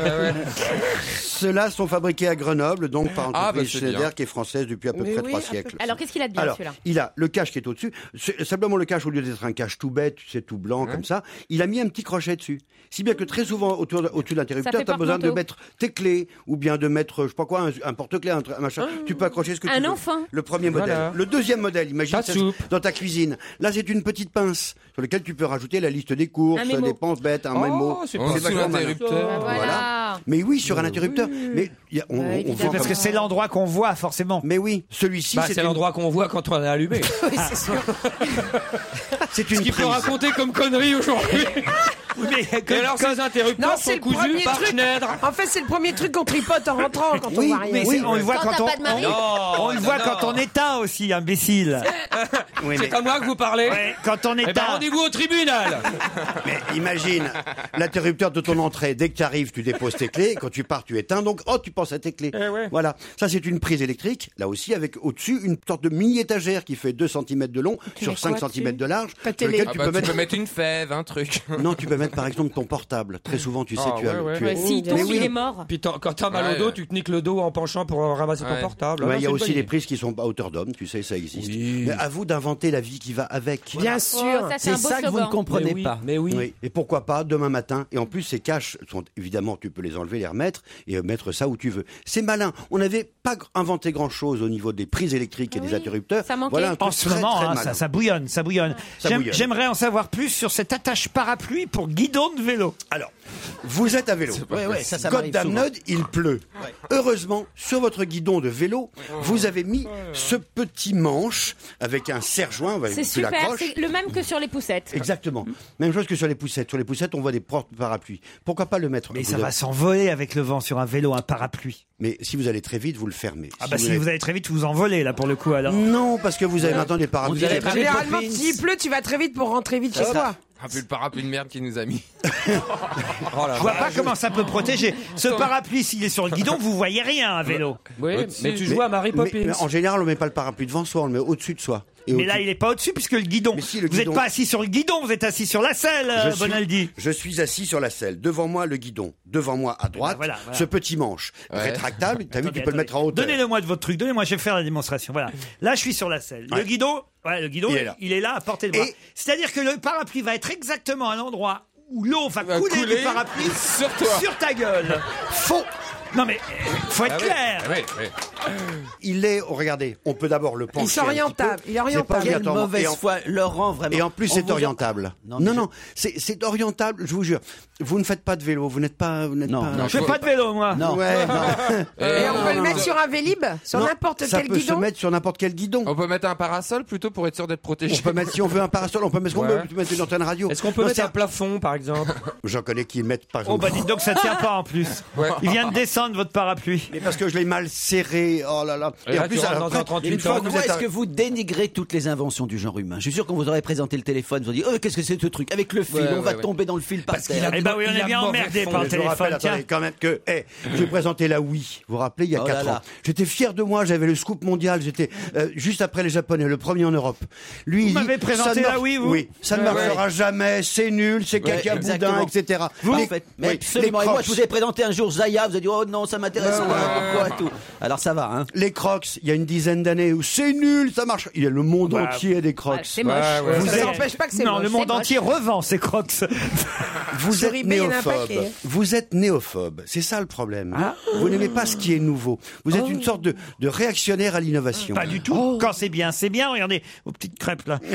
Ceux-là sont fabriqués à Grenoble, donc par Ah, entreprise bah, c'est Schneider, bien. qui est française depuis à peu Mais près oui, trois à peu siècles. Alors, qu'est-ce qu'il a de bien, Alors, celui-là? il a le cache qui est au-dessus. C'est simplement le cache, au lieu d'être un cache tout bête, c'est tout blanc comme ça, il a mis un petit crochet dessus. Si bien que très souvent, autour de- au-dessus de Ça l'interrupteur, fait tu as besoin de porte-manteau. mettre tes clés, ou bien de mettre, je sais pas quoi, un, un porte-clés, un, un machin. Tu peux accrocher ce que Un tu veux. enfant. Le premier Voilà. modèle. Le deuxième modèle, imagine Ta ça, soupe. dans ta cuisine. Là, c'est une petite pince sur laquelle tu peux rajouter la liste des courses, Un mémo. des dépenses bêtes, un Oh, mémo. c'est En pas dessous de vachement malin. l'interrupteur. Bah, voilà. Mais oui, sur un interrupteur. Mais il y a- on, Bah, on évidemment. vend Parce comme- que c'est l'endroit qu'on voit, forcément. Mais oui, celui-ci, Bah, c'est c'est une- l'endroit qu'on voit quand on est allumé. Oui, c'est sûr. c'est Ce une qu'il peut prise. raconter comme connerie aujourd'hui. Oui, mais Et alors, ces interrupteurs Non, sont c'est le cousus premier par truc. Schneider. En fait, c'est le premier truc qu'on tripote en rentrant quand Oui, on voit rien. mais Oui, c'est- on le voit Quand quand, t'as on, pas de mari. on- on le voit non. quand on éteint aussi, imbécile. Oui, mais, C'est à moi que vous parlez. Ouais, quand on Eh ben, éteint. rendez-vous au tribunal. mais imagine l'interrupteur de ton entrée. Dès que tu arrives, tu déposes tes clés. Quand tu pars, tu éteins. Donc, oh, tu penses à tes clés. Eh ouais. Voilà. Ça, c'est une prise électrique. Là aussi, avec au-dessus une sorte de mini étagère qui fait deux centimètres de long sur mets cinq quoi centimètres de large. Ta sur télé. lequel Ah tu bah, peux tu mettre. peux mettre une fève, un truc. Non, tu peux mettre mettre par exemple ton portable. Très souvent, tu sais, Ah, tu ouais, as. ouais. tu Ouais, as- s'il tombe, il est mort. Puis t'as- quand t'as mal Ouais. au dos, tu te niques le dos en penchant pour euh, ramasser Ouais. ton portable. Ouais, Non, il y c'est a une aussi bonne les idée. prises qui sont à hauteur d'homme, tu sais, ça existe. Mais à vous d'inventer la vie qui va avec. Bien Oh, sûr. ça, c'est un beau slogan. comprenez Mais oui, pas. Mais oui. Oui. Et pourquoi pas demain matin. Et en plus, ces caches sont évidemment, tu peux les enlever, les remettre et euh, mettre ça où tu veux. C'est malin. On n'avait pas gr- inventé grand chose au niveau des prises électriques et des interrupteurs. ça manquait. Voilà un truc En ce très, moment, très hein, malin. ça, ça bouillonne, ça bouillonne. Ça J'aime- bouillonne. J'aimerais en savoir plus sur cette attache parapluie pour guidon de vélo. Alors, vous êtes à vélo. Ouais, ouais, ça, ça Côte m'arrive d'Amnod, il pleut. Heureusement, sur votre guidon de vélo, vous avez mis ce petit manche avec un serre-joint. C'est tu super, l'accroches. c'est le même que sur les poussettes. Exactement. Même chose que sur les poussettes. Sur les poussettes, on voit des porte-parapluies. Pourquoi pas le mettre Mais vous ça avez- va s'envoler avec le vent sur un vélo, un parapluie. Mais si vous allez très vite, vous le fermez. Ah bah si n'avez- vous allez très vite, vous envolez là pour le coup alors. Non, parce que vous avez maintenant des parapluies. Vous avez pas Généralement, s'il pleut, tu vas très vite pour rentrer vite chez toi. Ah, puis le parapluie de merde qu'il nous a mis. Oh là Je vois là. pas comment ça peut protéger. Ce parapluie, s'il est sur le guidon, vous voyez rien à vélo. Oui, Au-dessus. mais tu joues à Mary Mais- Poppins. mais en général, on met pas le parapluie devant soi, on le met au-dessus de soi. Et Mais au-dessus- là, il est pas au-dessus puisque le guidon. Mais si, le vous n'êtes guidon- pas assis sur le guidon, vous êtes assis sur la selle, Je euh, suis- Bonaldi. Je suis assis sur la selle. Devant moi, le guidon. Devant moi, à droite, voilà, voilà. ce petit manche Ouais. rétractable. T'as vu, Attendez, tu peux le mettre en hauteur. Donnez-le-moi de votre truc, donnez-moi, je vais faire la démonstration. Voilà. Là, je suis sur la selle. Le Ouais. guidon, ouais, le guidon, Il il est est là. là, à portée de bras. Et- C'est-à-dire que le parapluie va être exactement à l'endroit où l'eau va Va couler, couler du parapluie sur toi. sur ta gueule. Faux. Non mais, euh, faut être Ah oui, clair. ah oui, oui. Il est, oh, regardez, on peut d'abord le pencher. Il est un petit orientable. peu. Il est orientable. C'est pas Quelle obligatoirement. mauvaise Et en- foi, Laurent, vraiment. Et en plus, On c'est vous a- orientable. Non, Non, mais non, c'est c'est orientable, je vous jure. Vous ne faites pas de vélo, vous n'êtes pas. Vous n'êtes Non, pas... non, Je fais pas de vélo, moi. Non. Ouais, non. Et on peut le non, mettre non. sur un Vélib, sur Non, n'importe ça quel peut se guidon. mettre sur n'importe quel guidon. On peut mettre un parasol plutôt pour être sûr d'être protégé. On peut mettre, si on veut un parasol, on peut mettre ce qu'on Ouais. veut, on peut mettre une antenne radio. Est-ce qu'on peut Non, mettre c'est un plafond, par exemple? J'en connais qui mettent par Oh exemple. bah dites donc, ça tient pas en plus. Ouais. Il vient de descendre votre parapluie. Mais parce que je l'ai mal serré, oh là là. Et là, tu rentres dans un après, trente-huit une fois ans. que vous Pourquoi êtes est-ce à- que vous dénigrez toutes les inventions du genre humain? Je suis sûr qu'on vous aurait présenté le téléphone, vous auriez dit, oh, qu'est-ce que c'est ce truc? Avec le fil, Ouais, on va ouais, ouais. tomber dans le fil par Parce qu'il terre. a- Eh ben oui, on Il est a bien mauvais emmerdé fond. par le Je vous rappelle, téléphone. Tiens. attendez, quand même que, eh, j'ai présenté la Wii. Vous vous rappelez, il y a Oh là quatre là. ans. J'étais fier de moi, j'avais le scoop mondial, j'étais euh, juste après les Japonais, le premier en Europe. Lui, Vous il dit, m'avez présenté ça ne la marche- Wii, vous Oui, ça ne Ouais, marchera jamais, c'est nul, c'est Ouais, caca boudin, exactement. et cetera. Vous, Les- en fait, mais oui, absolument. les Et moi, Crocs. je vous ai présenté un jour Zaya, vous avez dit, oh non, ça m'intéresse Ouais, pas, ouais, pourquoi et tout. Alors ça va, hein. Les Crocs, il y a une dizaine d'années où c'est nul, ça marche. Il y a le monde Bah, entier des Crocs. Ouais, c'est moche. Ouais, ouais. Vous Ça êtes- n'empêche pas que c'est Non, moche, le monde c'est entier revend ses crocs. Vous Sur êtes eBay, il y en a un néophobe. paquet. Vous êtes néophobe. C'est ça le problème. Ah. Vous n'aimez pas ce qui est nouveau. Vous êtes une sorte de, de réactionnaire à l'innovation. Pas du tout. Quand c'est bien, c'est bien. Regardez vos petites crêpes là.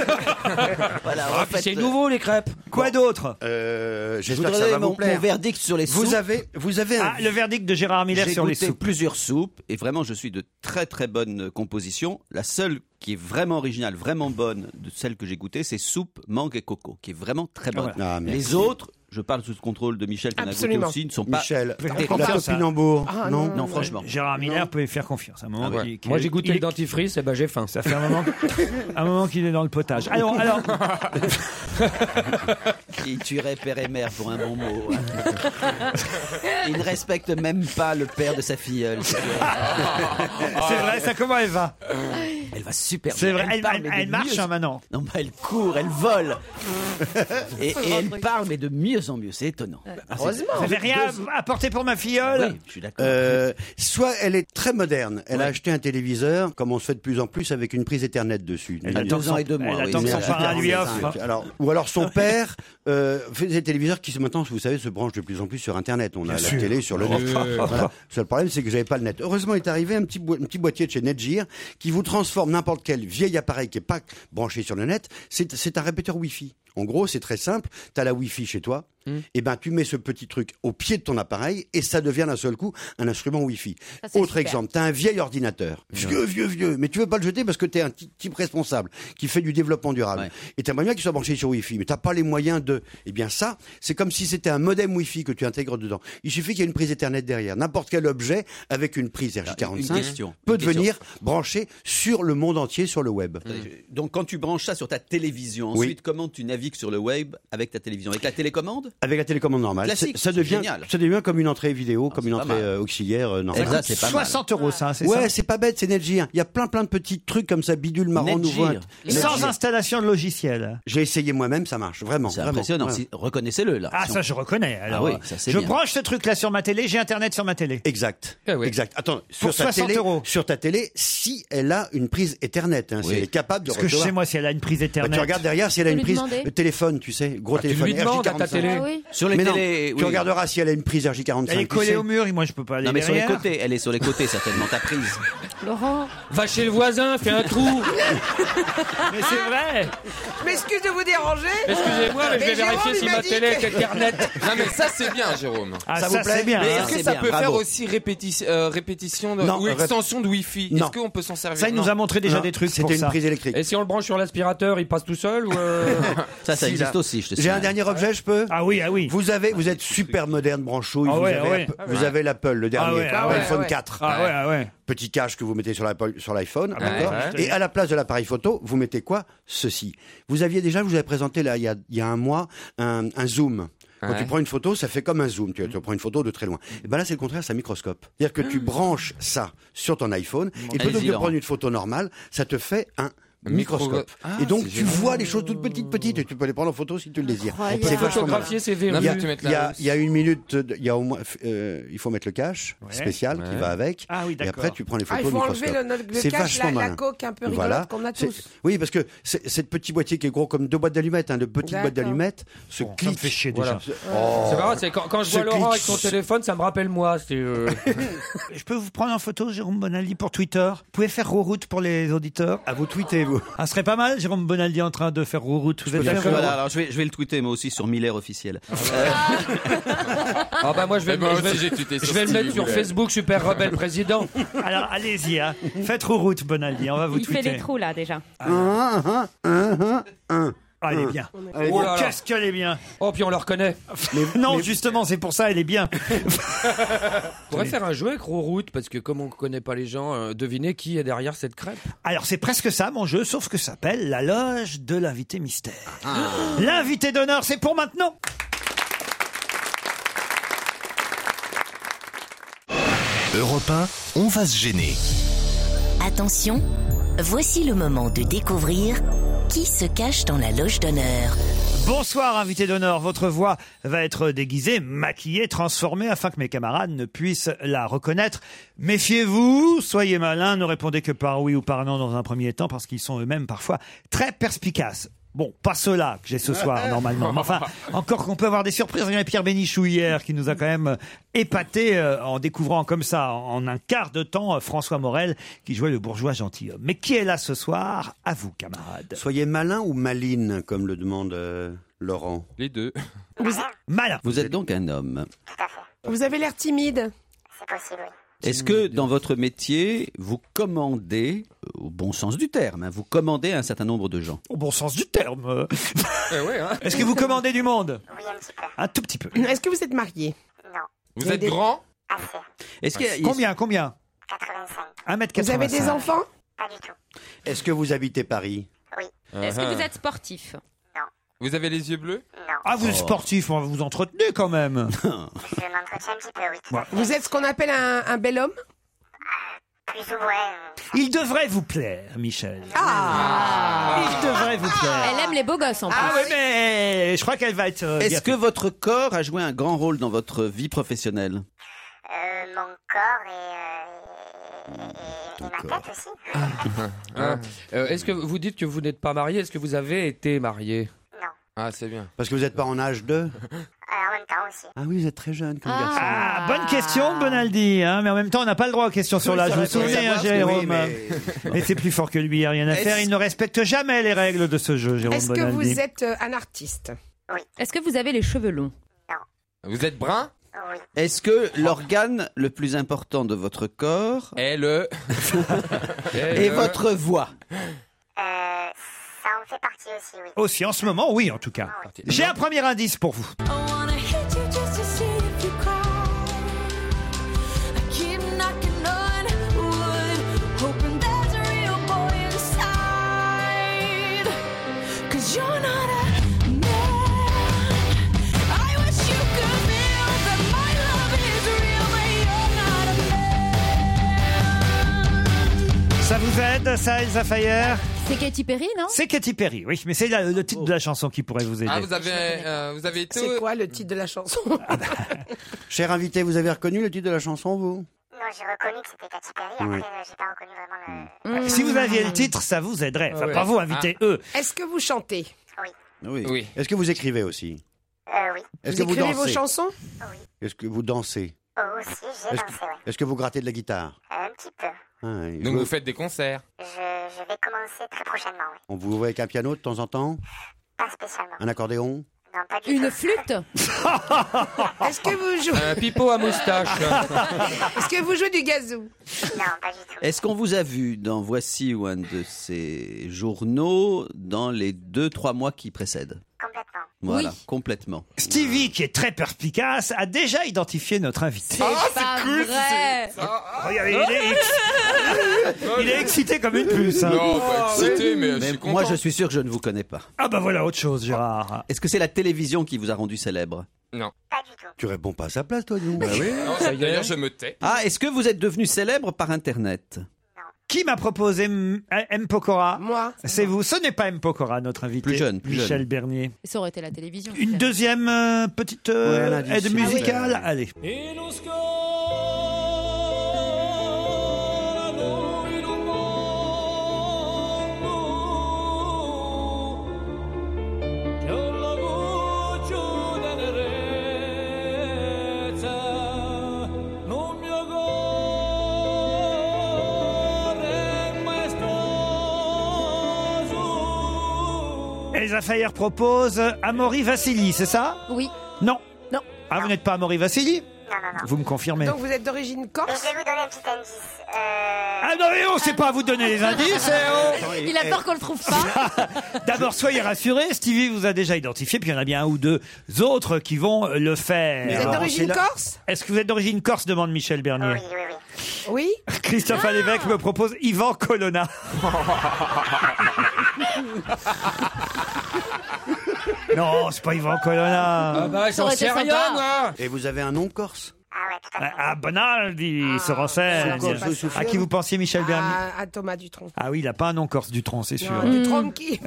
Voilà, Ah, en puis fait, c'est nouveau, les crêpes. Quoi d'autre Euh, Je J'espère que voudrais ça va mon, vous plaire. mon verdict sur les Vous soupes. avez, vous avez un. Ah, le verdict de Gérard Miller J'ai sur les goûté soupes. plusieurs soupes et vraiment je suis de très très bonne composition. La seule qui est vraiment originale, vraiment bonne de celle que j'ai goûtée, c'est soupe mangue et coco, qui est vraiment très bonne. Ah, merci. Les autres, je parle sous le contrôle de Michel qu'on a goûté Absolument. aussi, ne sont pas. Michel, Faire la confiance à- topinambour. Ah, non, non, Non, franchement. Gérard Miller peut y faire confiance. À un moment Ah ouais. qu'il- qu'il- Moi, j'ai goûté il le est- dentifrice, et ben j'ai faim. Ça fait un moment, un moment qu'il est dans le potage. Alors, alors, Qui tuerait père et mère pour un bon mot. Il ne respecte même pas le père de sa filleule. c'est vrai, ça comment elle va Elle va super C'est bien. vrai, elle, parle, elle- mais de elle marche mieux- hein, maintenant. Non, mais elle court, elle vole. et, et elle parle, mais de mieux en mieux. C'est étonnant. Ah, c'est- Heureusement. Vous n'avez rien à apporter pour ma filleule Oui, je suis d'accord. Euh, soit elle est très moderne. Elle a acheté un téléviseur, comme on se fait de plus en plus, avec une prise Ethernet dessus. Elle a attend deux son- ans et deux mois. elle oui, attend que mais son elle a parrain lui quarante-cinq. offre. Alors, ou alors son père euh, fait des téléviseurs qui maintenant, vous savez, se branchent de plus en plus sur Internet. On a la sûr. télé sur le net. Voilà. Le seul problème, c'est que j'avais pas le net. Heureusement, il est arrivé un petit, boi- un petit boîtier de chez Netgear qui vous transforme n'importe quel vieil appareil qui est pas branché sur le net. C'est c'est un répéteur Wi-Fi. En gros, c'est très simple. Tu as la Wi-Fi chez toi. Et ben, tu mets ce petit truc au pied de ton appareil et ça devient d'un seul coup un instrument Wi-Fi. Ça, c'est Autre super. exemple, tu as un vieil ordinateur. Vieux, vieux, vieux. Mais tu veux pas le jeter parce que tu es un ti- type responsable qui fait du développement durable. Ouais. Et tu aimerais bien qu'il soit branché sur Wi-Fi, mais tu n'as pas les moyens de. Eh bien, ça, c'est comme si c'était un modem Wi-Fi que tu intègres dedans. Il suffit qu'il y ait une prise Ethernet derrière. N'importe quel objet avec une prise R J quarante-cinq Une question. peut Une question. devenir branché sur le monde entier, sur le web. Donc quand tu branches ça sur ta télévision, Oui. ensuite comment tu navigues navigue sur le web avec ta télévision, avec la télécommande. Avec la télécommande normale. Classique, ça c'est devient, génial. ça devient comme une entrée vidéo, comme une pas entrée mal. euh, auxiliaire euh, normale. Et ça, c'est pas mal. soixante euros, ça, c'est ouais, ça c'est pas bête, c'est Netgear. Il y a plein plein de petits trucs comme ça, bidule marrant Netgear. nouveau. Sans Netgear. installation de logiciel. J'ai essayé moi-même, ça marche vraiment. C'est vraiment, impressionnant. vraiment. Si- Reconnaissez-le là. Ah, Si on- ça, je reconnais. Alors, oui, euh, ça, c'est je bien. branche ce truc-là sur ma télé, j'ai Internet sur ma télé. Exact. Ah oui. Exact. Attends, sur Pour ta soixante télé, euros. sur ta télé, si elle a une prise Ethernet, hein, si Oui. elle est capable de Parce que je recevoir. sais, moi, si elle a une prise Bah, Ethernet. tu regardes derrière si elle a Tu une peux lui prise demander. le téléphone, tu sais, gros Ah, tu téléphone. lui demandes à ta R J quarante-cinq. télé. Ah oui. Sur les Mais non, télés, tu oui. regarderas si elle a une prise R J quarante-cinq. Elle est tu collée sais. au mur, et moi, je peux pas aller Non, mais sur les derrière. côtés, elle est sur les côtés certainement, ta prise. Laurent. Va chez le voisin, fais un trou. Mais c'est vrai. Je m'excuse de vous déranger. Excusez-moi, mais je vais Mais Jérôme, vérifier il si m'a ma dit télé est que- Ethernet. Non mais ça c'est bien Jérôme. Ah, Ça ça, vous plaît c'est bien. Mais hein. est-ce que c'est ça bien, peut bravo. faire aussi répétition, euh, répétition de, Non, ou rép- extension de Wi-Fi? Non. Est-ce qu'on peut s'en servir? Ça, il nous Non. a montré déjà Non, des trucs pour C'était une ça. prise électrique. Et si on le branche sur l'aspirateur, il passe tout seul ou euh... Ça, ça Si, existe là. aussi, je te J'ai signale. un dernier objet, je peux Ah oui, ah oui. Vous avez, vous êtes super moderne, branchouille. Ah vous, ouais, avez ah ouais. Apple- vous avez l'Apple, le dernier, Ah ouais, ah ouais, l'iPhone ah ouais. quatre. Ah ouais, ah ouais. Petit cache que vous mettez sur l'Apple- sur l'iPhone, Ah ouais, d'accord. ouais. Et à la place de l'appareil photo, vous mettez quoi? Ceci. Vous aviez déjà, je vous avais présenté là, il y a, il y a un mois, un, un zoom. Quand Ouais. tu prends une photo, ça fait comme un zoom. Tu, tu prends une photo de très loin. Et ben là, c'est le contraire, c'est un microscope. C'est-à-dire que tu branches ça sur ton iPhone, et plutôt que Allez-y, de Laurent. prendre une photo normale, ça te fait un Un micro- microscope. Ah, et donc, c'est tu génial. vois les choses toutes petites, petites, et tu peux les prendre en photo si tu le désires. On peut C'est vachement photographier malin. ses Non, verrues. Il y, a, tu mettre il y a- la- il y a une minute, de- il y a au moins, euh, il faut mettre le cache Ouais. spécial qui Ouais. va avec. Ah oui, et d'accord. après, tu prends les Ah, photos il faut au enlever microscope. le, le, le C'est cache, vachement la, la malin. coque un peu rigolote Voilà. qu'on a C'est- tous. Oui, parce que c'est cette petit boîtier qui est gros comme deux boîtes d'allumettes, hein, de petites D'accord. boîtes d'allumettes, ce Bon, ça me clic. fait chier Voilà. déjà. Oh. C'est marrant, c'est quand, quand je Ce vois Laurent clic. avec son téléphone, ça me rappelle moi. C'est, euh... Je peux vous prendre en photo, Jérôme Bonaldi, pour Twitter. Vous pouvez faire route pour les auditeurs. À vous tweetez, vous. Ah, ce serait pas mal, Jérôme Bonaldi en train de faire route. Vous êtes Bien d'accord sûr. Voilà, alors je vais, je vais le tweeter moi aussi sur Miller officiel. Ah bah moi je vais, Eh ben, je vais, aussi, j'ai tweeté je sur vais le Stevie mettre sur Boulet. Facebook, Super Rebelle Président. Alors, allez-y, hein. Faites route, Bonaldi. On va vous Il fait tweeter. les trous là déjà. Un, un, un, un, un. Ah, elle est bien. Elle est Oh, bien. qu'est-ce qu'elle est bien. Oh puis on le reconnaît. Non, justement, c'est pour ça, elle est bien. On pourrait faire un jeu avec Roroute parce que comme on connaît pas les gens, euh, devinez qui est derrière cette crêpe. Alors, c'est presque ça, mon jeu, sauf que ça s'appelle la loge de l'invité mystère. L'invité d'honneur, c'est pour maintenant. Europe un, on va se gêner. Attention, voici le moment de découvrir qui se cache dans la loge d'honneur. Bonsoir, invité d'honneur. Votre voix va être déguisée, maquillée, transformée afin que mes camarades ne puissent la reconnaître. Méfiez-vous, soyez malins, ne répondez que par oui ou par non dans un premier temps parce qu'ils sont eux-mêmes parfois très perspicaces. Bon, pas ceux-là que j'ai ce soir, normalement. Mais enfin, encore qu'on peut avoir des surprises. Il y a Pierre Bénichou hier qui nous a quand même épaté euh, en découvrant comme ça, en un quart de temps, euh, François Morel qui jouait le bourgeois gentilhomme. Mais qui est là ce soir? À vous, camarades. Soyez malin ou maline, comme le demande euh, Laurent. Les deux. Malin. Vous êtes donc un homme. Vous avez l'air timide. C'est possible, oui. Est-ce que dans votre métier, vous commandez, euh, au bon sens du terme, hein, vous commandez un certain nombre de gens? Au bon sens du terme. euh. Eh ouais, hein. Est-ce que vous commandez du monde? Oui, un petit peu. Un tout petit peu. Est-ce que vous êtes marié? Non. Vous avez êtes des- grand? Assez. Est-ce qu'il y a- Combien, combien? quatre-vingt-cinq. un mètre Vous avez quatre-vingt-cinq. des enfants? Pas du tout. Est-ce que vous habitez Paris? Oui. Est-ce que Ah, vous êtes sportif? Vous avez les yeux bleus? Non. Ah, vous êtes sportif, vous vous entretenez quand même. Je m'entretiens un petit peu, oui. tout à fait. Vous êtes ce qu'on appelle un, un bel homme? Plus ou moins. euh, Il devrait vous plaire, Michel. Ah, Il devrait vous plaire. Elle aime les beaux gosses en plus. Ah oui, mais je crois qu'elle va être... euh, Est-ce que bien- votre corps a joué un grand rôle dans votre vie professionnelle? Euh, mon corps et, euh, et, et- et ma tête aussi. Ah. Euh, est-ce que vous dites que vous n'êtes pas marié? Est-ce que vous avez été marié? Non. Ah, c'est bien. Parce que vous n'êtes pas en âge de... Euh, en même temps aussi. Ah oui, vous êtes très jeune comme Ah. garçon. Ah, bonne question, Bonaldi, hein, mais en même temps, on n'a pas le droit aux questions sur Oui, l'âge. ça Vous va, vous souvenez, ça hein, va, Jérôme oui, mais- Et c'est plus fort que lui, il n'y a rien à Est-ce- faire. Il ne respecte jamais les règles de ce jeu, Jérôme est-ce que Bonaldi. vous êtes euh, un artiste? Est-ce que vous avez les cheveux longs? Vous êtes brun? Oui. Est-ce que l'organe le plus important de votre corps Et le... est votre voix? Euh, ça en fait partie aussi, oui. Aussi, en ce moment, oui, en tout cas. J'ai un premier indice pour vous. You're not a aide, ça, Elsa Fayer? C'est Katy Perry, non? C'est Katy Perry, oui, mais c'est la- le titre de la chanson qui pourrait vous aider. Ah, vous avez, euh, vous avez été. C'est quoi le titre de la chanson? Cher invité, vous avez reconnu le titre de la chanson, vous? Non, j'ai reconnu que c'était Katy Perry. Après, Oui. euh, j'ai pas reconnu vraiment le. Si vous aviez le titre, ça vous aiderait. Enfin, Ah ouais. pas vous, invitez Ah. eux. Est-ce que vous chantez? Oui. Oui. Est-ce que vous écrivez aussi? Euh, oui. Est-ce Vous que vous écrivez dansez? vos chansons? Est-ce que vous dansez? Oh, aussi, j'ai Est-ce dansé, que, oui. est-ce que vous grattez de la guitare? Euh, un petit peu. Ah, oui. Donc Vous- vous faites des concerts. Je, je vais commencer très prochainement, oui. On vous voit avec un piano de temps en temps? Pas spécialement. Un accordéon? Non, pas du Une tout. flûte? Est-ce que vous jouez? Un pipeau à moustache. Est-ce que vous jouez du gazou? Non, pas du tout. Est-ce qu'on vous a vu dans Voici ou un de ces journaux dans les deux, trois mois qui précèdent? Complètement. Voilà, Oui. complètement. Stevie, qui est très perspicace, a déjà identifié notre invité. C'est pas vrai. Regardez, il est, ex- il est excité comme une puce. hein. Non, pas excité, mais, je suis content. moi, je suis sûr que je ne vous connais pas. Ah bah voilà autre chose, Gérard. Est-ce que c'est la télévision qui vous a rendu célèbre? Non. Pas du tout. Tu réponds pas à sa place, toi, dis donc. Bah oui. Non, Ça y est. d'ailleurs, je me tais. Ah, est-ce que vous êtes devenu célèbre par Internet? Qui m'a proposé M. M. Pokora? Moi. C'est vous. Ce n'est pas M. Pokora, notre invité. Plus jeune, plus Michel jeune. Bernier. Ça aurait été la télévision. Une deuxième euh, petite euh, Ouais, un indice, aide s'il vous plaît. musicale. Allez. Elsa Fayer propose Amaury Vassili, c'est ça? Oui. Non. Non. Ah, vous n'êtes pas Amaury Vassili? Non, non, non. Vous me confirmez. Donc vous êtes d'origine Et corse? je vais vous donner un petit indice. Euh... Ah non, mais oh, c'est pas à vous de donner les indices. eh, oh. Il a peur qu'on le trouve pas. D'abord, soyez rassurés, Stevie vous a déjà identifié, puis il y en a bien un ou deux autres qui vont le faire. Vous êtes Alors, d'origine c'est là- corse? Est-ce que vous êtes d'origine corse, demande Michel Bernier. Oui, oui, oui. Oui. Christophe Alévèque me propose Yvan Colonna. Non, c'est pas Yvan Colonna. Ah bah, Ça aurait j'en été sais rien, sympa. moi. Et vous avez un nom corse? Ah ouais, tout à fait. Ah, Bonaldi se renseigne. c'est pas ça. À qui vous pensiez, Michel Bernier? À, à Thomas Dutronc. Ah oui, il n'a pas un nom corse Dutronc, c'est sûr. Non, Dutronc qui?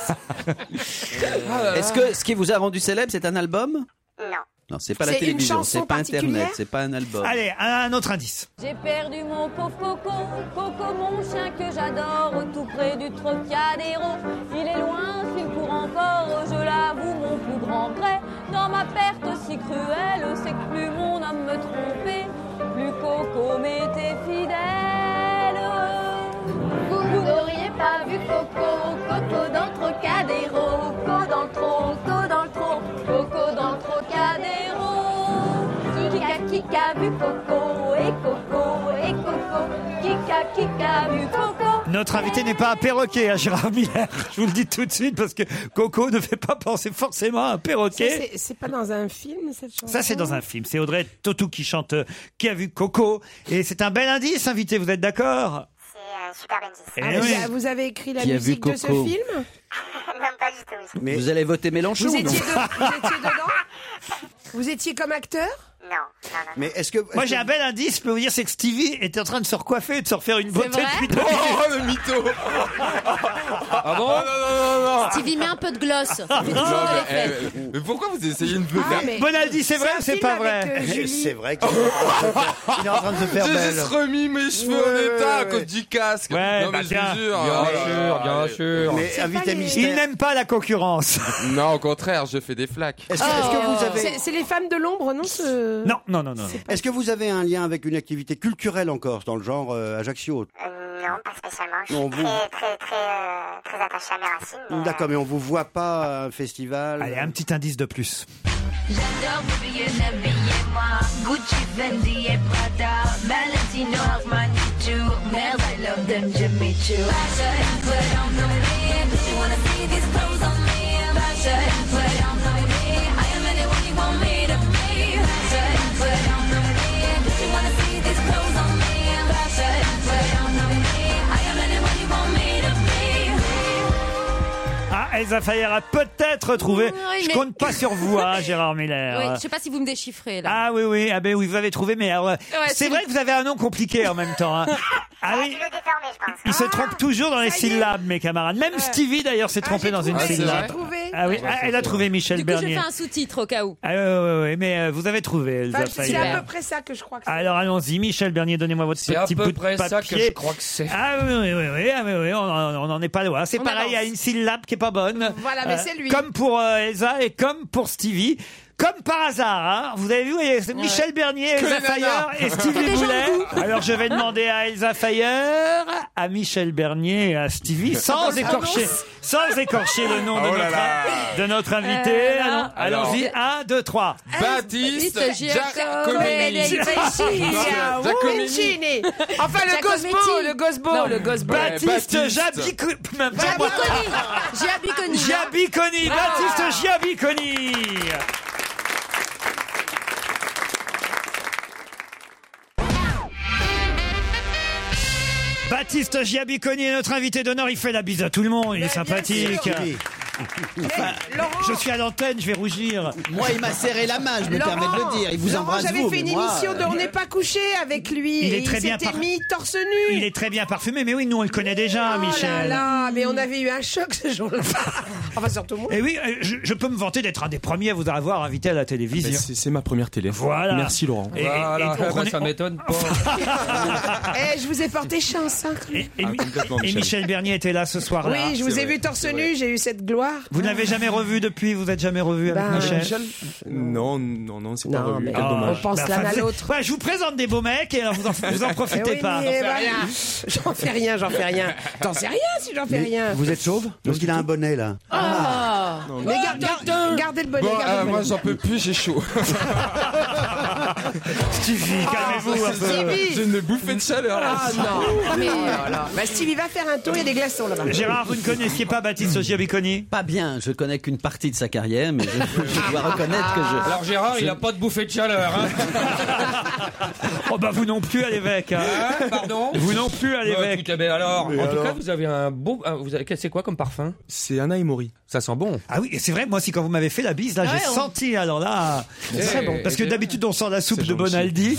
Est-ce que ce qui vous a rendu célèbre, c'est un album? Non. Non, c'est pas la C'est une télévision, chanson c'est pas particulière Internet, c'est pas un album. Allez, un autre indice. J'ai perdu mon pauvre Coco, Coco mon chien que j'adore, tout près du Trocadéro. Il est loin, s'il court encore, je l'avoue, mon plus grand regret. Dans ma perte si cruelle, c'est que plus mon âme me trompait, plus Coco m'était fidèle. Vous n'auriez pas vu Coco, Coco dans le Trocadéro, Coco dans le tro, Coco dans le tro, Coco dans le Trocadéro. Qui a, qui a vu Coco, et Coco, et Coco, qui a, qui a vu Coco. Notre invité n'est pas un perroquet, hein, Gérard Miller. Je vous le dis tout de suite parce que Coco ne fait pas penser forcément à un Ça, perroquet. c'est- C'est pas dans un film cette chanson? Ça, c'est dans un film. C'est Audrey Tautou qui chante euh, Qui a vu Coco. Et c'est un bel indice, invité, vous êtes d'accord? C'est un super indice. Eh Ah, oui. vous- Vous avez écrit la Qui a vu musique de ce Coco? film? Non, pas du tout. Mais Vous allez voter Mélenchon? Vous non étiez, de- vous étiez dedans? Vous étiez comme acteur? Non, non, non. mais est-ce que Moi, est-ce j'ai que- un bel indice, je peux vous dire, c'est que Stevie était en train de se recoiffer et de se refaire une beauté vrai depuis deux minutes. Oh, le mytho. Ah bon? Non, non, non, non, non. Stevie met un peu de gloss. Ça fait toujours Non, de mais, l'effet. eh, mais pourquoi vous essayez de me Ah, faire... mais- Bonaldi, c'est vrai un ou c'est film pas avec, vrai euh, Julie. C'est vrai qu'il il est en train de se faire J'ai belle. juste remis mes cheveux Ouais, en état à ouais, cause ouais. du casque. Ouais, non, bah mais je tiens. vous jure. Bien oh là sûr, là, bien allez. sûr. Mais C'est invité pas les- Il mystère. n'aime pas la concurrence. Non, au contraire, je fais des flaques. Est-ce que, est-ce que vous avez C'est c'est les femmes de l'ombre, non ce... Non, non, non, non. non. est-ce que vous avez un lien avec une activité culturelle en Corse dans le genre euh, Ajaccio? Euh, non, pas spécialement. Je suis Non, très, vous- très, très, euh, très attachée à mes racines. mais, D'accord, mais on vous voit pas à un festival. Allez, un petit indice de plus. J'adore vous bien habillé moi, Gucci, Fendi et Prada, Valentino, Armani, too. Nails, I love them, Jimmy Choo. Bash a hand, put on the man. You wanna see these clothes on me? Bash a hand, put on the man. I am anyone you want me to be. Bash a hand, put on the man. You wanna see these clothes on me? Bash a hand, put on the man. I am anyone you want me to be. Ah, Elsa Fayer a peut-être trouvé. Oui, Je mais- compte pas sur vous, hein, Gérard Miller. Oui, je sais pas si vous me déchiffrez là. Ah oui, oui, ah ben oui, vous avez trouvé, mais alors, euh, c'est c'est vrai le- que vous avez un nom compliqué en même temps. Hein. Ah oui. Il se trompe toujours dans les syllabes, mes camarades. Même Stevie, d'ailleurs, s'est trompé dans une trouvé, syllabe. j'ai trouvé. Ah oui, ah, elle a trouvé Michel Du coup, Bernier. j'ai fait un sous-titre au cas où. Ah oui, oui, oui, mais euh, vous avez trouvé, Elsa Enfin, c'est Fayer. à peu près ça que je crois que c'est. Alors allons-y, Michel Bernier, donnez-moi votre C'est à petit peu bout de près papier. ça que je crois que c'est. Ah oui, oui, oui, oui, ah, oui, oui, on n'en est pas loin. C'est On pareil, il y a avance. une syllabe qui est pas bonne. Voilà, mais c'est lui. Comme pour euh, Elsa et comme pour Stevie. Comme par hasard, hein. Vous avez vu, c'est Michel Bernier, Que Elsa les Fayer nanas. et Stevie Des gens Boulet. de goût. Alors je vais demander à Elsa Fayer, à Michel Bernier et à Stevie, sans écorcher, sans écorcher le nom de, Oh là notre, là. de notre invité. Euh, Allons- alors. Allons-y, un, deux, trois. Baptiste Giacometti. Giacometti. Giacometti. Enfin, le Giacometti. Gosbo, le Gosbo, Non. le Gosbo. Baptiste Baptiste. Giabiconi. Même pas moi. Giabiconi. Giabiconi. Baptiste Giabiconi. Baptiste Giabiconi est notre invité d'honneur. Il fait la bise à tout le monde. Il est sympathique. Oui. Enfin, je suis à l'antenne, je vais rougir. Moi, il m'a serré la main, je me Laurent, permets de le dire. Il vous Laurent, embrasse j'avais vous. fait mais une moi, émission de euh, On n'est pas couché avec lui. Il est et très il bien s'était par- mis torse nu. Il est très bien parfumé, mais oui, nous on le connaît déjà, Oh là Michel. là, mais on avait eu un choc ce jour-là. Enfin, surtout moi. Et oui, euh, je, je peux me vanter d'être un des premiers à vous avoir invité à la télévision. C'est c'est ma première télé. Voilà. Merci Laurent. Et- et- Voilà, et donc, bah, on est- ça m'étonne pas. Eh, je vous ai porté chance. Hein, quand même. Et, et Ah, Mi- complètement, et Michel. Michel Bernier était là ce soir-là. Oui, je vous ai vu torse nu, j'ai eu cette gloire. Vous n'avez jamais revu depuis, vous n'êtes jamais revu avec Bah, Michel. Michel Non, non, non, c'est pas Non, revu. mais Quel on dommage. pense Bah, l'un enfin, à vous- l'autre. Ouais, je vous présente des beaux mecs et alors vous en, vous en profitez Eh oui, pas. mais voilà. J'en fais rien, j'en fais rien. T'en sais rien si j'en fais rien. Vous êtes chauve Donc il a un bonnet là. Ah. Mais garde- garde- gardez le bonnet. Bon, gardez euh, le moi bonnet. j'en peux plus, j'ai chaud. Stevie, calmez-vous un peu. Stevie. J'ai une bouffée de chaleur là. Ah non, mais bah, Stevie va faire un tour, il y a des glaçons là-bas. Gérard, vous ne connaissiez pas Baptiste Giabiconi? Pas bien, je connais qu'une partie de sa carrière, mais je, je dois reconnaître que je... Alors Gérard, il a pas de bouffée de chaleur. Hein. Oh bah vous non plus à l'évêque. Hein. Hein, pardon. Vous non plus à Bah, l'évêque. écoutez, ben alors, Et en tout alors cas, vous avez un beau. un- Vous avez, c'est quoi comme parfum? C'est Anna et Mori. Ça sent bon. Ah oui, et c'est vrai, moi aussi quand vous m'avez fait la bise, là Ah j'ai ouais, on- senti, alors là, C'est très bon. Parce que et- d'habitude on sent la soupe C'est de gentil. Bonaldi.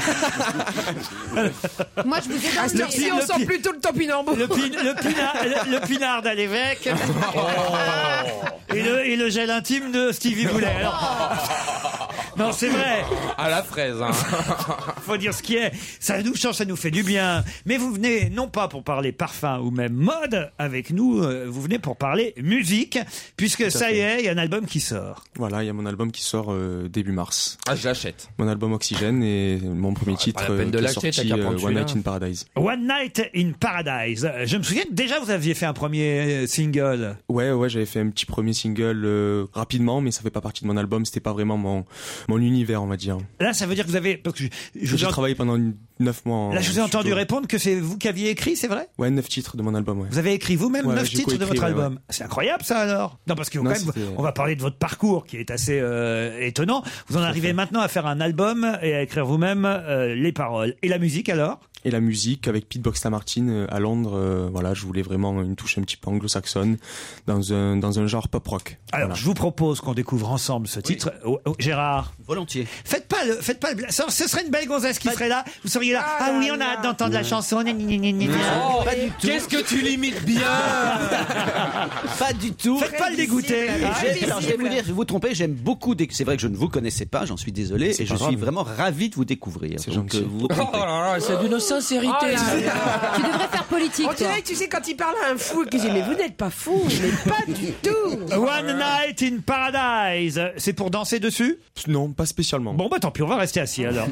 Moi, je vous ai À cette donné. heure-ci, on le sent pi- plutôt le topinambour. Le, pin, le, pinard, le, le pinard à l'évêque. Et, le, et le gel intime de Stevie Boulet. Alors- non, c'est vrai. À la fraise, hein. Faut dire ce qui est. Ça nous change, ça nous fait du bien. Mais vous venez non pas pour parler parfum ou même mode avec nous, euh, vous venez pour parler musique, puisque ça y est, il y a un album qui sort. Voilà, il y a mon album qui sort euh, début mars. Ah, je l'achète. Mon album Oxygène et mon premier titre pas la peine de euh, qui est l'acheter, t'as sorti qu'à euh, prendre One celui-là. Night in Paradise. One Night in Paradise. Euh, Je me souviens que déjà vous aviez fait un premier euh, single. Ouais, ouais, j'avais fait un petit premier single euh, rapidement, mais ça fait pas partie de mon album. C'était pas vraiment mon mon univers, on va dire. Là, ça veut dire que vous avez. Parce que je, je vous ai- J'ai travaillé pendant neuf mois. en Là, je vous ai entendu studio. répondre que c'est vous qui aviez écrit, c'est vrai? Ouais, neuf titres de mon album, ouais. Vous avez écrit vous-même Ouais, neuf j'ai titres de coécrit, votre ouais, album. ouais. C'est incroyable ça alors. Non parce que quand Non, même, c'était- on va parler de votre parcours qui est assez euh, étonnant. Vous en arrivez maintenant à faire un album et à écrire vous-même euh, les paroles et la musique alors. Et la musique avec Pete Boxta Martin euh, à Londres. euh, voilà, je voulais vraiment une touche un petit peu anglo-saxonne dans un dans un genre pop rock. Alors Voilà. je vous propose qu'on découvre ensemble ce titre. Oh, oh, Gérard. Volontiers. Faites pas le, faites pas le, bla- ce ce serait une belle gonzesse qui serait là. Vous seriez là. Ah oui, on a hâte d'entendre la chanson. Gna, gna, gna, gna, gna. Oh, Pas du tout. qu'est-ce que tu limites bien? Pas du tout. Faites pas le dégoûter. Et Ah, j'ai- alors, je vais vous dire, je vais vous tromper, j'aime beaucoup. Des... C'est vrai que je ne vous connaissais pas, j'en suis désolé, C'est et je pas suis grave. vraiment ravi de vous découvrir. C'est Donc, gentil. euh, vous vous Oh trompez. là là, c'est d'une sincérité. Oh là là. Tu devrais faire politique, On toi. dirait, tu sais, quand il parle à un fou, qu'il dit, mais vous n'êtes pas fou, mais pas du tout. One Night in Paradise. C'est pour danser dessus? Non, pas spécialement. Bon bah tant pis, on va rester assis alors.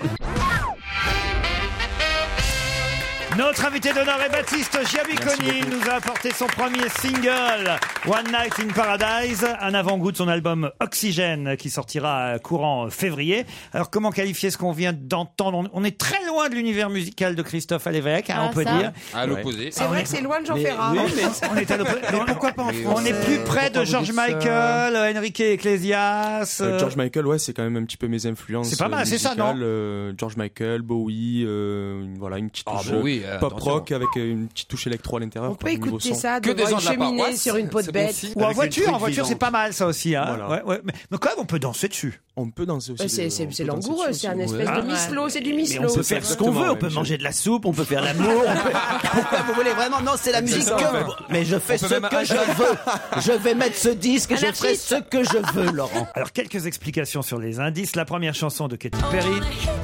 Notre invité d'honneur est Baptiste Giabiconi. Nous a apporté son premier single, One Night in Paradise, un avant-goût de son album Oxygène qui sortira courant février. Alors comment qualifier ce qu'on vient d'entendre? On est très loin de l'univers musical de Christophe Alévêque, hein, Ah, on peut ça. dire. À l'opposé. C'est vrai que c'est loin de Jean Ferrat. oui, mais- On est à l'opposé. Mais pourquoi pas en On français est plus près de Pourquoi vous George dites ça Michael, Enrique Iglesias. Euh, euh, George Michael, ouais, c'est quand même un petit peu mes influences. C'est pas mal, euh, c'est ça, musicales, non euh, George Michael, Bowie, euh, une- voilà, une petite Ah, touche Bowie. oui, euh, pop attention. rock avec euh, une petite touche électro à l'intérieur. On peut écouter ça devant une cheminée sur une peau de bête. Ou en voiture, en voiture c'est pas mal ça aussi. Hein. Voilà. Ouais, ouais. Mais, mais quand même on peut danser dessus. On peut danser aussi. Ouais, c'est- de- c'est- on c'est peut danser langoureux, dessus c'est un aussi. espèce Ouais. de mislo, c'est du Mais mislo. on peut faire ce qu'on veut, on peut manger de la soupe, on peut faire l'amour. on peut- Pourquoi vous voulez vraiment? Non, c'est la C'est musique ça, que en fait. vous- Mais je fais On peut ce même que je acheter- veux. Je vais mettre ce disque et je ferai ce que je veux, Laurent. Alors quelques explications sur les indices. La première chanson de Katy Perry.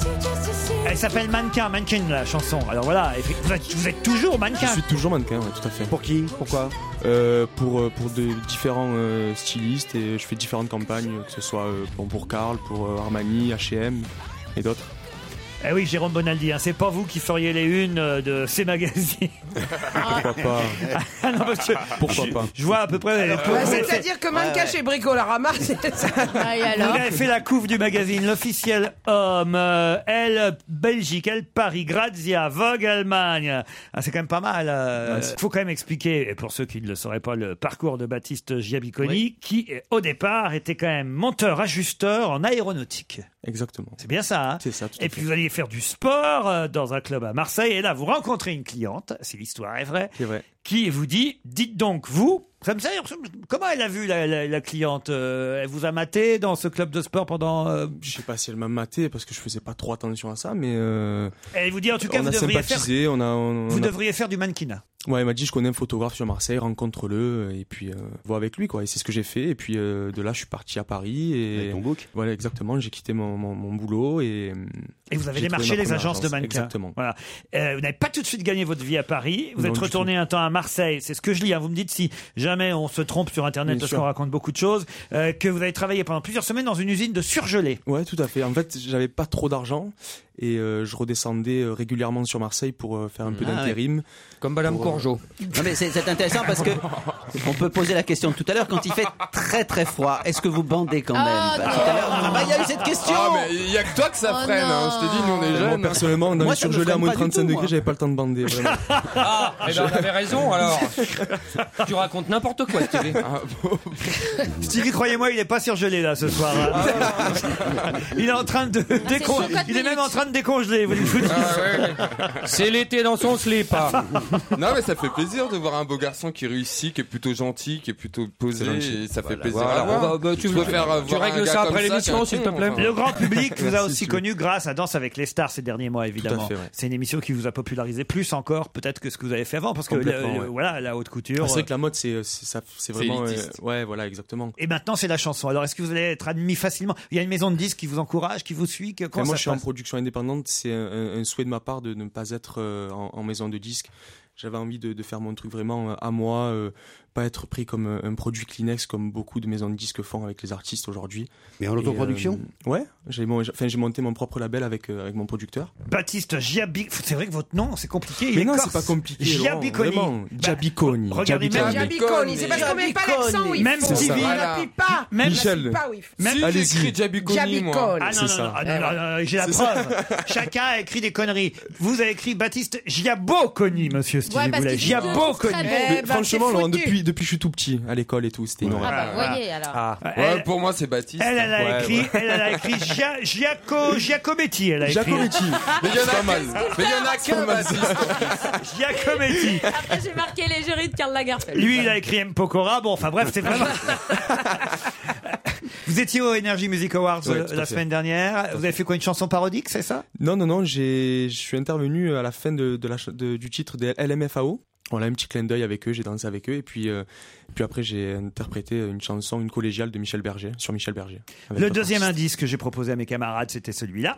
Elle s'appelle Mannequin, Mannequin la chanson. Alors voilà, vous êtes, vous êtes toujours mannequin. Je suis toujours mannequin, ouais, tout à fait. Pour qui? Pourquoi? euh, Pour euh, pour de différents euh, stylistes et je fais différentes campagnes, que ce soit euh, bon, pour Karl, pour euh, Armani, H et M et d'autres. Eh oui, Jérôme Bonaldi, hein, c'est pas vous qui feriez les unes euh, de ces magazines. Pourquoi pas? Ah non, parce que Pourquoi je, pas? Je vois à peu près. Ouais, c'est-à-dire que mannequin chez Bricolarama, c'est ça. Ah, et Vous alors avez fait la couve du magazine, l'officiel homme, euh, elle Belgique, elle Paris, Grazia, Vogue Allemagne. Ah, c'est quand même pas mal. Il Ouais, c'est- faut quand même expliquer, et pour ceux qui ne le sauraient pas, le parcours de Baptiste Giabiconi, Oui. qui au départ était quand même monteur-ajusteur en aéronautique. Exactement. C'est bien ça, hein? C'est ça, tout à Et puis vous alliez faire du sport euh, dans un club à Marseille, et là vous rencontrez une cliente, si l'histoire est vraie, C'est vrai. qui vous dit, dites donc vous, ça me sert, comment elle a vu la, la- la cliente euh, Elle vous a maté dans ce club de sport pendant... euh, Je sais pas si elle m'a maté parce que je faisais pas trop attention à ça, mais euh, Elle vous dit en tout cas, on vous a devriez faire... sympathisé, on a, on, Vous on a- devriez faire du mannequinat. Ouais, elle m'a dit je connais un photographe sur Marseille, rencontre-le et puis euh, vois avec lui quoi. Et c'est ce que j'ai fait. Et puis euh, de là, je suis parti à Paris et Avec ton book. voilà exactement. J'ai quitté mon, mon, mon boulot et Et vous avez j'ai démarché trouvé ma les première agences de agence. mannequins. Exactement. Voilà. Euh, vous n'avez pas tout de suite gagné votre vie à Paris. Vous Non, êtes du retourné tout. un temps à Marseille. C'est ce que je lis. Hein. Vous me dites si jamais on se trompe sur Internet Bien parce sûr. qu'on raconte beaucoup de choses. euh, que vous avez travaillé pendant plusieurs semaines dans une usine de surgelés. Ouais, tout à fait. En fait, j'avais pas trop d'argent et euh, je redescendais euh, régulièrement sur Marseille pour euh, faire un peu Ah, d'intérim. Comme Madame Pour, euh, Courgeot. Non mais c'est c'est intéressant parce que on peut poser la question tout à l'heure quand il fait très très froid. Est-ce que vous bandez quand même? Ah, Bah, non. tout à l'heure, ah, bah, il y a eu cette question. Ah, mais il y a que toi que ça Oh freine, hein. non. Je t'ai dit, nous on est Moi jeunes. personnellement, dans Moi, les ça me surgelés à freine moins pas du trente-cinq tout, degrés, moi. j'avais pas le temps de bander. Vraiment. Ah, eh ben, on avait raison alors. Tu racontes n'importe quoi, Stevie. Ah, bon. Stevie, croyez-moi, il est pas surgelé là ce soir. hein. Il est en train de décon... sur quatre Il est même minutes. en train de décongeler. Vous vous dites. Ah, ouais, ouais. C'est l'été dans son slip. hein. Non, mais ça fait plaisir de voir un beau garçon qui réussit, qui est plutôt gentil, qui est plutôt posé. C'est gentil. Et ça fait plaisir Voilà, à voir. on va- bah, tu, Je préfère, euh, tu voir un règles gars ça comme après ça l'émission, qu'un s'il te con, plaît. enfin. Le grand public vous a Merci, aussi Stevie. connu grâce à Danse avec les stars ces derniers mois, évidemment. Tout à fait, ouais. C'est une émission qui vous a popularisé plus encore, peut-être que ce que vous avez fait avant, parce que Complètement, le- le- ouais. voilà, la haute couture. C'est vrai que la mode, c'est c'est ça- c'est vraiment euh, élitiste. ouais, voilà, exactement. Et maintenant, c'est la chanson. Alors, est-ce que vous allez être admis facilement? Il y a une maison de disques qui vous encourage, qui vous suit. que- Et Comment moi, ça je se suis en passe production indépendante. C'est un, un souhait de ma part de ne pas être euh, en, en maison de disques. J'avais envie de, de faire mon truc vraiment euh, à moi, euh, pas être pris comme euh, un produit Kleenex comme beaucoup de maisons de disques font avec les artistes aujourd'hui. Mais en Et, autoproduction? euh, Ouais, j'ai mon- j'ai- enfin, j'ai monté mon propre label avec, euh, avec mon producteur. Baptiste Giabi. C'est vrai que votre nom, c'est compliqué. Il Mais est non, corse. c'est pas compliqué. Laurent, Giabiconi. vraiment. Giabiconi. regardez Giabiconi. même- Giabiconi, c'est parce qu'on met pas l'accent où il Même faut. Stevie. On Voilà. n'appuie pas. Même- On Michel. n'appuie pas où il faut. Même- Si, j'ai Allez-y. écrit Giabiconi, moi. Giabiconi. Ah non, C'est non, ça. non, ah non, non, non, j'ai la C'est preuve. Chacun a écrit des conneries. Vous avez écrit Baptiste Giaboconi, monsieur Stevie Ouais, parce Boulet. qu'il dit deux noms Giaboconi. très beaux. Mais Eh ben, franchement, c'est Laurent, foutu. depuis, depuis que je suis tout petit, à l'école et tout, c'était une horreur. Ah bah, Voilà. voyez alors. Ah. Ouais, Elle- pour moi, c'est Baptiste. Elle, elle a Ouais, écrit, ouais. elle, elle a écrit Gia- Giaco, Giacometti, elle a écrit. Giacometti. Mais il y en a pas mal. Mais il y en a qu'un, Baptiste. Giacometti. Après, j'ai marqué les jurys de Karl Lagerfeld. Lui, il a écrit M. Pokora. Bon, enfin bref, c'est vraiment. Vous étiez au Energy Music Awards Ouais, euh, tout à la fait. semaine dernière. Vous avez fait quoi, une chanson parodique, c'est ça? Non, non, non, j'ai, je suis intervenu à la fin de, de la, ch- de- du titre des L M F A O. On a un petit clin d'œil avec eux, j'ai dansé avec eux, et puis, euh, puis après j'ai interprété une chanson, une collégiale de Michel Berger, sur Michel Berger. avec Le d'autres deuxième artistes. indice que j'ai proposé à mes camarades, c'était celui-là.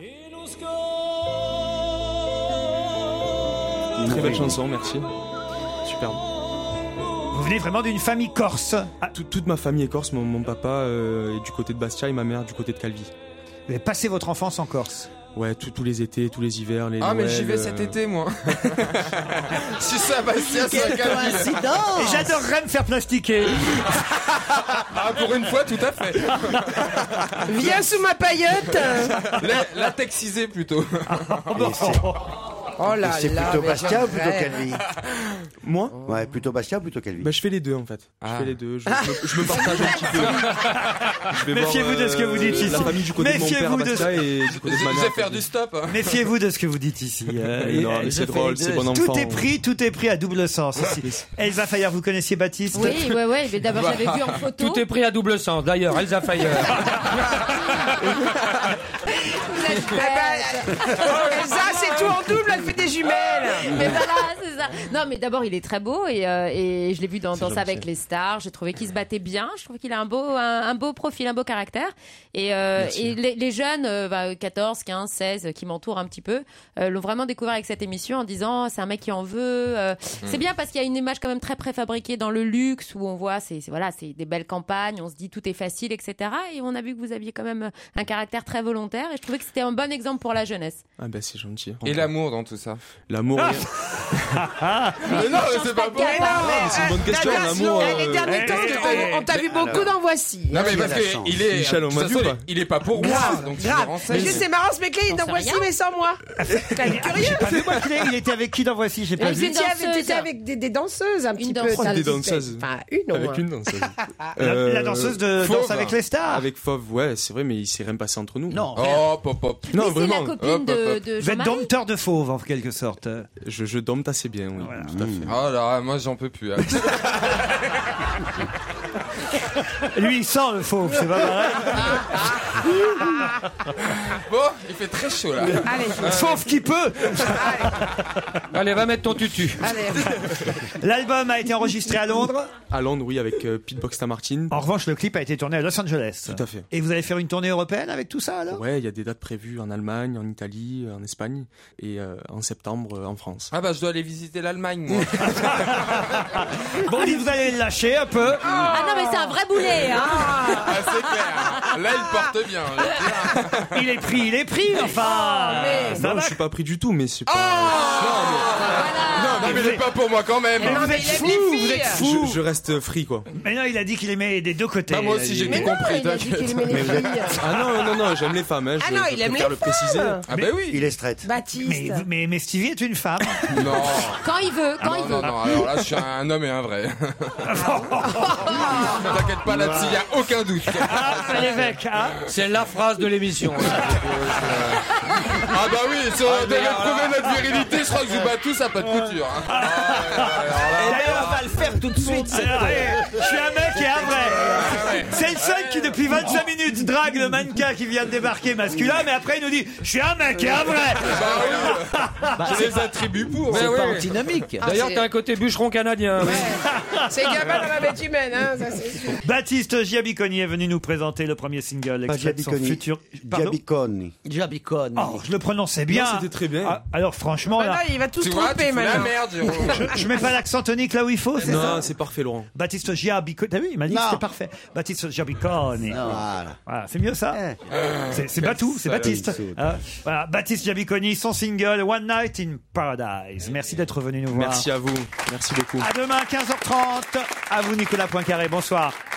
Très belle chanson, merci. Superbe. Vous venez vraiment d'une famille corse. Ah, Tout- toute ma famille est corse, mon, mon papa euh, est du côté de Bastia et ma mère du côté de Calvi. vous avez passé votre enfance en Corse. Ouais, tous tous les étés, tous les hivers, les Ah, mais Noëls, j'y vais euh, cet été, moi. Si Sébastien, c'est Quelle un Calvi. coïncidence. Et j'adorerais me faire plastiquer. Ah, pour une fois, tout à fait. Viens sous ma paillotte. La, latexisé plutôt. Oh, bon. Oh là C'est là, plutôt mais Bastien je ou plutôt rêve. Calvi Moi Ouais, plutôt Bastien ou plutôt Calvi Bah, je fais les deux en fait. Ah. Je fais les deux. Je, je- je me partage un petit peu. Je vais Méfiez-vous voir, de ce que vous dites euh, ici. La famille du côté de mon père à Méfiez-vous de Bastia ce- et du côté de ma Je mère. vais faire du stop. hein. Méfiez-vous de ce que vous dites ici. euh, Non, mais et- c'est drôle, c'est bon Tout enfant. est pris, tout est pris à double sens ici. Elsa Fayer, vous connaissiez Baptiste? Oui, ouais, ouais. Mais d'abord, j'avais vu en photo. Tout est pris à double sens. D'ailleurs, Elsa Fayer. Eh ben, oh, Elsa, c'est tout en double, elle fait des jumelles. Mais voilà, c'est ça. Non, mais d'abord, il est très beau et, euh, et je l'ai vu dans C'est Danse gentil. avec les stars. J'ai trouvé qu'il se battait bien. Je trouve qu'il a un beau, un, un beau profil, un beau caractère. Et, euh, Merci. et les, les jeunes, euh, bah, quatorze, quinze, seize, qui m'entourent un petit peu, euh, l'ont vraiment découvert avec cette émission en disant c'est un mec qui en veut. euh. C'est bien parce qu'il y a une image quand même très préfabriquée dans le luxe où on voit, c'est c'est- voilà, c'est des belles campagnes. On se dit tout est facile, et cetera. Et on a vu que vous aviez quand même un caractère très volontaire. Et je trouvais que c'était un bon exemple pour la jeunesse. Ah bah c'est gentil. Et l'amour dans tout ça. L'amour. Ah. rien- Mais non, mais c'est pas bon. Mais non, mais, c'est une bonne euh, question, Douglas, l'amour, non, Les euh, derniers eh, temps, eh, on, on t'a vu alors. beaucoup dans Voici. Non mais Qui a parce la chance qu'il est. Michel, on de m'a toute vu ou façon, pas il est pas pour moi. Grave, Donc je me grave. Mais renseigne. juste, c'est marrant ce mec-là, il est dans sait Voici, rien. mais sans moi. J'ai pas vu moi qu'il est- il était avec qui dans Voici? J'ai pas Mais vu. une T'étais avec, danseuse. t'étais avec des, des danseuses un petit peu. danseuse. t'as Des dit- danseuses. Enfin, une au Avec moins. une danseuse. La, Euh, la danseuse de Fauve. Danse avec les stars. Avec Fauve, ouais, c'est vrai, mais il s'est rien passé entre nous. Non, Oh, pop, pop. Non, Mais c'est vraiment. la copine Hop, hop, de, hop. de Vous êtes Jean-Marie. dompteur de fauve en quelque sorte. Je, je dompte assez bien, oui. Voilà. Tout à fait. Oh là, moi j'en peux plus. hein. Lui, il sent le fauve, c'est pas vrai. Bon, il fait très chaud là. Allez, Fauve qui peut. Allez, va mettre ton tutu. allez. L'album a été enregistré à Londres. À Londres, oui, avec euh, Pete Boxta Martin. En revanche, le clip a été tourné à Los Angeles. Tout à fait. Et vous allez faire une tournée européenne avec tout ça alors? Ouais, il y a des dates prévues en Allemagne, en Italie, en Espagne et euh, en septembre euh, en France. Ah bah je dois aller visiter l'Allemagne moi. Bon, dit vous allez le lâcher un peu. Ah non, mais c'est un vrai boulet, hein. Ah c'est clair. Là il porte bien. je veux dire. Il est pris, il est pris, enfin. mais- Ça non, va. je suis pas pris du tout, mais c'est pas. Non mais il est pas pour moi quand même. Mais Non, vous mais êtes il aime fou, les vous filles. êtes fou. Je, je reste free, quoi. Mais non, il a dit qu'il aimait des deux côtés. Bah, moi il a aussi, dit. j'ai Mais tout non, compris, il a dit t'inquiète. qu'il aimait les filles. Ah non, non, non, j'aime les femmes, hein. Ah je, non, je il aime préfère les le préciser. femmes. Ah bah oui. Il est straight. Baptiste. Mais, mais, mais Stevie est une femme. Non. Quand il veut, quand Non, il non, veut. non, alors là je suis un homme et un vrai. T'inquiète pas là-dessus, il y a aucun doute. Ah, c'est l'évêque, hein. C'est la phrase de l'émission. Ah bah oui, si on devait prouver notre virilité, je crois que je vous bats tous à pas de couture. hein. Ah, ouais, ouais, alors là- D'ailleurs, on va le faire tout de suite. cette- Alors, eh, je suis un mec et un vrai. C'est le seul qui, depuis vingt-cinq minutes, drague le mannequin qui vient de débarquer masculin, mais après il nous dit je suis un mec et un vrai. Bah oui, j'ai les attributs pour. Mais C'est oui. pas antinomique. D'ailleurs, c'est- t'as un côté bûcheron canadien. C'est gamin dans la bête humaine, hein, ça c'est sûr. Baptiste Giabiconi est venu nous présenter le premier single Pas extrait de son Giabiconi. futur. Pardon Giabiconi. Jabicone. Oh, je le prononçais bien. Non, c'était très bien. Ah, alors franchement, Bah là, non, il va tout Tu vois, tu tromper fous la maintenant. merde, Jérôme. je, je mets pas l'accent tonique là où il faut, c'est ça? Non, c'est parfait, Laurent. Baptiste Giabiconi. T'as vu, il m'a dit que Non. c'était parfait. Baptiste Giabiconi. Voilà. Voilà, c'est mieux ça. Eh. C'est c'est Batou, c'est Baptiste. Hein, voilà, Baptiste Giabiconi, son single One Night in Paradise. Merci d'être venu nous voir. Merci à vous. Merci beaucoup. À demain, quinze heures trente. À vous, Nicolas Poincaré. Bonsoir.